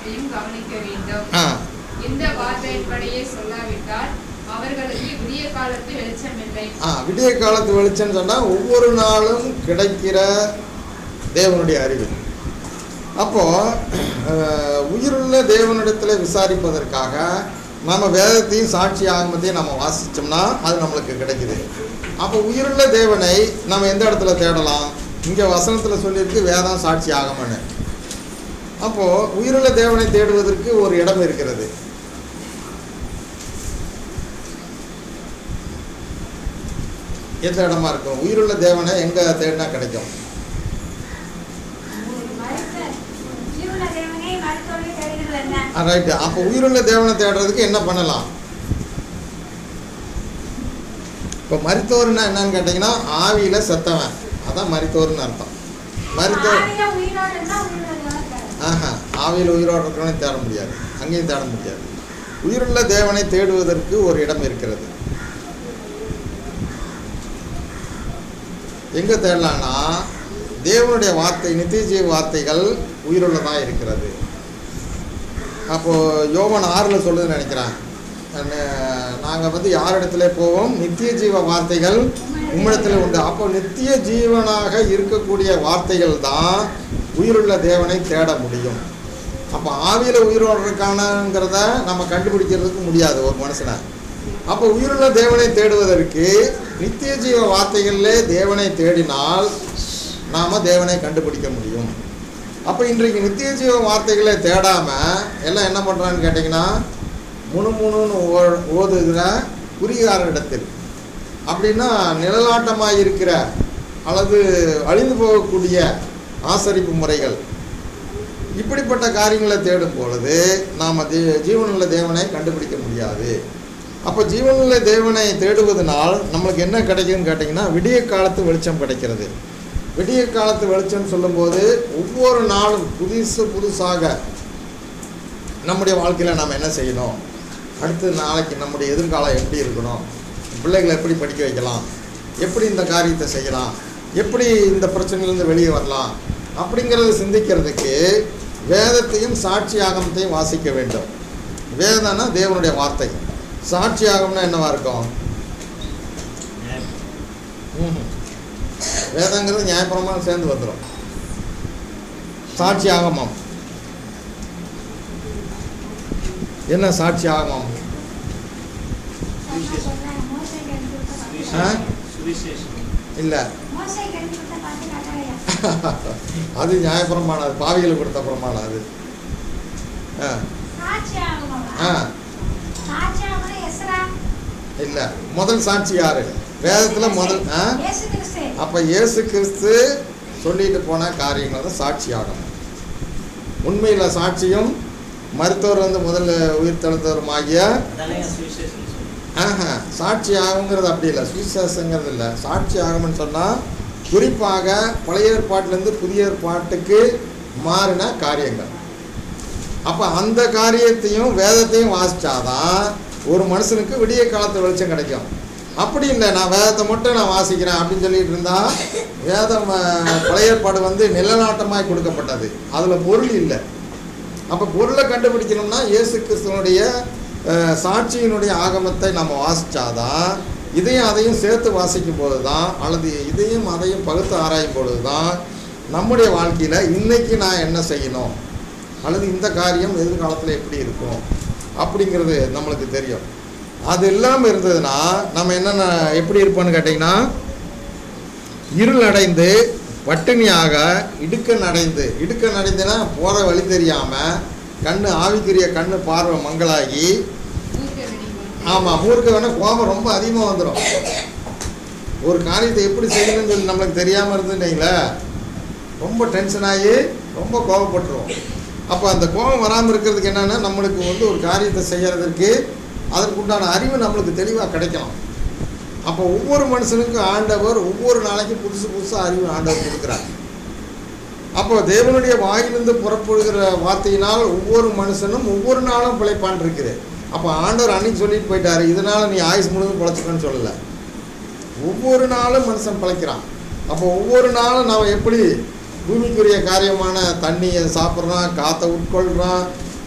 காலத்தையும் கவனிக்க வேண்டும். ஆ இந்த வார்த்தையின்படியே சொல்லாவிட்டால் அவர்களுக்கு விடிய காலத்து வெளிச்சமில்லை. ஆ விடிய காலத்து வெளிச்சம்னு சொன்னால் ஒவ்வொரு நாளும் கிடைக்கிற தேவனுடைய அறிவு. அப்போது உயிருள்ள தேவனிடத்தில் விசாரிப்பதற்காக நம்ம வேதத்தையும் சாட்சி ஆகமத்தையும் நம்ம வாசித்தோம்னா அது நம்மளுக்கு கிடைக்குது. அப்போ உயிருள்ள தேவனை நம்ம எந்த இடத்துல தேடலாம்? இங்கே வசனத்தில் சொல்லியிருக்கு வேதம் சாட்சி ஆகமன்னு. அப்போது உயிருள்ள தேவனை தேடுவதற்கு ஒரு இடம் இருக்கிறது. எந்த இடமா இருக்கும்? உயிருள்ள தேவனை எங்கே தேடினா கிடைக்கும்? ரைட்டு. அப்போ உயிருள்ள தேவனை தேடுறதுக்கு என்ன பண்ணலாம்? இப்போ மரித்தோர்னா என்னன்னு கேட்டிங்கன்னா ஆவியில் செத்தவன், அதான் மரித்தோர்னு அர்த்தம். மரித்தோர் ஆஹா ஆவியில் உயிரோடு இருக்கிறவனை தேட முடியாது, அங்கேயும் தேட முடியாது. உயிருள்ள தேவனை தேடுவதற்கு ஒரு இடம் இருக்கிறது. எங்கே தேடலான்னா தேவனுடைய வார்த்தை, நித்திய ஜீவ வார்த்தைகள் உயிருள்ளதாக இருக்கிறது. அப்போது யோவான் ஆறில் சொல்லுதுன்னு நினைக்கிறேன், நாங்கள் வந்து யாரிடத்துல போவோம்? நித்திய ஜீவ வார்த்தைகள் உம்மிடத்தில் உண்டு. அப்போ நித்திய ஜீவனாக இருக்கக்கூடிய வார்த்தைகள் தான் உயிருள்ள தேவனை தேட முடியும். அப்போ ஆவியில் உயிரோடு இருக்கானங்கிறத நம்ம கண்டுபிடிக்கிறதுக்கு முடியாது ஒரு மனுஷனை. அப்போ உயிருள்ள தேவனை தேடுவதற்கு நித்திய ஜீவ வார்த்தைகளிலே தேவனை தேடினால் நாம் தேவனை கண்டுபிடிக்க முடியும். அப்போ இன்றைக்கு நித்திய ஜீவ வார்த்தைகளை தேடாமல் எல்லாம் என்ன பண்ணுறான்னு கேட்டிங்கன்னா முணு முணுன்னு ஓ ஓதுகிற குறிகாரிடத்தில், அப்படின்னா நிழலாட்டமாக இருக்கிற அல்லது அழிந்து போகக்கூடிய ஆசரிப்பு முறைகள், இப்படிப்பட்ட காரியங்களை தேடும் பொழுது நாம் தே ஜீவனுள்ள தேவனை கண்டுபிடிக்க முடியாது. அப்போ ஜீவனுள்ள தேவனை தேடுவதனால் நம்மளுக்கு என்ன கிடைக்குதுன்னு கேட்டிங்கன்னா விடிய காலத்து வெளிச்சம் கிடைக்கிறது. விடிய காலத்து வெளிச்சம் சொல்லும்போது ஒவ்வொரு நாளும் புதுசு புதுசாக நம்முடைய வாழ்க்கையில் நாம் என்ன செய்யணும், அடுத்த நாளைக்கு நம்முடைய எதிர்காலம் எப்படி இருக்கணும், பிள்ளைகளை எப்படி படிக்க வைக்கலாம், எப்படி இந்த காரியத்தை செய்யலாம், எப்படி இந்த பிரச்சனையிலேருந்து வெளியே வரலாம் அப்படிங்கிறத சிந்திக்கிறதுக்கு வேதத்தையும் சாட்சி ஆகமத்தையும் வாசிக்க வேண்டும். வேதம்னா தேவனுடைய வார்த்தை, சாட்சி ஆகம்னா என்னவா இருக்கும்? ம் வேதங்கிறது நியாயப்பிரமாணம் சேர்ந்து வந்துடும். சாட்சி ஆகமம் என்ன? சாட்சி ஆகமம் இல்லை, அது நியாயப்பிரமாணம், அது பாவிகளுக்கு கொடுத்த பிரமாணம் அது. ஆ இல்லை, முதல் சாட்சி யாரு? வேதத்தில் முதல். ஆ அப்போ இயேசு கிறிஸ்து சொல்லிட்டு போன காரியங்கள் தான் சாட்சி ஆகணும். உண்மையில் சாட்சியும் மருத்துவர் வந்து முதல்ல உயிர் தெழுந்தவரும் ஆகிய ஆஹா சாட்சி ஆகுங்கிறது அப்படி இல்லை, சுவிசேஷங்கிறது இல்லை. சாட்சி ஆகும்னு சொன்னால் குறிப்பாக பழைய ஏற்பாட்டிலேருந்து புதிய ஏற்பாட்டுக்கு மாறின காரியங்கள். அப்போ அந்த காரியத்தையும் வேதத்தையும் வாசித்தாதான் ஒரு மனுஷனுக்கு விடிய காலத்து வெளிச்சம் கிடைக்கும். அப்படி இல்லை, நான் வேதத்தை மட்டும் நான் வாசிக்கிறேன் அப்படின்னு சொல்லிட்டு இருந்தால் வேதம் பழைய ஏற்பாடு வந்து நிலநாட்டமாய் கொடுக்கப்பட்டது, அதில் பொருள் இல்லை. அப்போ பொருளை கண்டுபிடிக்கணும்னா இயேசு கிறிஸ்துவனுடைய சாட்சியினுடைய ஆகமத்தை நம்ம வாசித்தாதான், இதையும் அதையும் சேர்த்து வாசிக்கும் போது தான், அல்லது இதையும் அதையும் பகுத்து ஆராயும் பொழுது தான் நம்முடைய வாழ்க்கையில் இன்றைக்கி நான் என்ன செய்யணும் அல்லது இந்த காரியம் எதிர்காலத்தில் எப்படி இருக்கும் அப்படிங்கிறது நம்மளுக்கு தெரியும். அது இல்லாமல் இருந்ததுன்னா நம்ம என்னென்ன எப்படி இருப்போன்னு கேட்டிங்கன்னா இருள் அடைந்து பட்டினியாக இடுக்க நடைந்து இடுக்க நடைந்துன்னா போகிற வழி தெரியாமல் கண்ணு ஆவிக்குரிய கண்ணு பார்வை மங்களாகி, ஆமாம் மூர்க்க வேணால் கோபம் ரொம்ப அதிகமாக வந்துடும். ஒரு காரியத்தை எப்படி செய்யணும்னு சொல்லி நம்மளுக்கு தெரியாமல் இருந்துட்டீங்களே ரொம்ப டென்ஷன் ஆகி ரொம்ப கோபப்பட்டுருவோம். அப்போ அந்த கோபம் வராமல் இருக்கிறதுக்கு என்னென்னா நம்மளுக்கு வந்து ஒரு காரியத்தை செய்கிறதுக்கு அதற்குண்டான அறிவு நம்மளுக்கு தெளிவாக கிடைக்கலாம். அப்போ ஒவ்வொரு மனுஷனுக்கும் ஆண்டவர் ஒவ்வொரு நாளைக்கும் புதுசு புதுசாக அறிவு ஆண்டவர் கொடுக்குறார். அப்போ தேவனுடைய வாயிலிருந்து புறப்படுகிற வார்த்தையினால் ஒவ்வொரு மனுஷனும் ஒவ்வொரு நாளும் பிழைப்பான் இருக்குது. அப்போ ஆண்டவர் அன்னைக்கு சொல்லிட்டு போயிட்டாரு, இதனால் நீ ஆயுசு முழுவதும் பிழைச்சிக்கன்னு சொல்லலை. ஒவ்வொரு நாளும் மனுஷன் பிழைக்கிறான். அப்போ ஒவ்வொரு நாளும் நாம் எப்படி பூமிக்குரிய காரியமான தண்ணியை சாப்பிட்றான், காற்றை உட்கொள்கிறான்,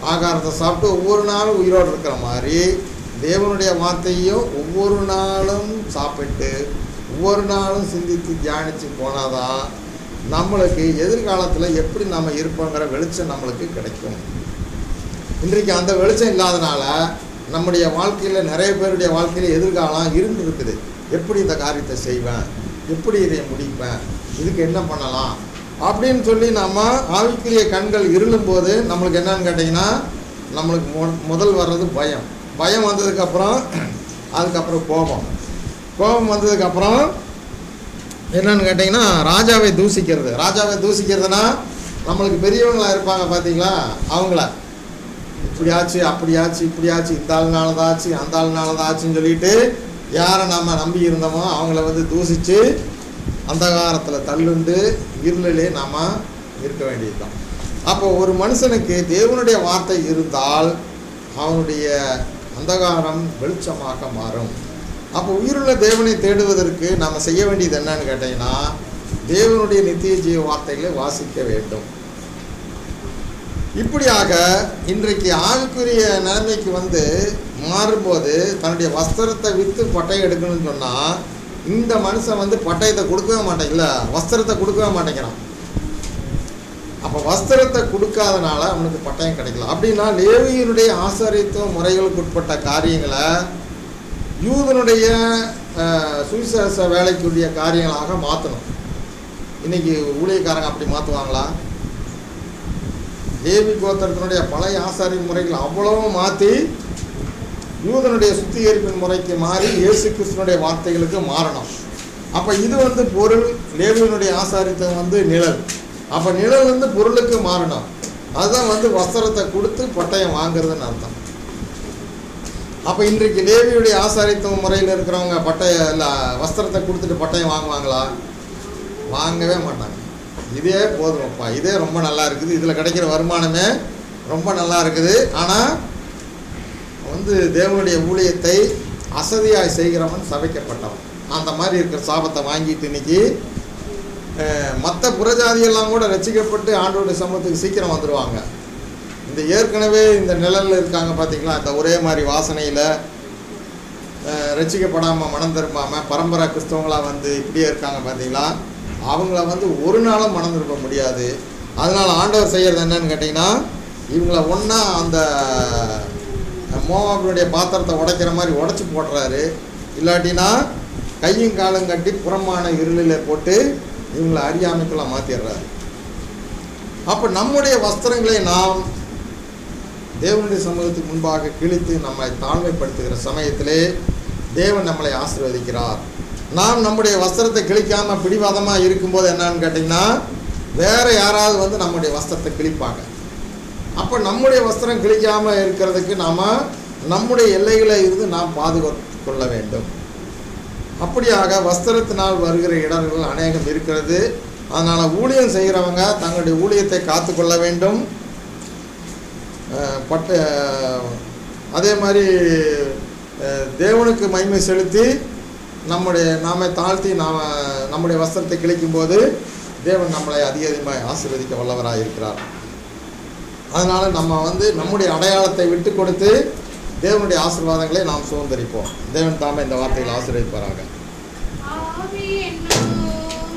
ஆகாரத்தை சாப்பிட்டு ஒவ்வொரு நாளும் உயிரோடு இருக்கிற மாதிரி தேவனுடைய வார்த்தையும் ஒவ்வொரு நாளும் சாப்பிட்டு ஒவ்வொரு நாளும் சிந்தித்து தியானித்து போனாதான் நம்மளுக்கு எதிர்காலத்தில் எப்படி நம்ம இருப்போங்கிற வெளிச்சம் நம்மளுக்கு கிடைக்கும். இன்றைக்கு அந்த வெளிச்சம் இல்லாதனால நம்முடைய வாழ்க்கையில் நிறைய பேருடைய வாழ்க்கையில் எதிர்காலம் இருந்து இருக்குது. எப்படி இந்த காரியத்தை செய்வேன், எப்படி இதை முடிப்பேன், இதுக்கு என்ன பண்ணலாம் அப்படின்னு சொல்லி நம்ம ஆவிக்குரிய கண்கள் இருளும்போது நம்மளுக்கு என்னன்னு கேட்டிங்கன்னா நம்மளுக்கு மொ முதல் வர்றது பயம். பயம் வந்ததுக்கப்புறம் அதுக்கப்புறம் கோபம். கோபம் வந்ததுக்கப்புறம் என்னன்னு கேட்டிங்கன்னா ராஜாவை தூசிக்கிறது. ராஜாவை தூசிக்கிறதுனா நம்மளுக்கு பெரியவங்களாக இருப்பாங்க பார்த்தீங்களா, அவங்கள இப்படியாச்சு அப்படியாச்சு இப்படியாச்சு இந்த ஆளுனாலதாச்சு அந்த ஆளுனாலதாச்சுன்னு சொல்லிட்டு யாரை நம்ம நம்பி இருந்தோமோ அவங்கள வந்து தூசித்து அந்தகாரத்தில் தள்ளுண்டு இருளிலே நாம் இருக்க வேண்டியது தான். அப்போ ஒரு மனுஷனுக்கு தேவனுடைய வார்த்தை இருந்தால் அவனுடைய அந்தகாரம் வெளிச்சமாக மாறும். அப்போ உயிருள்ள தேவனை தேடுவதற்கு நாம் செய்ய வேண்டியது என்னன்னு கேட்டிங்கன்னா தேவனுடைய நித்திய ஜீவ வார்த்தைகளை வாசிக்க வேண்டும். இப்படியாக இன்றைக்கு ஆவிக்குரிய நிலைமைக்கு வந்து மாறும்போது தன்னுடைய வஸ்திரத்தை விற்று பட்டயம் எடுக்கணும்னு சொன்னால் இந்த மனுஷன் வந்து பட்டயத்தை கொடுக்கவே மாட்டேங்கல, வஸ்திரத்தை கொடுக்கவே மாட்டேங்கிறான். அப்போ வஸ்திரத்தை கொடுக்காதனால அவனுக்கு பட்டயம் கிடைக்கல. அப்படின்னா லேவியனுடைய ஆசாரியத்துவ முறைகளுக்கு உட்பட்ட காரியங்களை யூதனுடைய சுவிசேஷ வேலைக்குரிய காரியங்களாக மாற்றணும். இன்றைக்கி ஊழியக்காரங்க அப்படி மாற்றுவாங்களா? லேவி கோத்திரத்தினுடைய பழைய ஆசாரிய முறைகள் அவ்வளவும் மாற்றி யூதனுடைய சுத்திகரிப்பின் முறைக்கு மாறி இயேசு கிறிஸ்துனுடைய வார்த்தைகளுக்கு மாறணும். அப்போ இது வந்து பொருள், லேவியனுடைய ஆசாரித்தம் வந்து நிழல். அப்போ நிழல் வந்து பொருளுக்கு மாறணும். அதுதான் வந்து வஸ்திரத்தை கொடுத்து பட்டயம் வாங்குறதுன்னு அர்த்தம். அப்போ இன்றைக்கு லேவியுடைய ஆசாரித்துவ முறையில் இருக்கிறவங்க பட்டய இல்லை வஸ்திரத்தை கொடுத்துட்டு பட்டயம் வாங்குவாங்களா? வாங்கவே மாட்டாங்க. இதே போதுமப்பா, இதே ரொம்ப நல்லா இருக்குது, இதில் கிடைக்கிற வருமானமே ரொம்ப நல்லா இருக்குது, ஆனால் வந்து தேவனுடைய ஊழியத்தை அசதியாய் செய்கிறவன் சபிக்கப்பட்டவன், அந்த மாதிரி இருக்கிற சாபத்தை வாங்கிட்டு இன்னைக்கு மற்ற புறஜாதியெல்லாம் கூட ரசிக்கப்பட்டு ஆண்டோடைய சமூகத்துக்கு சீக்கிரம் வந்துடுவாங்க. இந்த ஏற்கனவே இந்த நிழலில் இருக்காங்க பார்த்தீங்களா, இந்த ஒரே மாதிரி வாசனையில் ரசிக்கப்படாமல் மனம் திரும்பாமல் பரம்பரை கிறிஸ்தவங்களாக வந்து இப்படியே இருக்காங்க பார்த்தீங்களா, அவங்கள வந்து ஒரு நாளும் மனம் திரும்ப முடியாது. அதனால் ஆண்டவர் செய்கிறது என்னன்னு கேட்டிங்கன்னா இவங்களை ஒன்றா அந்த மோவாபினுடைய பாத்திரத்தை உடைக்கிற மாதிரி உடச்சி போடுறாரு. இல்லாட்டினா கையும் காலும் கட்டி புறமான இருளில் போட்டு இவங்களை அறியாமைக்குள்ள மாற்றிடுறாரு. அப்போ நம்முடைய வஸ்திரங்களை நாம் தேவனுடைய சமூகத்துக்கு முன்பாக கிழித்து நம்மளை தாழ்மைப்படுத்துகிற சமயத்திலே தேவன் நம்மளை ஆசீர்வதிக்கிறார். நாம் நம்முடைய வஸ்திரத்தை கிழிக்காமல் பிடிவாதமாக இருக்கும்போது என்னன்னு கேட்டிங்கன்னா வேறு யாராவது வந்து நம்முடைய வஸ்திரத்தை கிழிப்பாங்க. அப்போ நம்முடைய வஸ்திரம் கிழிக்காமல் இருக்கிறதுக்கு நாம் நம்முடைய எல்லைகளை இருந்து நாம் பாதுகாத்து கொள்ள வேண்டும். அப்படியாக வஸ்திரத்தினால் வருகிற இடர்கள் அநேகம் இருக்கிறது. அதனால் ஊழியம் செய்கிறவங்க தங்களுடைய ஊழியத்தை காத்து கொள்ள வேண்டும். பட்ட அதே மாதிரி தேவனுக்கு மகிமை செலுத்தி நம்முடைய நாம தாழ்த்தி நாம் நம்முடைய வஸ்திரத்தை கிழிக்கும் போது தேவன் நம்மளை அதிக அதிகமாக ஆசீர்வதிக்க வல்லவராக இருக்கிறார். அதனால் நம்ம வந்து நம்முடைய அடையாளத்தை விட்டு கொடுத்து தேவனுடைய ஆசீர்வாதங்களை நாம் சுதந்திரிப்போம். தேவன் தாமே இந்த வார்த்தையில் ஆசீர்வதிப்பாராக. ஆவி என்னும்